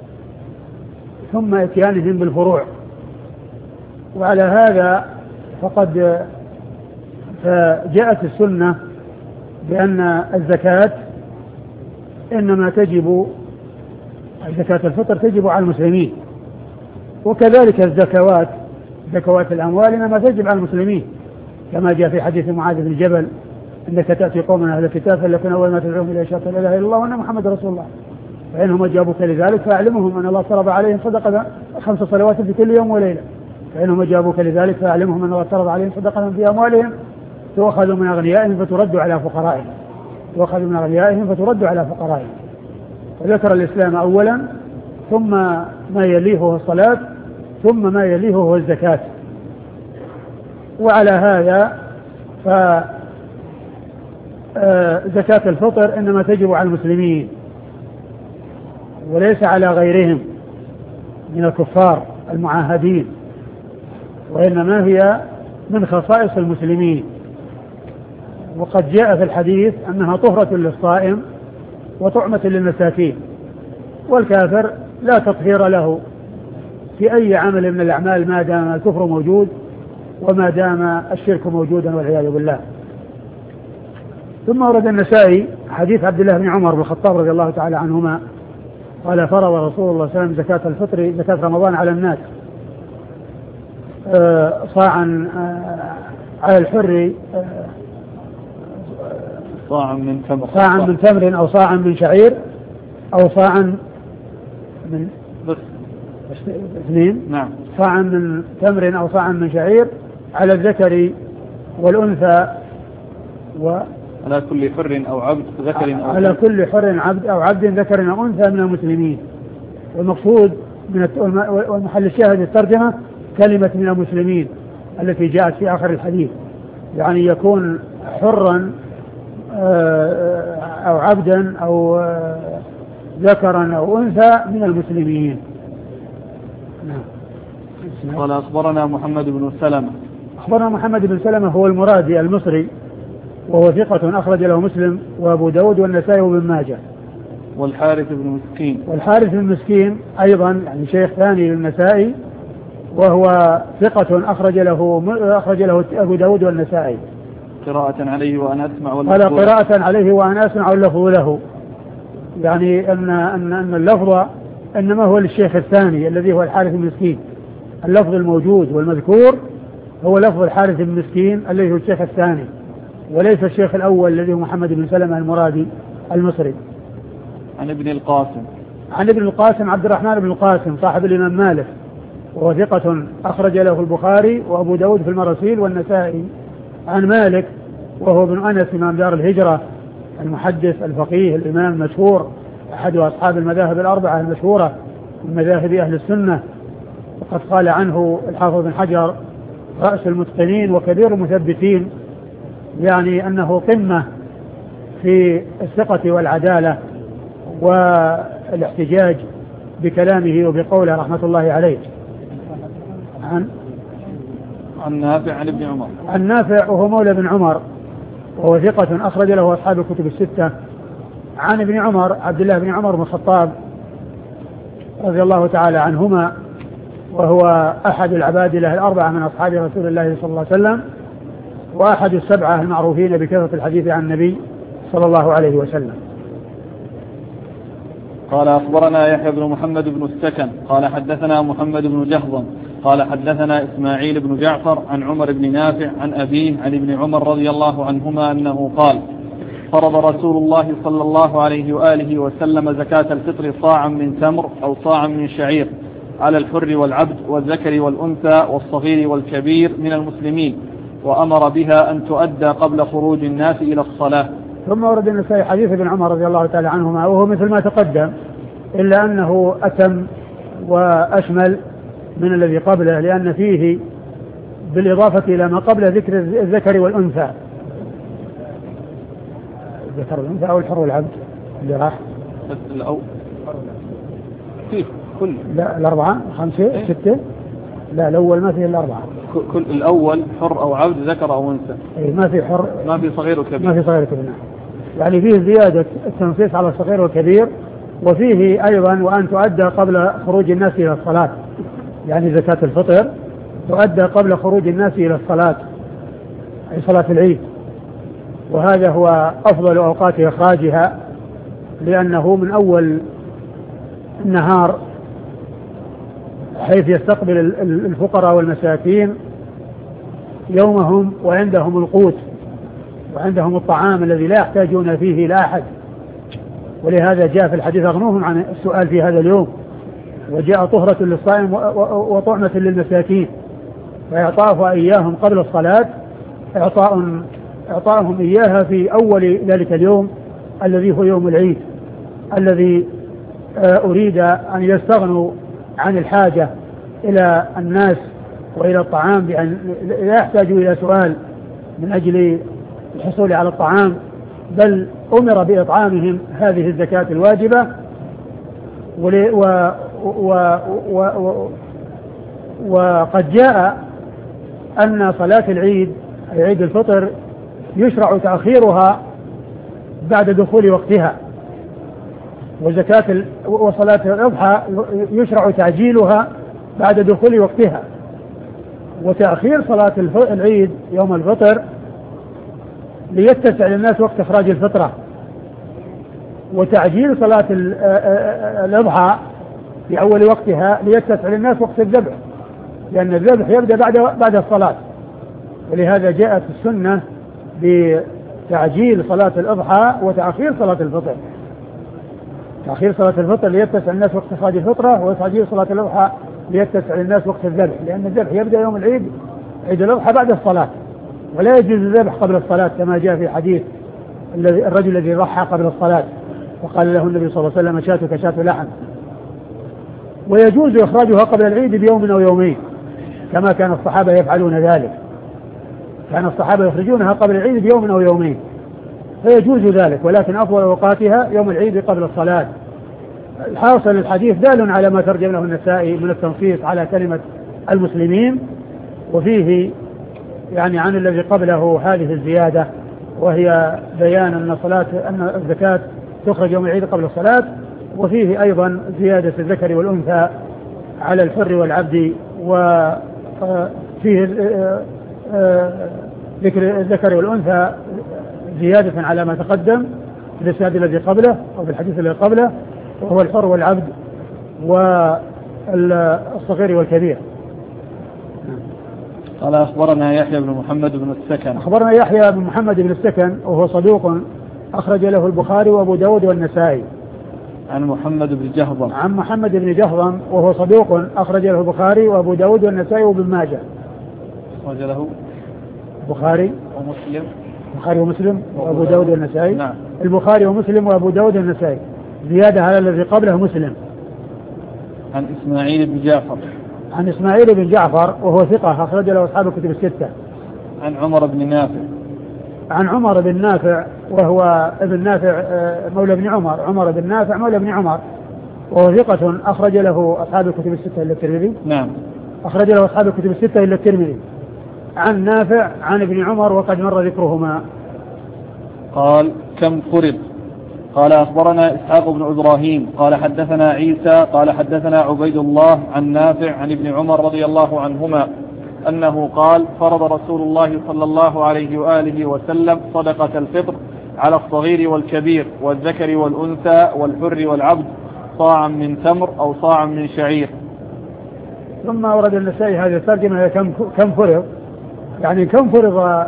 ثم إتيانهم بالفروع. وعلى هذا فقد جاءت السنة بأن الزكاة إنما تجب، زكاة الفطر تجب على المسلمين، وكذلك الزكوات، زكوات الأموال إنما تجب على المسلمين، كما جاء في حديث معاذ بن جبل: إنك تأتي قوما أهل الكتاب فليكن أول ما تدعوهم إلى شهادة لا إله إلا الله وأن محمد رسول الله، فإنهم أجابوك لذلك فأعلمهم أن الله فرض عليهم صدقة 5 صلوات في كل يوم وليلة، فإنهم أجابوك لذلك فأعلمهم أن الله فرض عليهم صدقة في أموالهم تؤخذ من أغنيائهم فترد على فقرائهم، تؤخذ من أغنيائهم فترد على فقرائهم. وذكر الإسلام أولا، ثم ما يليه هو الصلاة، ثم ما يليه هو الزكاة. وعلى هذا زكاة الفطر إنما تجب على المسلمين وليس على غيرهم من الكفار المعاهدين، وإنما هي من خصائص المسلمين. وقد جاء في الحديث أنها طهرة للصائم وطعمة للمساكين، والكافر لا تطهير له في أي عمل من الأعمال ما دام الكفر موجود وما دام الشرك موجودا والعياذ بالله. ثم ورد النسائي حديث عبد الله بن عمر بن الخطاب رضي الله تعالى عنهما قال: فرض رسول الله صلى الله عليه وسلم زكاة الفطر، زكاة رمضان، على الناس صاعا على الحر، صاعا من تمر أو صاعا من شعير أو صاعا من اثنين، نعم، صاعا من تمر أو صاعا من شعير على الذكر والأنثى، على كل حر أو عبد ذكر أو على كل حر عبد أو عبد ذكر أو أنثى من المسلمين. والمقصود والمحل الشاهد الترجمة كلمة من المسلمين التي جاءت في آخر الحديث، يعني يكون حرا أو عبدا أو ذكرا أو أنثى من المسلمين. قال: أخبرنا محمد بن سلمة. أخبرنا محمد بن سلمة هو المرادي المصري، وهو ثقة أخرج له مسلم وأبو داود والنسائي وابن ماجه. والحارث بن مسكين. والحارث بن مسكين أيضا يعني شيخ ثاني للنسائي، وهو ثقة أخرج له أبو داود والنسائي. قراءة عليه وأنا أسمع قال: قراءة عليه وأنا أسمع اللفظ له، يعني أن اللفظ إنما هو للشيخ الثاني الذي هو الحارث بن مسكين. اللفظ الموجود والمذكور هو لفظ الحارث بن مسكين الذي هو الشيخ الثاني، وليس الشيخ الأول الذي هو محمد بن سلمة المرادي المصري. عن ابن القاسم. عن ابن القاسم عبد الرحمن بن القاسم صاحب الإمام مالك، وهو ثقة أخرج له البخاري وأبو داود في المراسيل والنسائي. عن مالك وهو ابن أنس إمام دار الهجرة المحدث الفقيه الإمام المشهور، أحد أصحاب المذاهب الأربعة المشهورة من مذاهب أهل السنة. وقد قال عنه الحافظ بن حجر: رأس المتقنين وكبير المثبتين، يعني أنه قمة في الثقة والعدالة والاحتجاج بكلامه وبقوله رحمة الله عليه. عن نافع عن ابن عمر. عن نافع وهو مولى بن عمر، وهو ثقة أخرج له أصحاب الكتب الستة. عن ابن عمر عبد الله بن عمر بن الخطاب رضي الله تعالى عنهما، وهو أحد العبادلة الأربعة من أصحاب رسول الله صلى الله عليه وسلم، وأحد السبعة المعروفين بكثرة الحديث عن النبي صلى الله عليه وسلم. قال أخبرنا يحيى بن محمد بن السكن قال حدثنا محمد بن جهضم قال حدثنا إسماعيل بن جعفر عن عمر بن نافع عن أبيه عن ابن عمر رضي الله عنهما أنه قال: فرض رسول الله صلى الله عليه وآله وسلم زكاة الفطر صاعا من تمر أو صاعا من شعير على الحر والعبد والذكر والأنثى والصغير والكبير من المسلمين، وأمر بها أن تؤدى قبل خروج الناس إلى الصلاة. ثم ورد النسائي حديث ابن عمر رضي الله تعالى عنهما وهو مثل ما تقدم، إلا أنه أتم وأشمل من الذي قبله، لأن فيه بالإضافة إلى ما قبل ذكر الذكر والأنثى، الذكر والأنثى أو الحر والعبد اللي راح الأول فيه كل لا الأربعة خمسة ستة، لا الأول ما فيه الأربعة، كل الأول حر أو عبد ذكر أو أنثى، ما في حر، ما في صغير وكبير، ما في صغير وكبير، يعني فيه زيادة التنصيص على الصغير والكبير، وفيه أيضا وأن تؤدى قبل خروج الناس إلى الصلاة، يعني زكاة الفطر تؤدى قبل خروج الناس إلى الصلاة أي صلاة العيد، وهذا هو أفضل أوقات إخراجها، لأنه من أول النهار حيث يستقبل الفقراء والمساكين يومهم وعندهم القوت وعندهم الطعام الذي لا يحتاجون فيه إلى أحد، ولهذا جاء في الحديث أغنوهم عن السؤال في هذا اليوم، وجاء طهرة للصائم وطعمة للمساكين، فإعطاؤها إياهم قبل الصلاة إعطاءهم إياها في أول ذلك اليوم الذي هو يوم العيد، الذي أريد أن يستغنوا عن الحاجة إلى الناس وإلى الطعام، بأن لا يحتاجوا إلى سؤال من أجل الحصول على الطعام، بل أمر بإطعامهم هذه الزكاة الواجبة. وقد جاء أن صلاة العيد عيد الفطر يشرع تأخيرها بعد دخول وقتها، وصلاة الأضحى يشرع تعجيلها بعد دخول وقتها، وتأخير صلاة العيد يوم الفطر ليتسع للناس وقت إخراج الفطرة، وتعجيل صلاة الأضحى في أول وقتها ليتسع للناس وقت الذبح، لأن الذبح يبدأ بعد الصلاة، ولهذا جاءت السنة بتعجيل صلاة الأضحى وتأخير صلاة الفطر، تأخير صلاة الفطر ليتسع الناس وقت إخراج الفطرة، وتعجيل صلاة الأضحى ليتسع للناس وقت الذبح، لأن الذبح يبدأ يوم العيد عيد الأضحى بعد الصلاة، ولا يجوز الذبح قبل الصلاة كما جاء في حديث الرجل الذي ضحى قبل الصلاة وقال له النبي صلى الله عليه وسلم شاتك شات لحم. ويجوز إخراجها قبل العيد بيوم أو يومين كما كان الصحابة يفعلون ذلك، كان الصحابة يخرجونها قبل العيد بيوم أو يومين، فيجوز ذلك، ولكن أفضل أوقاتها يوم العيد قبل الصلاة. الحاصل الحديث دال على ما ترجم له النسائي من التنصيص على كلمة المسلمين، وفيه يعني عن الذي قبله هذه الزيادة، وهي بيان أن الزكاة تخرج يوم العيد قبل الصلاة، وفيه أيضا زيادة الذكر والأنثى على الحر والعبد، وفيه ذكر الذكر والأنثى زيادة على ما تقدم في الإسناد الذي قبله أو في الحديث الذي قبله، وهو الحر والعبد والصغير والكبير. قال أخبرنا يحيى بن محمد بن السكن. أخبرنا يحيى بن محمد بن السكن وهو صدوق أخرج له البخاري وأبو داود والنسائي. عن محمد بن جهضم. عن محمد بن جهضم وهو صدوق أخرج له البخاري وأبو داود والنسائي وابن ماجه. أخرج له البخاري ومسلم. البخاري ومسلم وأبو داود والنسائي. نعم. البخاري ومسلم وأبو داود والنسائي، زيادة على الذي قبله مسلم. عن إسماعيل بن جعفر. عن إسماعيل بن جعفر وهو ثقة أخرج له أصحاب الكتب الستة. عن عمر بن نافع. عن عمر بن نافع وهو ابن نافع مولى بن عمر، عمر بن نافع مولى بن عمر، وهو ثقة أخرج له أصحاب الكتب الستة إلا الترمذي. نعم. أخرج له أصحاب الكتب الستة إلا الترمذي. عن نافع عن ابن عمر وقد مر ذكرهما. قال: كم فرض؟ قال أخبرنا إسحاق بن إبراهيم قال حدثنا عيسى قال حدثنا عبيد الله عن نافع عن ابن عمر رضي الله عنهما أنه قال فرض رسول الله صلى الله عليه وآله وسلم صدقة الفطر على الصغير والكبير والذكر والأنثى والحر والعبد صاعا من تمر أو صاعا من شعير. ثم ورد النسائي هذه الترجمة كم فرض، يعني كم فرض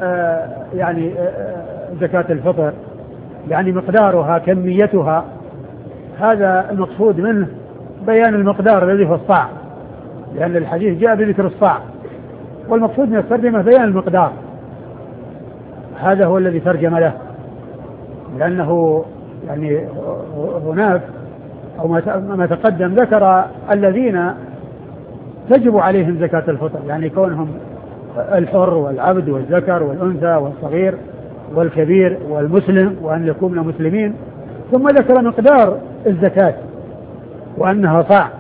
زكاة الفطر، يعني مقدارها كميتها. هذا المقصود منه بيان المقدار الذي في الصاع، لأن الحديث جاء بذكر الصاع، والمقصود من الترجمة بيان المقدار. هذا هو الذي ترجم له، لأنه يعني هناك أو ما تقدم ذكر الذين تجب عليهم زكاة الفطر، يعني كونهم الحر والعبد والذكر والأنثى والصغير والكبير والمسلم، وأن يكونوا مسلمين. ثم ذكر مقدار الزكاة وأنها صاع.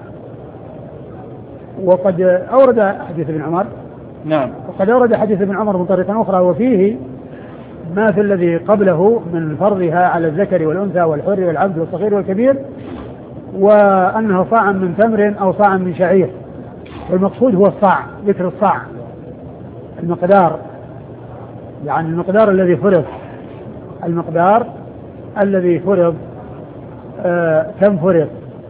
وقد أورد حديث ابن عمر، نعم، وقد أورد حديث ابن عمر من طريقة أخرى، وفيه ما في الذي قبله من فرضها على الذكر والأنثى والحر والعبد والصغير والكبير، وأنها صاعا من تمر أو صاعا من شعير. والمقصود هو الصاع، ذكر الصاع، المقدار، يعني المقدار الذي فرض، المقدار الذي فرض كم فرض.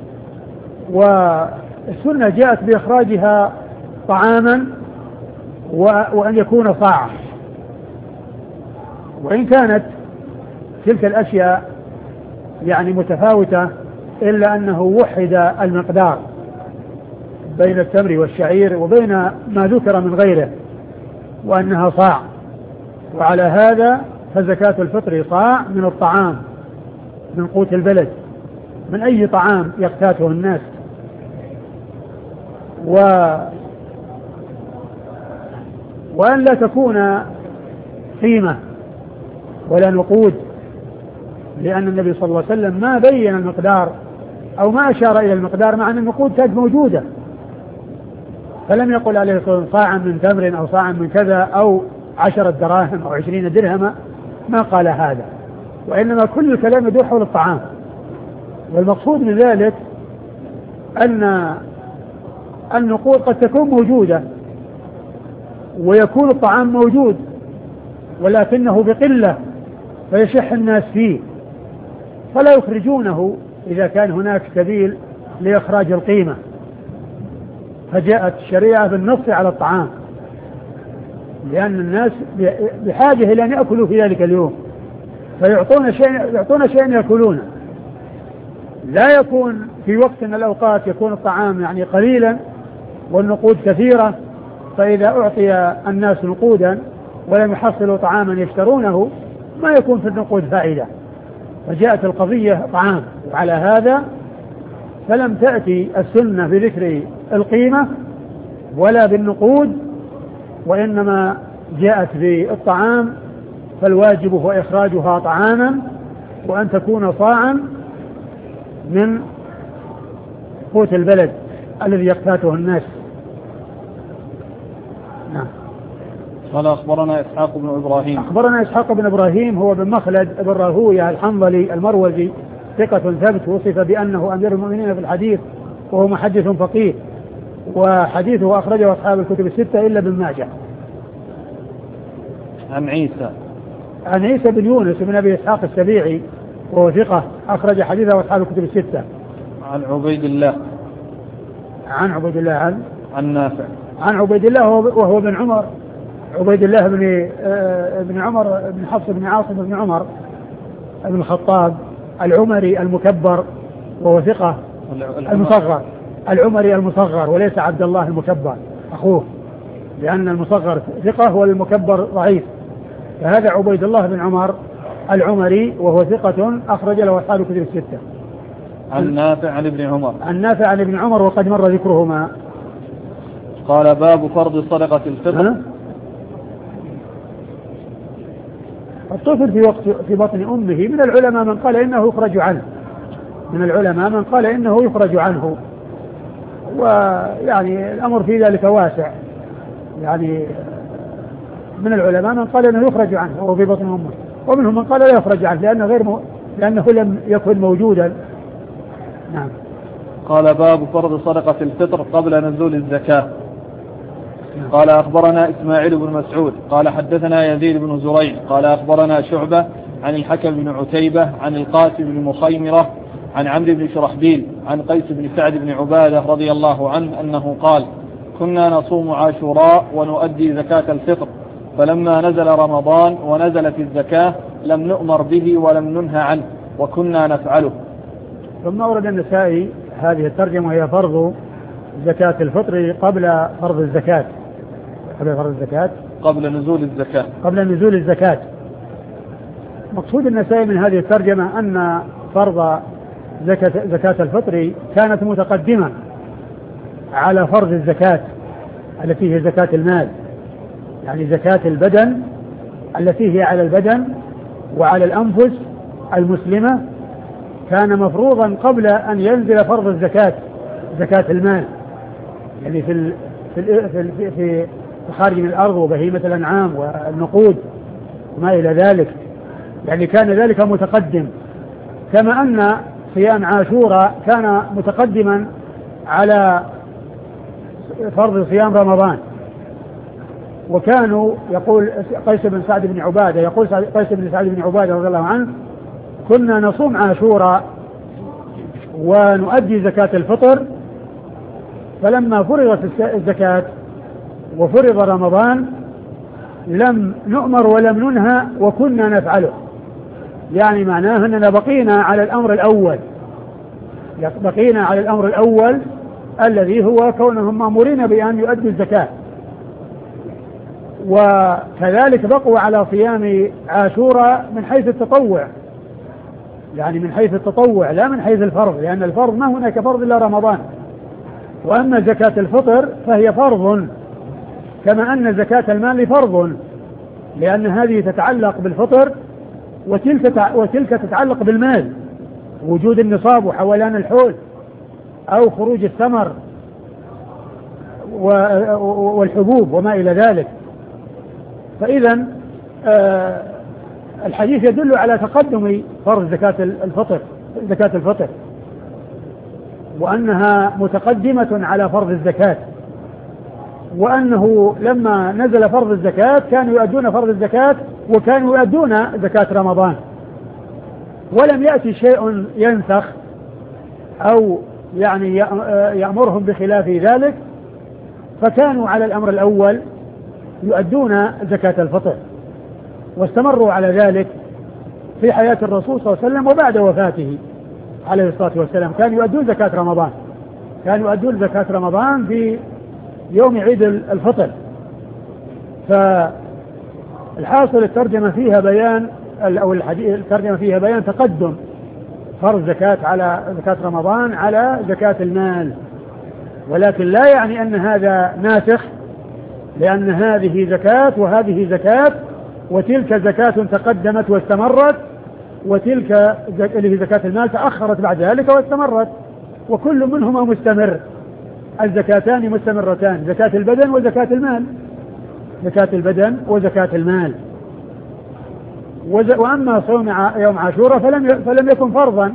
والسنة جاءت بإخراجها طعاما وأن يكون صاعا، وإن كانت تلك الأشياء يعني متفاوتة، إلا أنه وحد المقدار بين التمر والشعير وبين ما ذكر من غيره، وأنها صاع. وعلى هذا فزكاة الفطر صاع من الطعام، من قوت البلد، من أي طعام يقتاته الناس. وأن لا تكون قيمة ولا نقود، لأن النبي صلى الله عليه وسلم ما بين المقدار أو ما أشار إلى المقدار، مع أن النقود كانت موجودة، فلم يقل عليه الصلاة والسلام صاعا من تمر أو صاعا من كذا أو 10 دراهم أو 20 درهما، ما قال هذا، وإنما كل الكلام يدور حول الطعام. والمقصود من ذلك أن النقود قد تكون موجودة ويكون الطعام موجود، ولكنه بقلة فيشح الناس فيه، فلا يخرجونه إذا كان هناك سبيل لإخراج القيمة. فجاءت الشريعة بالنص على الطعام، لأن الناس بحاجة إلى أن يأكلوا في ذلك اليوم، فيعطون شيئا يأكلونه. لا يكون في وقت من الأوقات يكون الطعام يعني قليلا والنقود كثيرة، فإذا أعطي الناس نقودا ولم يحصلوا طعاما يشترونه ما يكون في النقود فائدة. فجاءت القضية طعام، وعلى هذا فلم تأتي السنة بذكر القيمة ولا بالنقود، وإنما جاءت بالطعام، فالواجب هو إخراجها طعاما وأن تكون صاعا من قوت البلد الذي يقتاته الناس. نعم. قال أخبرنا إسحاق بن إبراهيم. أخبرنا إسحاق بن إبراهيم هو بن مخلد بن راهوية الحنظلي المروزي، ثقة ثبت، وصف بأنه أمير المؤمنين في الحديث، وهو محدث فقيه، وحديثه أخرجه أصحاب الكتب الستة إلا ابن ماجه. عن عيسى بن يونس بن أبي إسحاق السبيعي، وهو ثقة، أخرج حديثه أصحاب الكتب الستة. عن عبيد الله عن نافع عن عبيد الله وهو بن عمر، عبيد الله بن عمر بن حفص بن عاصم بن عمر بن الخطاب العمري المكبر، وهو ثقة، المصغر، العمري المصغر، وليس عبد الله المكبر أخوه، لأن المصغر ثقة والمكبر ضعيف. فهذا عبيد الله بن عمر العمري، وهو ثقة، أخرج له أصحاب الكتب الستة. عن نافع عن ابن عمر وقد مر ذكرهما. قال باب فرض صدقة الفطر. الطفل في بطن أمه، من العلماء من قال إنه يخرج عنه، ويعني الأمر في ذلك واسع، يعني من العلماء من قال إنه يخرج عنه وهو في بطن أمه، ومنهم من قال لا يخرج عنه لأنه لم يكن موجودا. نعم. قال باب فرض صدقة الفطر قبل نزول الزكاة. قال أخبرنا إسماعيل بن مسعود قال حدثنا يزيد بن زريع قال أخبرنا شعبة عن الحكم بن عتيبة عن القاسم بن مخيمرة عن عمرو بن شرحبيل عن قيس بن سعد بن عبادة رضي الله عنه أنه قال كنا نصوم عاشوراء ونؤدي زكاة الفطر، فلما نزل رمضان ونزلت الزكاة لم نؤمر به ولم ننهى عنه وكنا نفعله. ثم أورد النسائي هذه الترجمة وهي فرض زكاة الفطر قبل فرض الزكاة. قبل نزول الزكاة. مقصود النسائي من هذه الترجمة أن فرض زكاة الفطر كانت متقدمة على فرض الزكاة التي هي زكاة المال، يعني زكاة البدن التي هي على البدن وعلى الأنفس المسلمة، كان مفروضا قبل أن ينزل فرض الزكاة زكاة المال، يعني في خارج من الأرض وبهيمة الأنعام والنقود وما إلى ذلك، يعني كان ذلك متقدم، كما أن صيام عاشوراء كان متقدما على فرض صيام رمضان. وكانوا يقول قيس بن سعد بن عبادة رضي الله عنه كنا نصوم عاشوراء ونؤدي زكاة الفطر، فلما فرضت الزكاة وفرض رمضان لم نؤمر ولم ننهى وكنا نفعله، يعني معناه أننا بقينا على الأمر الأول الذي هو كونهم مأمورين بأن يؤدوا الزكاة، وكذلك بقوا على صيام عاشوراء من حيث التطوع، يعني من حيث التطوع لا من حيث الفرض، لأن الفرض ما هناك فرض إلا رمضان. وأما زكاة الفطر فهي فرض كما أن زكاة المال فرض، لأن هذه تتعلق بالفطر وتلك تتعلق بالمال، وجود النصاب وحولان الحول أو خروج الثمر والحبوب وما إلى ذلك. فإذا الحديث يدل على تقدم فرض زكاة الفطر وأنها متقدمة على فرض الزكاة، وأنه لما نزل فرض الزكاة كانوا يؤدون فرض الزكاة وكانوا يؤدون زكاة رمضان، ولم يأتي شيء ينسخ أو يعني يأمرهم بخلاف ذلك، فكانوا على الأمر الأول يؤدون زكاة الفطر، واستمروا على ذلك في حياة الرسول صلى الله عليه وسلم وبعد وفاته عليه الصلاة والسلام. كانوا يؤدون زكاة رمضان في يوم عيد الفطر. فالحاصل الترجمة فيها بيان تقدم فرض زكاة رمضان على زكاة المال، ولكن لا يعني أن هذا ناسخ، لأن هذه زكاة وهذه زكاة، وتلك زكاة تقدمت واستمرت، وتلك اللي هي زكاة المال تأخرت بعد ذلك واستمرت، وكل منهما مستمر، الزكاتان مستمرتان، زكاة البدن وزكاة المال. وأما صوم يوم عاشوراء فلم يكن فرضا،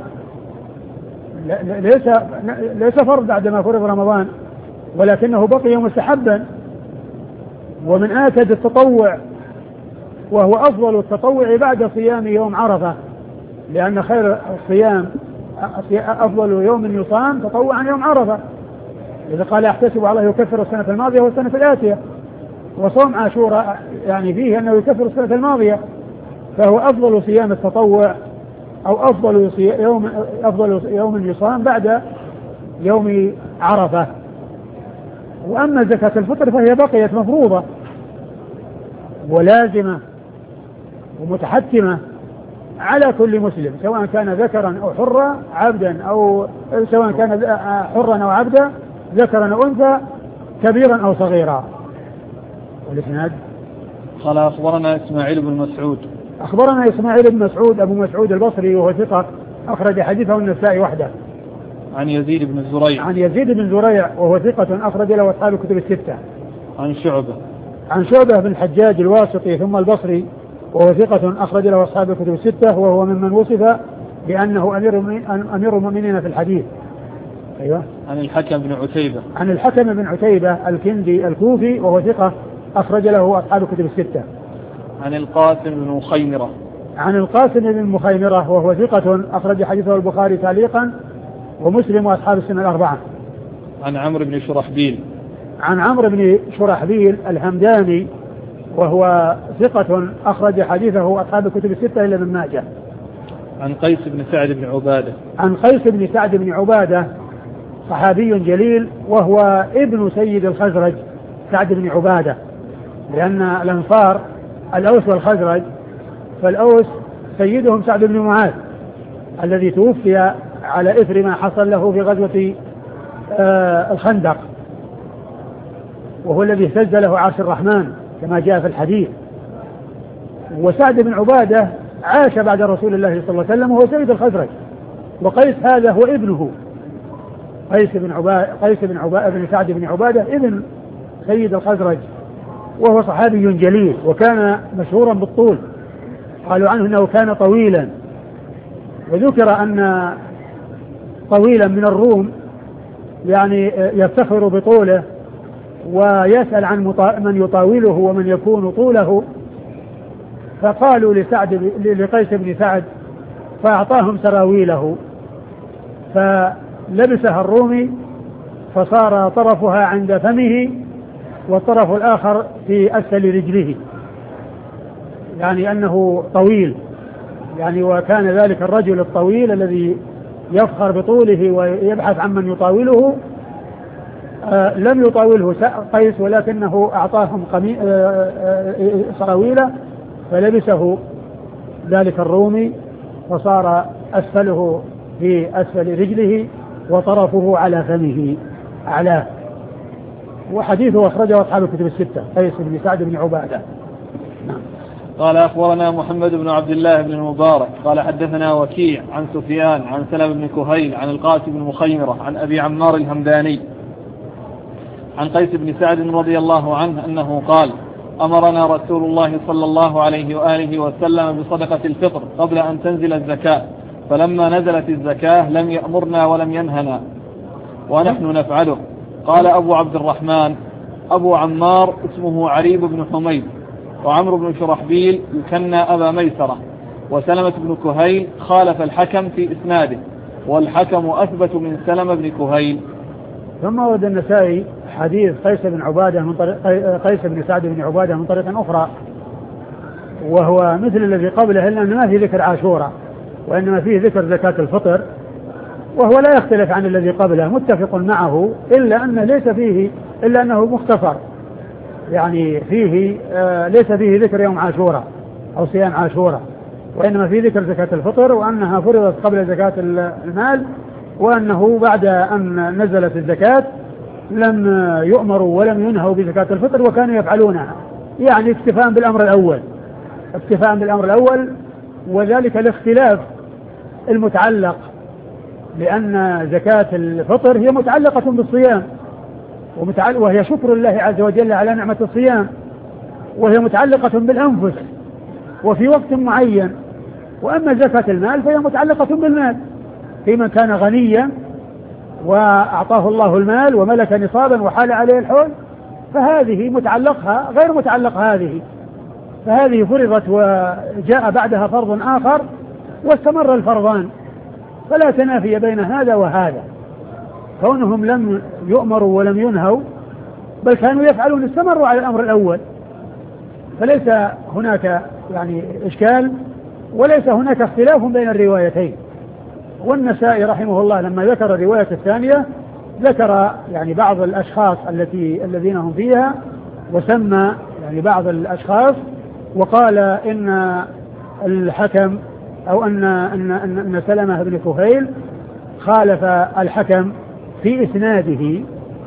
ليس فرض بعدما فرض رمضان، ولكنه بقي مستحبا ومن آكد التطوع، وهو أفضل التطوع بعد صيام يوم عرفة، لأن خير الصيام أفضل يوم يصام تطوعا يوم عرفة، إذا قال أحتسب على الله يكفر السنة الماضية والسنة الآتية، وصوم عاشوراء يعني فيه أنه يكفر السنة الماضية، فهو أفضل صيام التطوع أو أفضل يوم يصام بعد يوم عرفة. وأما زكاة الفطر فهي بقيت مفروضة ولازمة ومتحتمة على كل مسلم، سواء كان ذكرا أو حرا عبدا، أو سواء كان حرا أو عبدا، ذكرا أو أنثى، كبيرا أو صغيرا. والإسناد قال أخبرنا إسماعيل بن مسعود أبو مسعود البصري وهو ثقة أخرج حديثه النسائي وحده. عن يزيد بن زريع وهو ثقة أخرج له أصحاب الكتب الستة. عن شعبة بن الحجاج الواسطي ثم البصري وهو ثقة أخرج له أصحاب الكتب الستة، وهو ممن وصف بأنه أمير المؤمنين في الحديث. أيوة. عن الحكم بن عتيبة. عن الحكم بن عتيبة الكندي الكوفي وهو ثقة أخرج له أصحاب الكتب الستة. عن القاسم بن مخيمرة. عن القاسم بن مخيمرة وهو ثقة أخرج حديثه البخاري تعليقا ومسلم وأصحاب السنة الأربعة. عن عمرو بن شرحبيل. عن عمرو بن شرحبيل الهمداني وهو ثقة أخرج حديثه أصحاب الكتب الستة إلا ابن ماجه. عن قيس بن سعد بن عبادة. عن قيس بن سعد بن عبادة صحابي جليل وهو ابن سيد الخزرج سعد بن عبادة، لأن الأنصار الأوس والخزرج، فالأوس سيدهم سعد بن معاذ الذي توفي على إثر ما حصل له في غزوة الخندق، وهو الذي اهتز له عرش الرحمن كما جاء في الحديث. وسعد بن عبادة عاش بعد رسول الله صلى الله عليه وسلم وهو سيد الخزرج، وقيس هذا هو ابنه، قيس بن سعد بن عبادة ابن سيد الخزرج، وهو صحابي جليل وكان مشهورا بالطول، قالوا عنه انه كان طويلا، وذكر ان طويلا من الروم يعني يفتخر بطوله ويسأل عن من يطاوله ومن يكون طوله، فقالوا لقيس بن سعد فأعطاهم سراويله فلبسها الرومي فصار طرفها عند فمه والطرف الآخر في أسفل رجله، يعني أنه طويل يعني. وكان ذلك الرجل الطويل الذي يفخر بطوله ويبحث عن من يطاوله لم يطاوله قيس، ولكنه أعطاهم سراويله فلبسه ذلك الرومي فصار أسفله في أسفل رجله وطرفه على فمه أعلاه. وحديثه أخرجه أصحاب الكتب الستة. قيس بن سعد بن عبادة. نعم. قال أخبرنا محمد بن عبد الله بن المبارك قال حدثنا وكيع عن سفيان عن سلم بن كهيل عن القاسم بن مخيمرة عن أبي عمار الهمداني عن قيس بن سعد رضي الله عنه أنه قال أمرنا رسول الله صلى الله عليه وآله وسلم بصدقة الفطر قبل أن تنزل الزكاة، فلما نزلت الزكاة لم يأمرنا ولم ينهنا ونحن نفعله. قال أبو عبد الرحمن أبو عمار اسمه عريب بن حميد، وعمرو بن شرحبيل يكنى أبا ميسرة، وسلمة بن كهيل خالف الحكم في إسناده، والحكم أثبت من سلمة بن كهيل. ثم ورد النسائي حديث قيس بن سعد بن عبادة من طريق أخرى وهو مثل الذي قبله، إلا أنه ما في ذكر عاشوراء وإنما فيه ذكر زكاة الفطر، وهو لا يختلف عن الذي قبله، متفق معه، إلا أنه ليس فيه إلا أنه مختصر، يعني فيه ليس فيه ذكر يوم عاشوراء أو صيام عاشوراء، وإنما فيه ذكر زكاة الفطر وأنها فرضت قبل زكاة المال، وأنه بعد أن نزلت الزكاة لم يؤمروا ولم ينهوا بزكاة الفطر وكانوا يفعلونها، يعني اكتفاء بالأمر الأول، وذلك الاختلاف المتعلق، لأن زكاة الفطر هي متعلقة بالصيام وهي شكر الله عز وجل على نعمة الصيام، وهي متعلقة بالأنفس وفي وقت معين. وأما زكاة المال فهي متعلقة بالمال، في من كان غنيا وأعطاه الله المال وملك نصابا وحال عليه الحول فهذه متعلقها غير متعلق هذه، فهذه فرضت وجاء بعدها فرض آخر واستمر الفرضان، فلا تنافي بين هذا وهذا، كونهم لم يؤمروا ولم ينهوا بل كانوا يفعلون استمروا على الأمر الأول، فليس هناك يعني إشكال وليس هناك اختلاف بين الروايتين. والنسائي رحمه الله لما ذكر الرواية الثانية ذكر يعني بعض الأشخاص الذين هم فيها، وسمى يعني بعض الأشخاص وقال إن الحكم أو أن سلمة بن كهيل خالف الحكم في إسناده،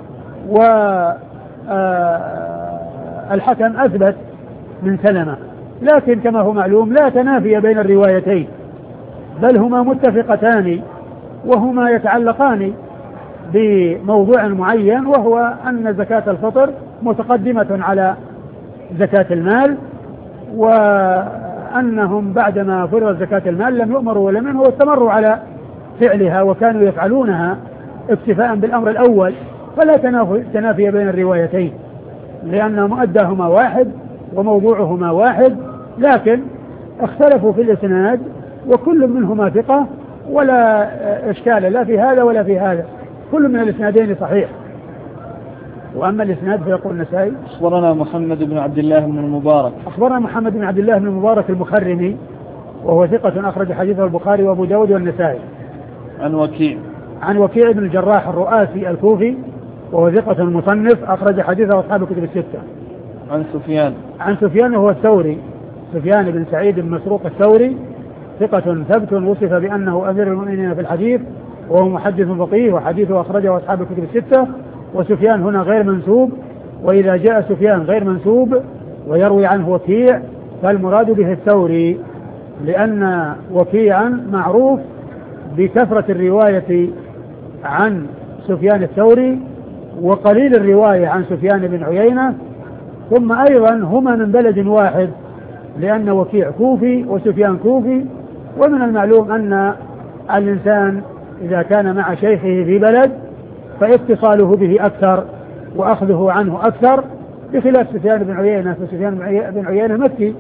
والحكم أثبت من سلمة، لكن كما هو معلوم لا تنافي بين الروايتين بل هما متفقتان وهما يتعلقان بموضوع معين، وهو أن زكاة الفطر متقدمة على زكاة المال، أنهم بعدما فرض زكاة المال لم يؤمروا ولم ينهوا واستمروا على فعلها وكانوا يفعلونها اكتفاء بالأمر الأول، فلا تنافي بين الروايتين لأن مؤداهما واحد وموضوعهما واحد، لكن اختلفوا في الإسناد وكل منهما ثقة ولا إشكال لا في هذا ولا في هذا، كل من الإسنادين صحيح. وأما الإسناد فيقول النسائي أخبرنا محمد بن عبد الله بن المبارك. أخبرنا محمد بن عبد الله بن المبارك المخرمي وهو ثقة أخرج حديثه البخاري وأبو داود والنسائي. عن وكيع بن الجراح الرؤاسي الكوفي وهو ثقة مصنف أخرج حديثه أصحاب الكتب الستة. عن سفيان وهو الثوري، سفيان بن سعيد بن مسروق الثوري، ثقة ثبت وصف بأنه أمير المؤمنين في الحديث وهو محدث فقيه وحديثه أخرجه أصحاب الكتب الستة. وسفيان هنا غير منسوب، وإذا جاء سفيان غير منسوب ويروي عنه وكيع فالمراد به الثوري، لأن وكيعا معروف بكثرة الرواية عن سفيان الثوري وقليل الرواية عن سفيان بن عيينة، ثم أيضا هما من بلد واحد لأن وكيع كوفي وسفيان كوفي، ومن المعلوم أن الإنسان إذا كان مع شيخه في بلد فاتصاله به أكثر وأخذه عنه أكثر، بخلاف سفيان بن عيينة، فسفيان بن عيينة مكي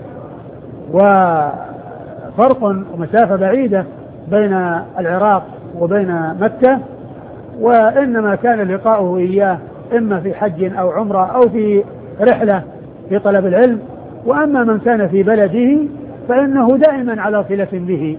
وفرق ومسافة بعيدة بين العراق وبين مكة، وإنما كان لقاؤه إياه إما في حج أو عمرة أو في رحلة في طلب العلم. وأما من كان في بلده فإنه دائما على صلة به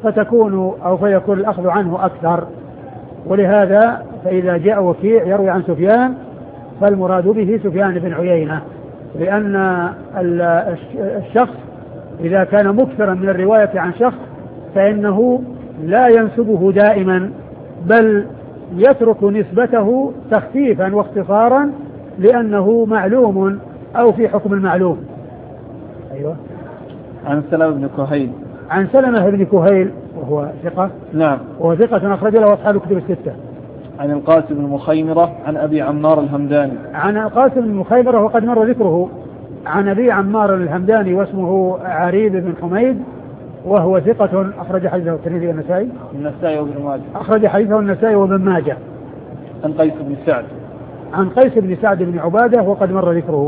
فيكون الأخذ عنه أكثر. ولهذا فإذا جاء وكيع يروي عن سفيان فالمراد به سفيان بن عيينة، لأن الشخص إذا كان مكثرا من الرواية عن شخص فإنه لا ينسبه دائما بل يترك نسبته تخفيفا واختصارا لأنه معلوم أو في حكم المعلوم. أيوة. عن سلمة بن كهيل. عن سلمة بن كهيل وهو ثقة. نعم. وهو ثقة أخرج له أصحاب الكتب الستة. عن القاسم بن مخيمرة عن أبي عمار الهمداني. عن القاسم بن مخيمرة وقد مر ذكره. عن أبي عمار الهمداني واسمه عريب بن حميد وهو ثقة أخرج حديثه الترمذي والنسائي. النسائي وابن ماجه. أخرج حديثه النسائي وابن ماجه. عن قيس بن سعد. عن قيس بن سعد بن عبادة وقد مر ذكره.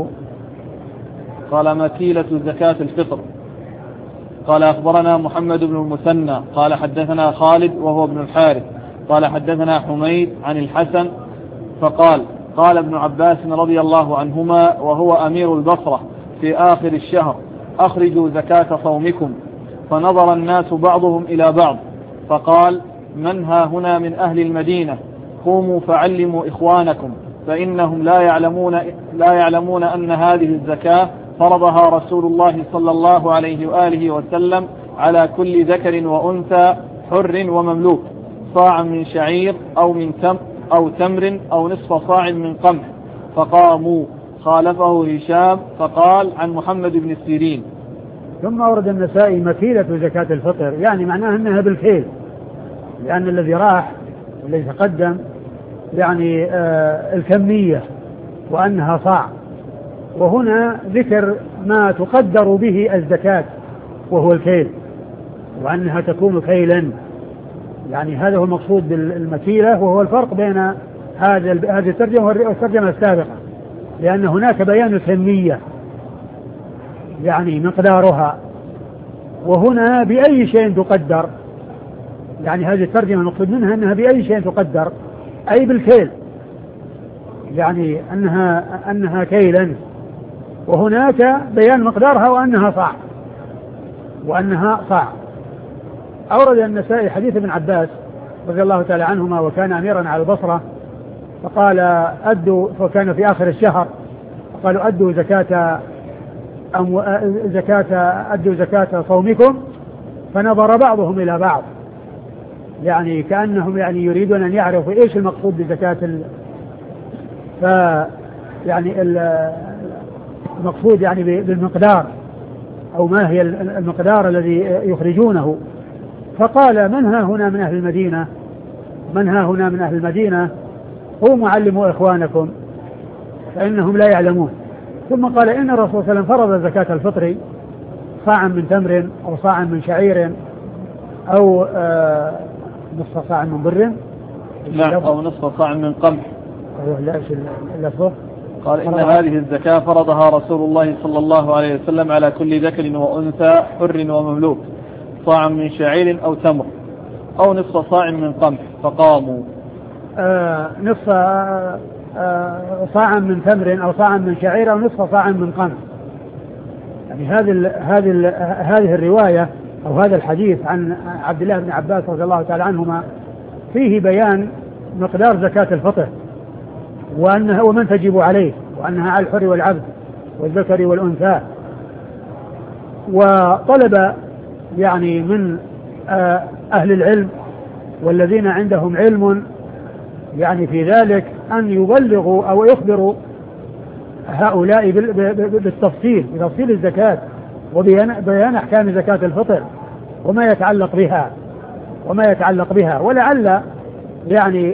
قال مكيلة زكاة الفطر. قال أخبرنا محمد بن المثنى قال حدثنا خالد وهو ابن الحارث قال حدثنا حميد عن الحسن فقال قال ابن عباس رضي الله عنهما وهو أمير البصرة في آخر الشهر أخرجوا زكاة صومكم، فنظر الناس بعضهم إلى بعض فقال من ها هنا من أهل المدينة قوموا فعلموا إخوانكم فإنهم لا يعلمون أن هذه الزكاة فرضها رسول الله صلى الله عليه وآله وسلم على كل ذكر وأنثى حر ومملوك صاع من شعير أو تمر أو نصف صاع من قمح. فقاموا. خالفه هشام فقال عن محمد بن السيرين. ثم أورد النسائي مكيلة زكاة الفطر، يعني معناها أنها بالكيل، لأن الذي راح والذي تقدم يعني الكمية وأنها صاع، وهنا ذكر ما تقدر به الزكاة وهو الكيل وأنها تكون كيلا، يعني هذا هو المقصود بالمكيلة، وهو الفرق بين هذه الترجمة والترجمة السابقة، لأن هناك بيان الكمية يعني مقدارها، وهنا بأي شيء تقدر، يعني هذه الترجمة المقصود منها أنها بأي شيء تقدر أي بالكيل، يعني أنها كيلا، وهناك بيان مقدارها وأنها صاع. أورد النسائي حديث ابن عباس رضي الله تعالى عنهما وكان أميرا على البصرة فقال أدوا، وكان في آخر الشهر قالوا أدوا زكاة صومكم، فنظر بعضهم إلى بعض، يعني كأنهم يعني يريدون أن يعرفوا إيش المقصود بزكاة يعني المقصود يعني بالمقدار أو ما هي المقدار الذي يخرجونه. فقال من ها هنا من أهل المدينة قوموا علموا إخوانكم فإنهم لا يعلمون. ثم قال إن الرسول صلى الله عليه وسلم فرض زكاة الفطر صاعا من تمر أو صاعا من شعير أو نصف صاع من بر. نعم، أو نصف صاع من قمح. لا إيش اللفظ؟ قال إن هذه الزكاة فرضها رسول الله صلى الله عليه وسلم على كل ذكر وأنثى حر ومملوك، صاع من شعير أو تمر أو نصف صاع من قمح، فقاموا. نصف صاع من تمر أو صاع من شعير أو نصف صاع من قمح. يعني هذه الرواية أو هذا الحديث عن عبد الله بن عباس رضي الله تعالى عنهما فيه بيان مقدار زكاة الفطر وأنها ومن تجب عليه، وأنها على الحر والعبد والذكر والأنثى. وطلب يعني من أهل العلم والذين عندهم علم يعني في ذلك أن يبلغوا أو يخبروا هؤلاء بالتفصيل، بتفصيل الزكاة وبيان أحكام زكاة الفطر وما يتعلق بها ولعل يعني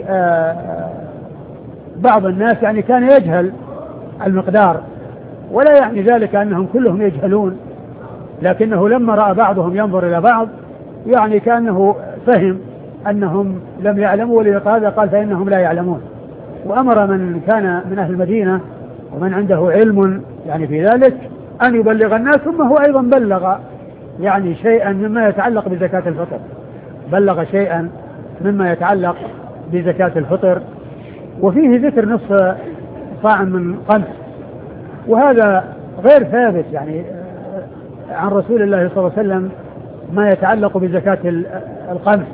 بعض الناس يعني كان يجهل المقدار، ولا يعني ذلك أنهم كلهم يجهلون، لكنه لما رأى بعضهم ينظر إلى بعض يعني كأنه فهم أنهم لم يعلموا، ولهذا قال فإنهم لا يعلمون. وأمر من كان من أهل المدينة ومن عنده علم يعني في ذلك أن يبلغ الناس، ثم هو أيضا بلغ يعني شيئا مما يتعلق بزكاة الفطر، بلغ شيئا مما يتعلق بزكاة الفطر. وفيه ذكر نصف صاع من قمح، وهذا غير ثابت يعني عن رسول الله صلى الله عليه وسلم ما يتعلق بزكاة القمح.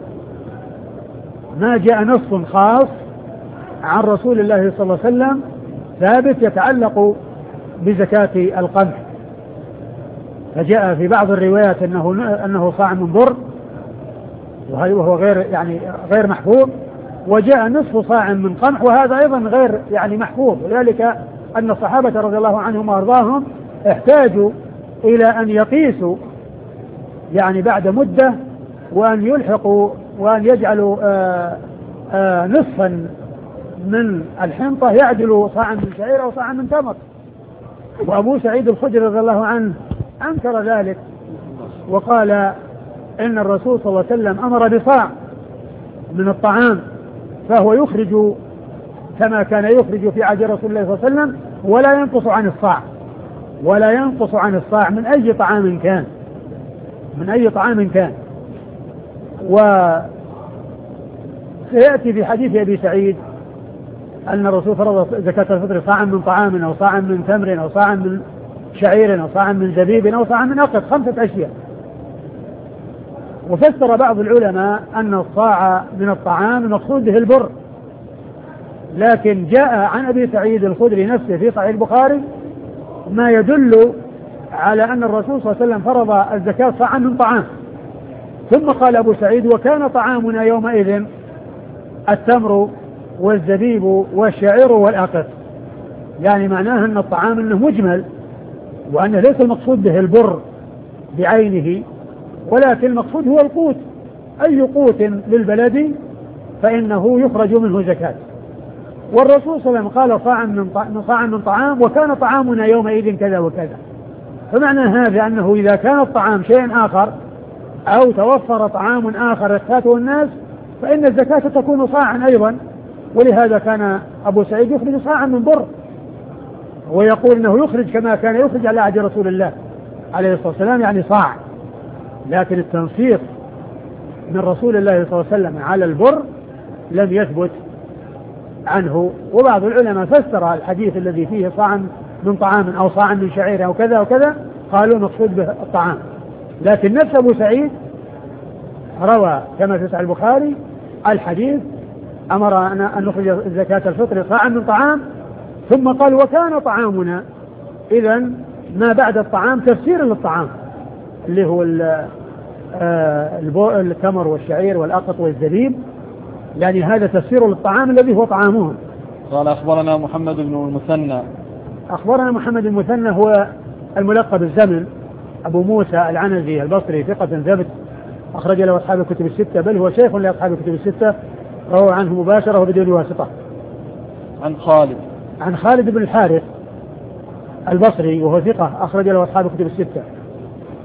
ما جاء نص خاص عن رسول الله صلى الله عليه وسلم ثابت يتعلق بزكاة القمح. فجاء في بعض الروايات أنه صاع من بر، وهو غير محفوظ، وجاء نصف صاع من قمح، وهذا أيضا غير يعني محفوظ، وذلك أن الصحابة رضي الله عنهم وأرضاهم احتاجوا إلى أن يقيسوا يعني بعد مدة وأن يلحقوا وأن يجعلوا نصفا من الحنطة يعدل صاعا من شعير أو صاعا من تمر. وأبو سعيد الخدري رضي الله عنه أنكر ذلك وقال إن الرسول صلى الله عليه وسلم أمر بصاع من الطعام فهو يخرج كما كان يخرج في عهد رسول الله صلى الله عليه وسلم، ولا ينقص عن الصاع من أي طعام كان. وسيأتي في حديث أبي سعيد أن الرسول فرض زكاة الفطر صاعا من طعام أو صاعا من تمر أو صاعا من شعير أو صاعا من زبيب أو صاعا من أقط، 5 أشياء. وفسر بعض العلماء أن الصاع من الطعام المقصود به البر، لكن جاء عن أبي سعيد الخدري نفسه في صحيح البخاري ما يدل على أن الرسول صلى الله عليه وسلم فرض الزكاة صاعا من طعام. ثم قال أبو سعيد وكان طعامنا يومئذ التمر والزبيب والشعير والأقط، يعني معناه أن الطعام أنه مجمل، وأنه ليس المقصود به البر بعينه، ولكن المقصود هو القوت، أي قوت للبلد فإنه يخرج منه زكاة. والرسول صلى الله عليه وسلم قال صاعا من طعام وكان طعامنا يومئذ كذا وكذا. فمعنى هذا أنه إذا كان الطعام شيء آخر أو توفر طعام آخر يحتاجه الناس فإن الزكاة تكون صاعا أيضا. ولهذا كان أبو سعيد يخرج صاعا من بر، ويقول أنه يخرج كما كان يخرج على عهد رسول الله عليه الصلاة والسلام يعني صاع. لكن التنصيص من رسول الله صلى الله عليه وسلم على البر لم يثبت عنه. وبعض العلماء فسر الحديث الذي فيه صاعا من طعام أو صاعا من شعير أو كذا وكذا قالوا مقصود به الطعام، لكن نفس أبو سعيد روى كما في صحيح البخاري الحديث أمر أن نخرج زكاة الفطر صاعا من طعام، ثم قال وكان طعامنا. إذن ما بعد الطعام تفسير للطعام اللي هو التمر والشعير والأقط والزبيب، يعني هذا تفسير للطعام الذي هو طعامهم. قال أخبرنا محمد بن المثنى. أخبرنا محمد المثنى هو الملقب الزمن أبو موسى العنزي البصري ثقة ثبت أخرج له أصحاب الكتب الستة، بل هو شيخ لأصحاب الكتب الستة، روى عنه مباشرة وبدون واسطة. عن خالد بن الحارث البصري وهو ثقة أخرج له أصحاب الكتب الستة.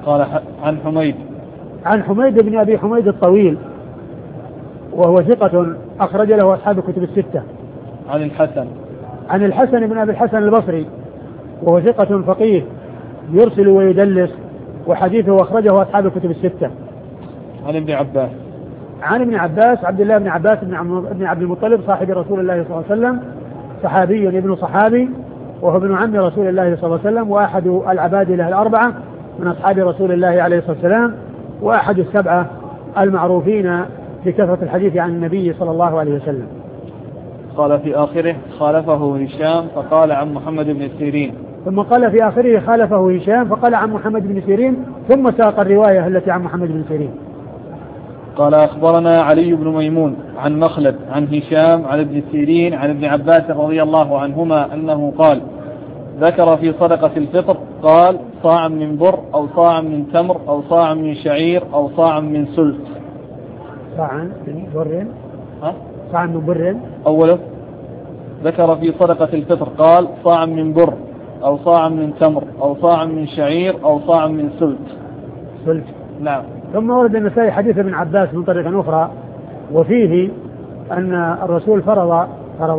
قال عن حميد. عن حميد بن أبي حميد الطويل وهو ثقة أخرج له أصحاب الكتب الستة. عن الحسن. عن الحسن بن أبي الحسن البصري وهو ثقة فقيه يرسل ويدلس وحديثه أخرجه أصحاب الكتب الستة. عن ابن عباس. عن ابن عباس عبد الله بن عباس بن عبد المطلب صاحب رسول الله صلى الله عليه وسلم صحابي ابن صحابي وهو ابن عم رسول الله صلى الله عليه وسلم وأحد العبادلة الأربعة من أصحاب رسول الله عليه الصلاة والسلام وأحد السبعة المعروفين بكثرة الحديث عن النبي صلى الله عليه وسلم. قال في آخره خالفه هشام فقال عن محمد بن سيرين. ثم قال في آخره خالفه هشام فقال عن محمد بن سيرين ثم ساق الرواية التي عن محمد بن سيرين. قال أخبرنا علي بن ميمون عن مخلد عن هشام عن ابن سيرين عن ابن عباس رضي الله عنهما أنه قال ذكر في صدقة الفطر قال صاع من بر أو صاع من تمر أو صاع من شعير أو صاع من سلت. صاع من بر صاع من بر أوله ذكر في صدقة الفطر قال صاع من بر أو صاع من تمر أو صاع من شعير أو صاع من سلت. نعم. ثم ورد النسائي حديث ابن عباس من طريق أخرى وفيه أن الرسول فرض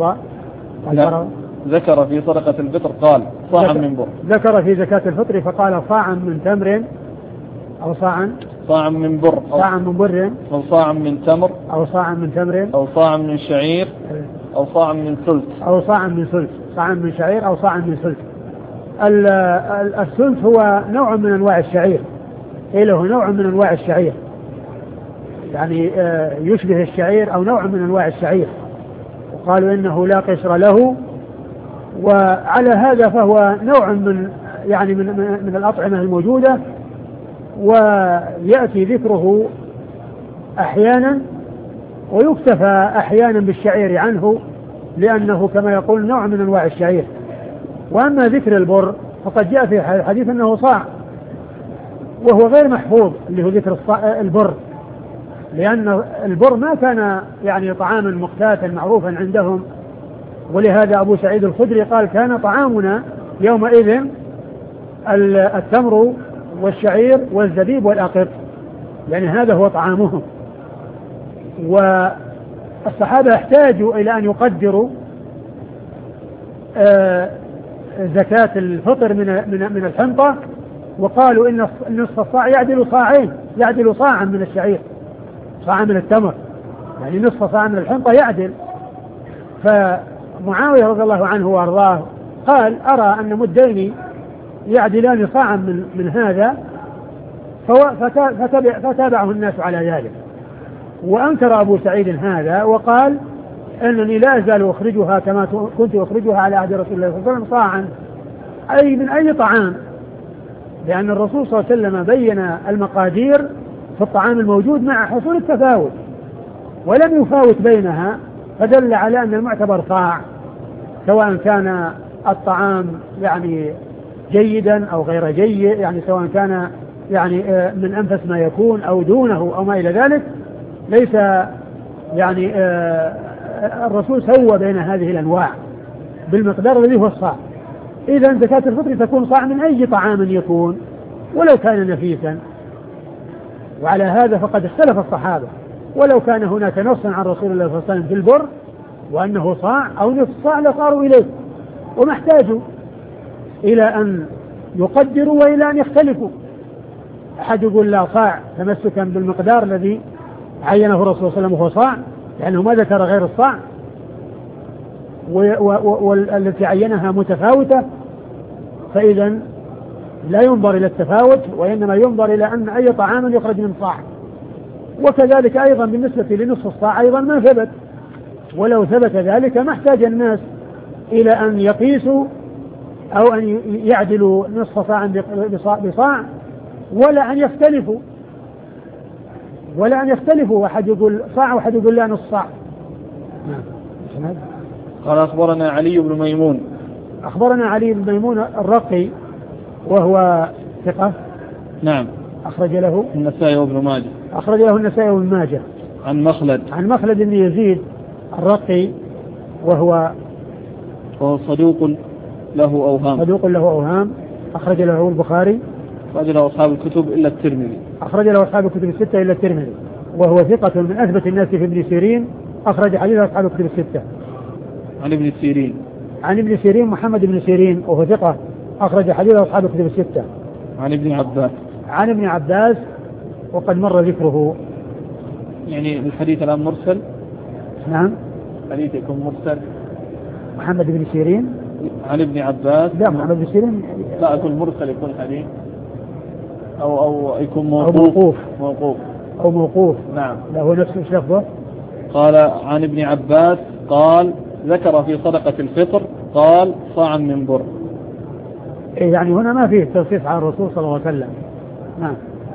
ذكر في صدقة الفطر قال صاع من بر. ذكر في زكاة الفطر فقال صاع من تمر أو صاع من بر أو صاع من تمر أو صاع من تمر أو صاع من شعير أو صاع من سلت صاع من شعير أو صاع من سلت. السلت هو نوع من أنواع الشعير له نوع من أنواع الشعير يعني يشبه الشعير أو نوع من أنواع الشعير وقالوا إنه لا قشر له وعلى هذا فهو نوع من يعني من الأطعمة الموجودة ويأتي ذكره أحيانا ويكتفى أحيانا بالشعير عنه لأنه كما يقول نوع من أنواع الشعير. وأما ذكر البر فقد جاء في الحديث أنه صاع وهو غير محفوظ اللي هو ذكر البر لأن البر ما كان يعني طعاما مقتاتا معروفا عندهم ولهذا أبو سعيد الخدري قال كان طعامنا يومئذ التمر والشعير والزبيب والأقط يعني هذا هو طعامهم. والصحابة احتاجوا إلى أن يقدروا زكاة الفطر من الحنطة وقالوا إن نصف الصاع يعدل صاعا من الشعير صاعا من التمر يعني نصف صاع من الحنطة يعدل. فمعاوية رضي الله عنه وارضاه قال أرى أن مدين يعدلان صاعا من هذا فتابعه الناس على ذلك. وأنكر أبو سعيد هذا وقال أنني لا أزال أخرجها كما كنت أخرجها على عهد رسول الله صلى الله عليه وسلم صاعا أي من أي طعام لأن الرسول صلى الله عليه وسلم بين المقادير في الطعام الموجود مع حصول التفاوت ولم يفاوت بينها فدل على أن المعتبر صاع سواء كان الطعام يعني جيدا أو غير جيد يعني سواء كان يعني من أنفس ما يكون أو دونه أو ما إلى ذلك ليس يعني الرسول سوى بين هذه الأنواع بالمقدار الذي هو الصاع. إذا زكاة الفطر تكون صاع من أي طعام يكون ولو كان نفيسا. وعلى هذا فقد اختلف الصحابة ولو كان هناك نص عن رسول الله صلى الله عليه وسلم في البر وأنه صاع أو نصف صاع لصاروا إليه وما احتاجوا إلى أن يقدروا وإلى أن يختلفوا. أحد يقول لا صاع تمسكا بالمقدار الذي عينه الرسول صلى الله عليه وسلم وهو صاع لأنه ما ذكر غير الصاع والتي عينها متفاوتة فإذا لا ينظر إلى التفاوت وإنما ينظر إلى أن أي طعام يخرج من صاع. وكذلك أيضا بالنسبة لنصف الصاع أيضا ما ثبت ولو ثبت ذلك ما احتاج الناس إلى أن يقيسوا أو أن يعدلوا نصف صاع بصاع ولا أن يختلفوا واحد يقول صاع واحد يقول لا نصف صاع. قال أخبرنا علي بن ميمون. أخبرنا علي بن ميمون الرقي وهو ثقة. نعم. أخرج له النسائي وابن ماجه. أخرج له النسائي وابن ماجه. عن مخلد بن يزيد الرقي وهو صدوق له أوهام. أخرج له البخاري أخرج له أصحاب الكتب إلا الترمذي. أخرج له أصحاب الكتب الستة إلا الترمذي، وهو ثقة من أثبت الناس في ابن سيرين، أخرج حديث أصحاب الكتب الستة. عن ابن سيرين. عن ابن سيرين محمد بن سيرين وهو ثقة، أخرج حديث أصحاب الكتب الستة. عن ابن عباس. عن ابن عباس وقد مر ذكره. يعني الحديث الآن مرسل. نعم. حديث يكون مرسل. محمد بن سيرين. عن ابن عباس. لا محمد بن سيرين. لا يكون مرسل، يكون حديث أو يكون موقوف. أو موقوف. نعم. لا هو نفس لفظه. قال عن ابن عباس قال ذكر في صدقة الفطر قال صاعا من بر. يعني هنا ما فيه تنصيص عن الرسول صلى الله عليه وسلم. نعم.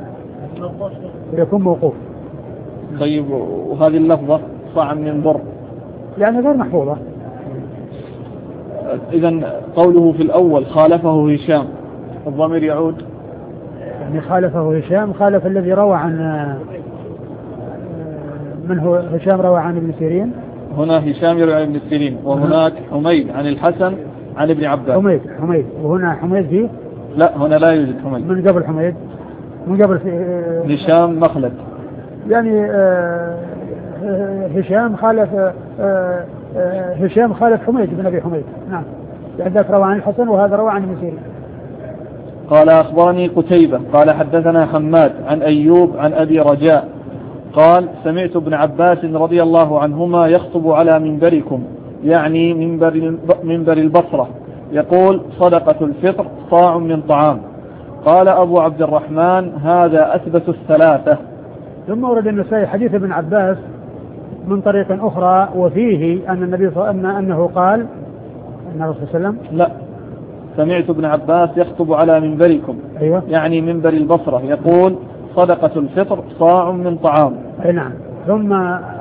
يكون موقوف. طيب وهذه اللفظة صاعا من بر يعني غير محفوظة. إذن قوله في الأول خالفه هشام، الضمير يعود يعني خالفه هشام، خالف الذي روى عن من هو هشام روى عن ابن سيرين. هنا هشام يروي عن ابن سيرين، وهناك حميد عن الحسن عن ابن عباس. حميد وهنا حميد فيه. لا هنا لا يوجد حميد. من قبل حميد، من قبل هشام مخلد. يعني هشام خالف حميد بن أبي حميد. نعم. يعني ذاك روى عن الحسن وهذا روى عن ابن سيرين. قال أخبرني قتيبة قال حدثنا حماد عن أيوب عن أبي رجاء قال سمعت ابن عباس رضي الله عنهما يخطب على منبركم، يعني منبر البصرة، يقول صدقة الفطر صاع من طعام. قال أبو عبد الرحمن هذا أثبت الثلاثة. ثم ورد النسائي حديث ابن عباس من طريق أخرى وفيه أن النبي صلى الله عليه وسلم أنه قال أن الرسول صلى الله عليه وسلم. لا، سمعت ابن عباس يخطب على منبركم. أيوة. يعني منبر البصرة، يقول صدقة الفطر صاع من طعام. أي نعم. ثم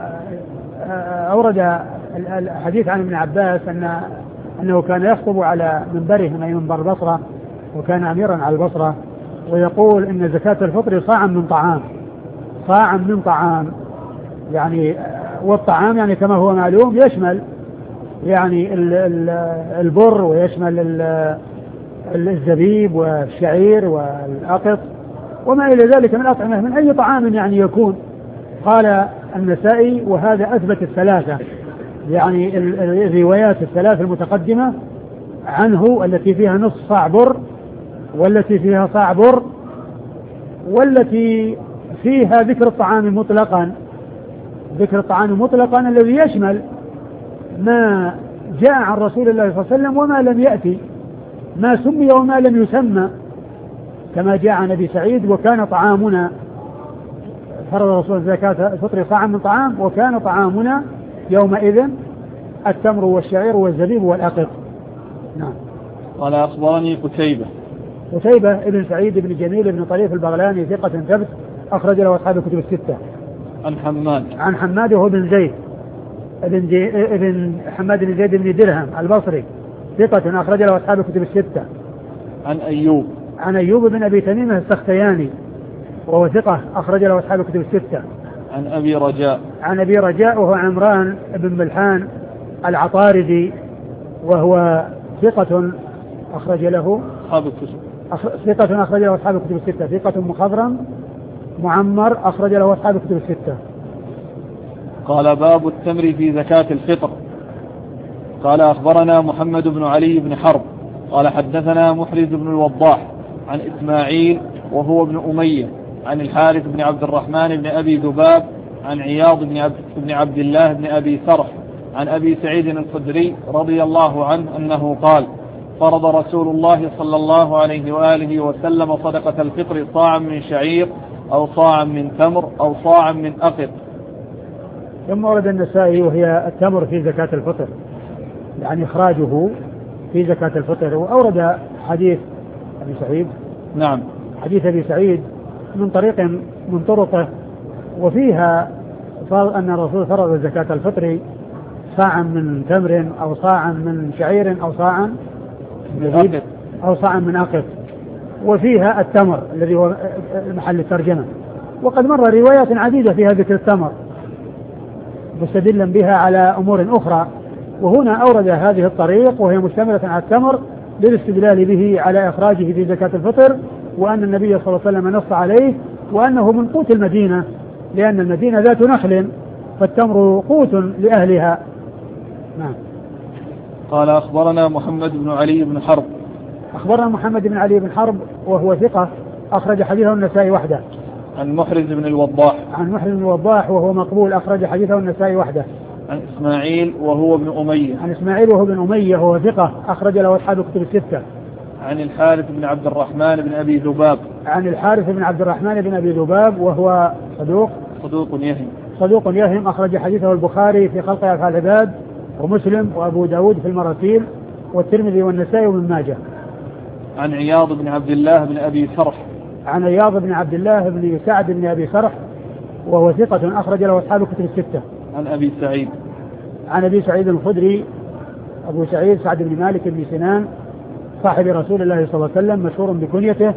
أورد الحديث عن ابن عباس أنه كان يخطب على منبره من منبر البصرة، وكان أميرا على البصرة، ويقول إن زكاة الفطر صاع من طعام، صاع من طعام. يعني والطعام يعني كما هو معلوم يشمل يعني البر، ويشمل الزبيب والشعير والأقط وما إلى ذلك من الأطعمة، من أي طعام يعني يكون. قال النسائي وهذا أثبت الثلاثة، يعني الروايات الثلاث المتقدمة عنه التي فيها نصف صاع بر، والتي فيها صاع بر، والتي فيها ذكر الطعام مطلقا، ذكر الطعام مطلقا الذي يشمل ما جاء عن رسول الله صلى الله عليه وسلم وما لم يأتي، ما سمي وما لم يسمى، كما جاء عن أبي سعيد وكان طعامنا، فرض رسول زكاة الفطر صاعا من طعام، وكان طعامنا يومئذ التمر والشعير والزبيب والأقط. نعم. قال أخبرني قتيبة ابن سعيد بن جميل بن طريف البغلاني ثقة ثبت، أخرج له أصحاب الكتب الستة. عن حماد وهو بن زيد ابن حماد بن زيد بن درهم البصري ثقة، أخرج له أصحاب الكتب الستة. عن أيوب بن أبي تميمة السختياني وهو ثقة، أخرج له أصحاب الكتب الستة. عن أبي رجاء وهو عمران بن ملحان العطاردي وهو ثقة، أخرج له أصحاب الكتب الستة. ثقة مخضرم معمر، أخرج له أصحاب الكتب الستة. قال باب التمر في زكاة الفطر. قال أخبرنا محمد بن علي بن حرب قال حدثنا محرز بن الوضاح عن إسماعيل وهو ابن أمية عن الحارث بن عبد الرحمن بن أبي ذباب عن عياض بن عبد الله بن أبي سرح عن أبي سعيد الخدري رضي الله عنه أنه قال فرض رسول الله صلى الله عليه وآله وسلم صدقة الفطر صاعا من شعير أو صاعا من تمر أو صاعا من أقط. ثم ورد النسائي وهي التمر في زكاة الفطر، يعني إخراجه في زكاة الفطر. وأورد حديث أبي سعيد. نعم. حديث أبي سعيد من طريق من طرقه، وفيها أن الرسول فرض زكاة الفطر صاعا من تمر أو صاعا من شعير أو صاعا من أقط، وفيها التمر الذي هو محل الترجمة. وقد مر روايات عديدة فيها ذكر التمر مستدلا بها على أمور أخرى، وهنا أورد هذه الطريق وهي مشتملة على التمر للاستدلال به على إخراجه في زكاة الفطر وأن النبي صلى الله عليه وسلم نص عليه، وأنه من قوت المدينة، لأن المدينة ذات نخل فالتمر قوت لأهلها. نعم. قال أخبرنا محمد بن علي بن حرب. أخبرنا محمد بن علي بن حرب وهو ثقة أخرج حديثه النسائي وحده. عن محرز بن الوضاح. عن محرز بن الوضاح وهو مقبول أخرج حديثه النسائي وحده. عن إسماعيل وهو ابن أمية. عن إسماعيل وهو ابن أمية وهو ثقة أخرج له أصحاب الكتب الستة. عن الحارث بن عبد الرحمن بن أبي ذباب. عن الحارث بن عبد الرحمن بن أبي ذباب وهو صدوق يهم أخرج حديثه البخاري في خلق أفعال العباد ومسلم وأبو داود في المراسيل والترمذي والنسائي وابن ماجه. عن عياض بن عبد الله بن أبي سرح. عن عياض بن عبد الله بن سعد بن أبي سرح وهو ثقة أخرج له أصحاب الكتب الستة. عن أبي سعيد. عن أبي سعيد الخدري أبو سعيد سعد بن مالك بن سنان صاحب رسول الله صلى الله عليه وسلم مشهور بكنيته،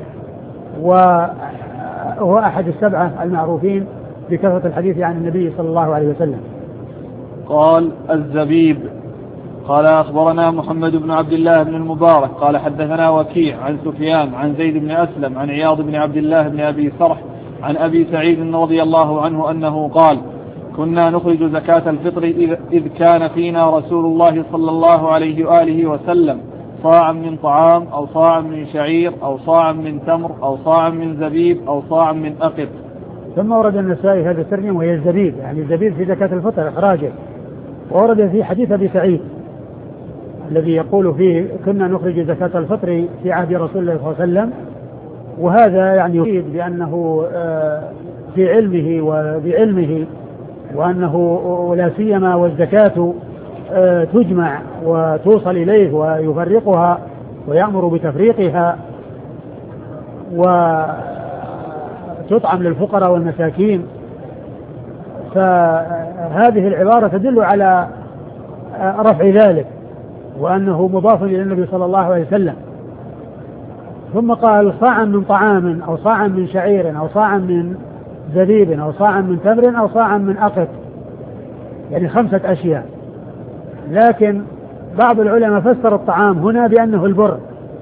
وهو أحد السبعة المعروفين بكثرة الحديث عن النبي صلى الله عليه وسلم. قال الزبيب. قال أخبرنا محمد بن عبد الله بن المبارك قال حدثنا وكيع عن سفيان عن زيد بن أسلم عن عياض بن عبد الله بن أبي سرح عن أبي سعيد رضي الله عنه أنه قال كنا نخرج زكاة الفطر إذ كان فينا رسول الله صلى الله عليه وآله وسلم صاعا من طعام أو صاعا من شعير أو صاعا من تمر أو صاعا من زبيب أو صاعا من أقط. ثم ورد النسائي هذا الترجمة وهي الزبيب، يعني الزبيب في زكاة الفطر إخراجه، وورد في حديث أبي سعيد الذي يقول فيه كنا نخرج زكاة الفطر في عهد رسول الله صلى الله عليه وسلم، وهذا يعني يفيد بأنه في علمه وبعلمه، وأنه لا سيما والزكاة تجمع وتوصل إليه ويفرقها ويأمر بتفريقها وتطعم للفقراء والمساكين، فهذه العبارة تدل على رفع ذلك وأنه مضاف إلى النبي صلى الله عليه وسلم. ثم قال صاعا من طعام أو صاعا من شعير أو صاعا من زبيب أو صاعا من تمر أو صاعا من أقط، يعني 5 أشياء. لكن بعض العلماء فسر الطعام هنا بأنه البر،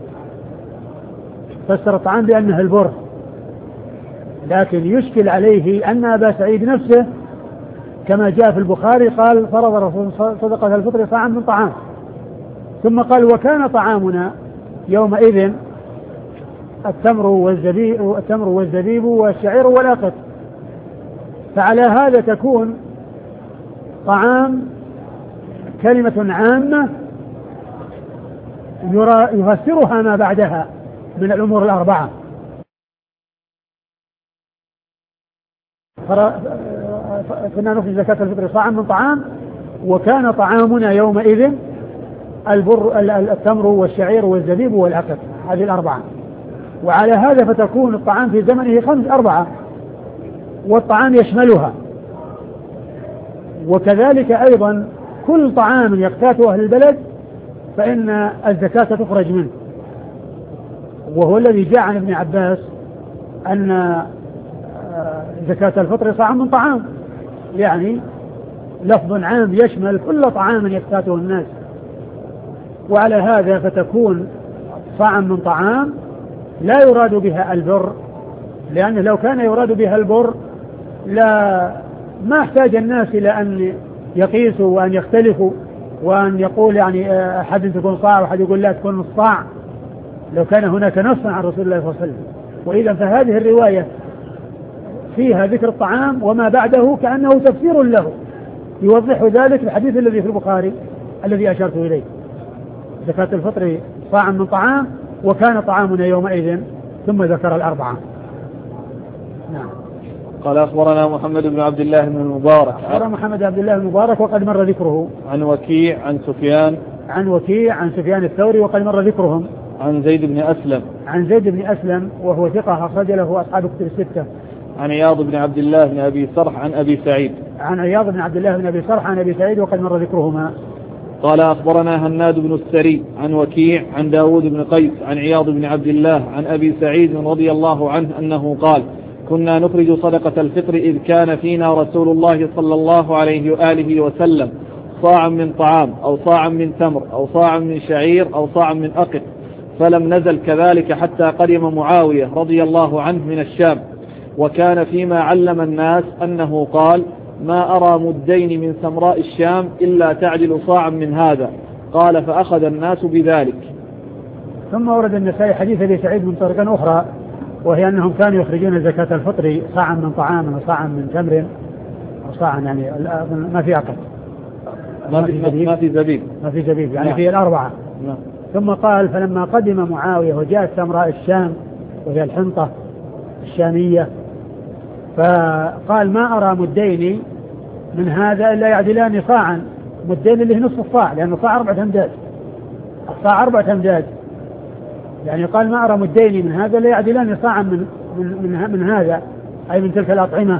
فسر الطعام بأنه البر، لكن يشكل عليه أن أبا سعيد نفسه كما جاء في البخاري قال فرض رسول صدقة الفطر صاعا من طعام، ثم قال وكان طعامنا يومئذ التمر والزبيب والشعير والأقط. فعلى هذا تكون طعام كلمة عامة يفسرها ما بعدها من الأمور الأربعة. كنا نخرج زكاة الفطر صاعا من طعام وكان طعامنا يومئذ التمر والشعير والزبيب والعقد، هذه الأربعة. وعلى هذا فتكون الطعام في زمنه 4 والطعام يشملها، وكذلك أيضا كل طعام يقتاته أهل البلد فإن الزكاة تخرج منه، وهو الذي جاء عن ابن عباس أن زكاة الفطر صاع من طعام، يعني لفظ عام يشمل كل طعام يقتاته الناس. وعلى هذا فتكون صاعا من طعام لا يراد بها البر، لأنه لو كان يراد بها البر ما احتاج الناس إلى أن يقيسوا وأن يختلفوا وأن يقول يعني أحد تكون صاع وأحد يقول لا تكون نص صاع، لو كان هناك نص عن رسول الله صلى الله عليه وسلم. وإذا فهذه الرواية فيها ذكر الطعام وما بعده كأنه تفسير له يوضح ذلك الحديث الذي في البخاري الذي أشرت إليه، زكاة الفطر صاع من طعام وكان طعامنا يومئذ، ثم ذكر الأربعة. نعم. قال أخبرنا محمد بن عبد الله بن المبارك. أخبرنا محمد بن عبد الله المبارك وقد مر ذكره. عن وكيع عن سفيان. عن وكيع عن سفيان الثوري وقد مر ذكرهم. عن زيد بن أسلم. عن زيد بن أسلم وهو ثقة أخرج له أصحاب الكتب الستة. عن عياض بن عبد الله بن أبي سرح عن أبي سعيد. عن عياض بن عبد الله بن أبي سرح عن أبي سعيد وقد مر ذكرهما. قال أخبرنا هناد بن السري عن وكيع عن داود بن قيس عن عياض بن عبد الله عن أبي سعيد رضي الله عنه أنه قال كنا نخرج صدقة الفطر إذ كان فينا رسول الله صلى الله عليه وآله وسلم صاعا من طعام أو صاعا من تمر أو صاعا من شعير أو صاعا من أقط، فلم نزل كذلك حتى قدم معاوية رضي الله عنه من الشام. وكان فيما علم الناس أنه قال: ما أرى مدين من سمراء الشام إلا تعدل صاعا من هذا. قال: فأخذ الناس بذلك. ثم ورد النسائي حديث أبي سعيد من طريق أخرى، وهي أنهم كانوا يخرجون زكاة الفطر صاعا من طعام وصاعا من تمر، أو صاعا يعني ما في عقد، ما في زبيب يعني نعم. في الأربعة نعم. ثم قال: فلما قدم معاوية وجاءت سمراء الشام وهي الحنطة الشامية، فقال: ما أرى مدين من هذا إلا يعدلان صاعا. مدين اللي هي نصف الصاع، لأنه صاع 4 أمداد، الصاع 4 أمداد، يعني قال: ما أرى مدين من هذا إلا يعدلان صاعا من هذا، أي من تلك الأطعمة.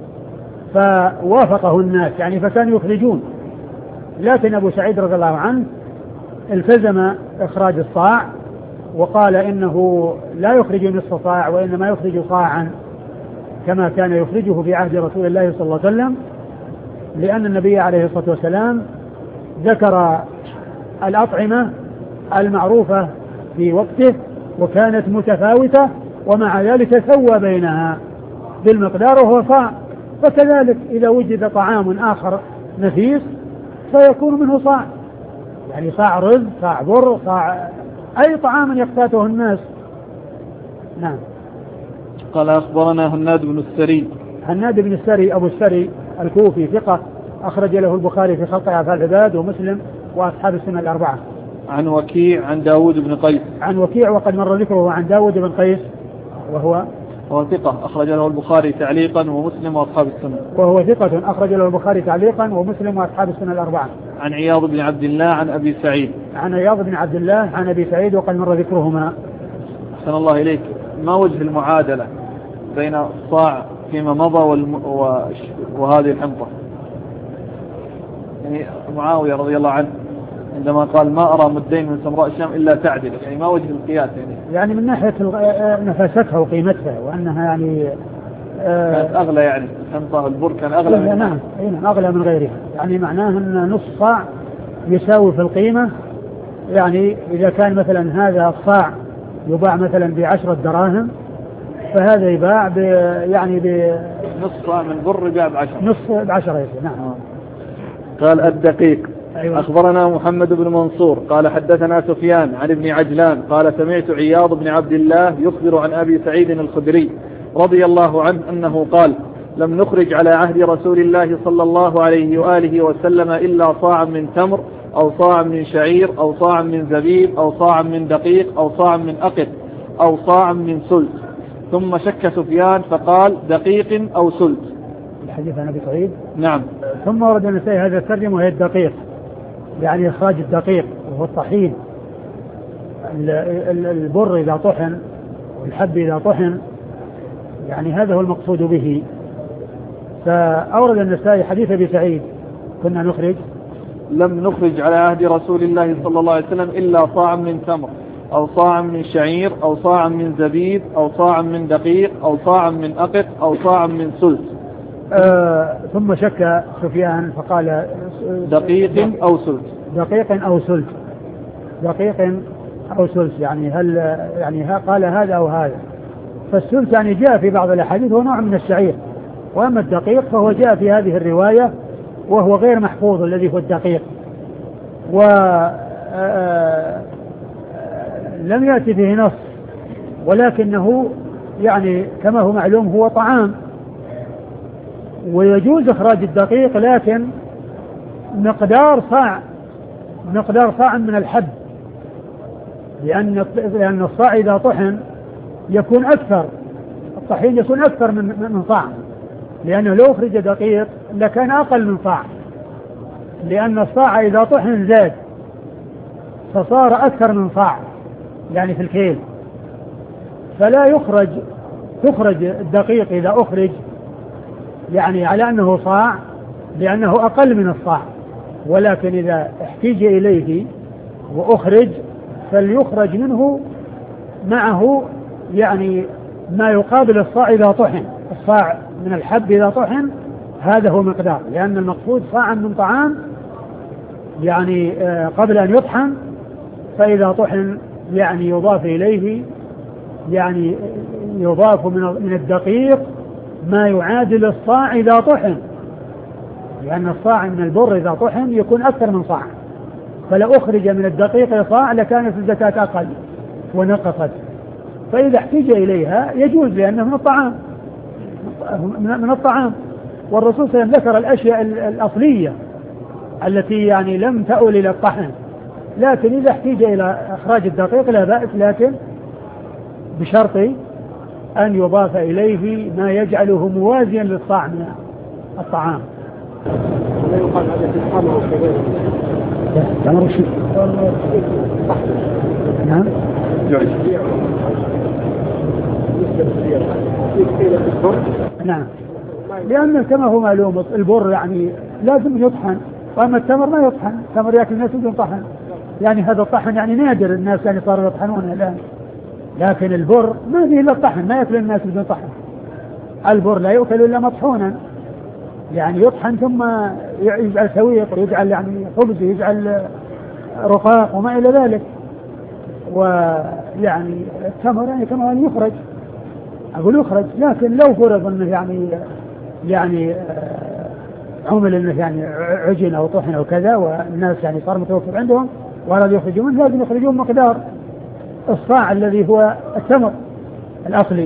فوافقه الناس يعني، فكانوا يخرجون. لكن أبو سعيد رضي الله عنه التزم إخراج الصاع، وقال إنه لا يخرج نصف صاع، وإنما يخرج صاعا كما كان يخرجه في عهد رسول الله صلى الله عليه وسلم، لأن النبي عليه الصلاة والسلام ذكر الأطعمة المعروفة في وقته وكانت متفاوتة، ومع ذلك سوى بينها بالمقدار وهو صاع. فكذلك إذا وجد طعام آخر نفيس فيكون منه صاع، يعني صاع رز، صاع بر، صاع أي طعام يقتاته الناس. نعم. قال: أخبرنا هناد بن السري. هناد بن السري أبو السري الكوفي ثقة، أخرج له البخاري في خلق أفعال العباد ومسلم وأصحاب السنة الأربعة. عن وكيع عن داود بن قيس. عن وكيع وقد مر ذكره عن داود بن قيس وهو ثقة أخرج له البخاري تعليقا ومسلم وأصحاب السنة. وهو ثقة أخرج له البخاري تعليقا ومسلم وأصحاب السنة الأربعة. عن عياض بن عبد الله عن أبي سعيد. عن عياض بن عبد الله عن أبي سعيد وقد مر ذكرهما. أحسن الله إليك. ما وجه المعادلة بين الصاع فيما مضى وهذه الحنطة؟ يعني معاوية رضي الله عنه عندما قال: ما أرى مدين من سمراء الشام إلا تعدل، يعني ما وجه القياس؟ يعني من ناحية نفاستها وقيمتها، وأنها يعني كانت أغلى، يعني الحنطة البر كان أغلى منها. نعم أغلى من غيرها، يعني معناه أن نصف صاع يساوي في القيمة. يعني إذا كان مثلا هذا الصاع يباع مثلا ب10 دراهم، فهذا يباع يعني نصف صاع من بر يباع ب10. نصف ب10 نعم. قال: الدقيق. أيوة. أخبرنا محمد بن منصور قال: حدثنا سفيان عن ابن عجلان قال: سمعت عياض بن عبد الله يخبر عن أبي سعيد الخدري رضي الله عنه أنه قال: لم نخرج على عهد رسول الله صلى الله عليه وآله وسلم إلا صاعا من تمر، أو صاعا من شعير، أو صاعا من زبيب، أو صاعا من دقيق، أو صاعا من أقط، أو صاعا من سلت. ثم شك سفيان فقال: دقيق أو سلت. الحديث عن أبي سعيد. نعم. ثم ورد النسائي هذا الترجمة وهي الدقيق، يعني إخراج الدقيق وهو الطحين، البر إذا طحن والحب إذا طحن، يعني هذا هو المقصود به. فأورد النسائي حديث أبي سعيد: كنا نخرج، لم نخرج على عهد رسول الله صلى الله عليه وسلم إلا صاعا من تمر، أو صاعا من شعير، أو صاعا من زبيب، أو صاعا من دقيق، أو صاعا من أقط، أو صاعا من سلت. ثم شك سفيان فقال: دقيق أو سلت. دقيق أو سلت. دقيق أو سلت، يعني هل يعني قال هذا أو هذا. فالسلت يعني جاء في بعض الأحاديث هو نوع من الشعير، وأما الدقيق فهو جاء في هذه الرواية وهو غير محفوظ الذي هو الدقيق، ولم يأتي فيه نص، ولكنه يعني كما هو معلوم هو طعام، ويجوز إخراج الدقيق، لكن مقدار صاع من الحب، لأن الصاع إذا طحن يكون أكثر، الطحين يكون أكثر من صاع، لأنه لو أخرج دقيق لكان أقل من صاع، لأن الصاع إذا طحن زاد فصار أكثر من صاع يعني في الكيل. فلا تخرج الدقيق إذا أخرج يعني على أنه صاع لأنه أقل من الصاع، ولكن إذا احتيج إليه وأخرج فليخرج منه معه يعني ما يقابل الصاع إذا طحن. الصاع من الحب إذا طحن هذا هو مقدار، لأن المقصود صاعا من طعام يعني قبل أن يطحن، فإذا طحن يعني يضاف إليه، يعني يضاف من الدقيق ما يعادل الصاع إذا طحن، لأن الصاع من البر إذا طحن يكون أكثر من صاع، فلو أخرج من الدقيق صاع لكانت الزكاة أقل ونقصت. فإذا احتاج إليها يجوز لأنه من الطعام. والرسول صلى الله عليه وسلم ذكر الأشياء الأصلية التي يعني لم تؤل إلى الطحن، لكن إذا احتاج إلى إخراج الدقيق لا بأس، لكن بشرط أن يضاف إليه ما يجعله موازيا للصاع من الطعام. لا يقال هذا في الحمر وكذلك. تمر شيء. نعم. نعم. لأن كما هو معلوم البر يعني لازم يطحن، وأما التمر ما يطحن، التمر يأكل الناس بدون طحن، يعني هذا الطحن يعني نادر، الناس يعني صاروا يطحنونه الآن، لكن البر ما فيه إلا الطحن، ما يأكل الناس بدون طحن. البر لا يؤكل إلا مطحونا، يعني يطحن ثم يجعل سويق ويجعل يعني خبز ويجعل رقاق وما إلى ذلك. ويعني التمر يعني كما يخرج، أقول يخرج، لكن لو فرض أنه يعني عمل أنه يعني عجن أو طحن أو كذا، والناس يعني صار متوفر عندهم وأرادوا يخرجون منه، لازم يخرجون مقدار الصاع الذي هو التمر الأصلي.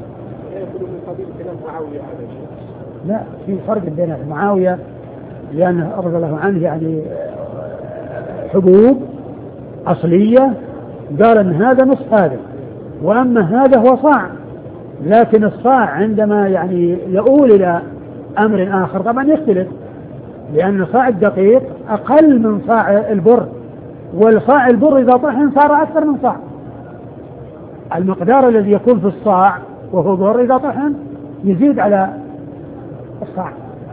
لا، في فرق بين معاوية لأنه رضي الله عنه يعني حبوب أصلية قال أن هذا نصف هذا، وأما هذا هو صاع، لكن الصاع عندما يعني يؤول إلى أمر آخر طبعا يختلف، لأن صاع الدقيق أقل من صاع البر، والصاع البر إذا طحن صار أكثر من صاع. المقدار الذي يكون في الصاع وهو بر إذا طحن يزيد على الصاع.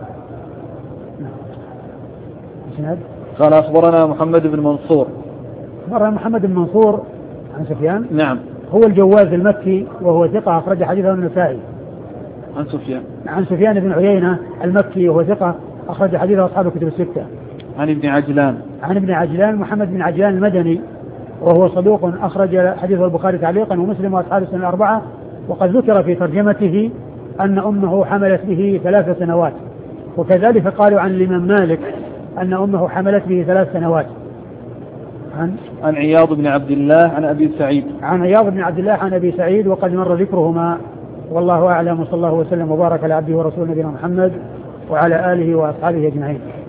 قال أخبرنا محمد بن منصور. أخبرنا محمد بن منصور عن سفيان. نعم. هو الجواز المكي وهو ثقة أخرج حديثه النسائي. عن سفيان بن عيينة المكي وهو ثقة أخرج حديثه أصحاب الكتب الستة. عن ابن عجلان محمد بن عجلان المدني وهو صدوق أخرج حديثه البخاري تعليقا ومسلم وأصحاب السنة الأربعة، وقد ذكر في ترجمته أن أمه حملت به 3 سنوات، وكذلك قالوا عن الإمام مالك أن أمه حملت به 3 سنوات. عن عياض بن عبد الله عن أبي سعيد. عن عياض بن عبد الله عن أبي سعيد وقد مر ذكرهما، والله أعلم، وصلى الله وسلم وبارك على عبده ورسوله نبينا محمد وعلى آله وأصحابه أجمعين.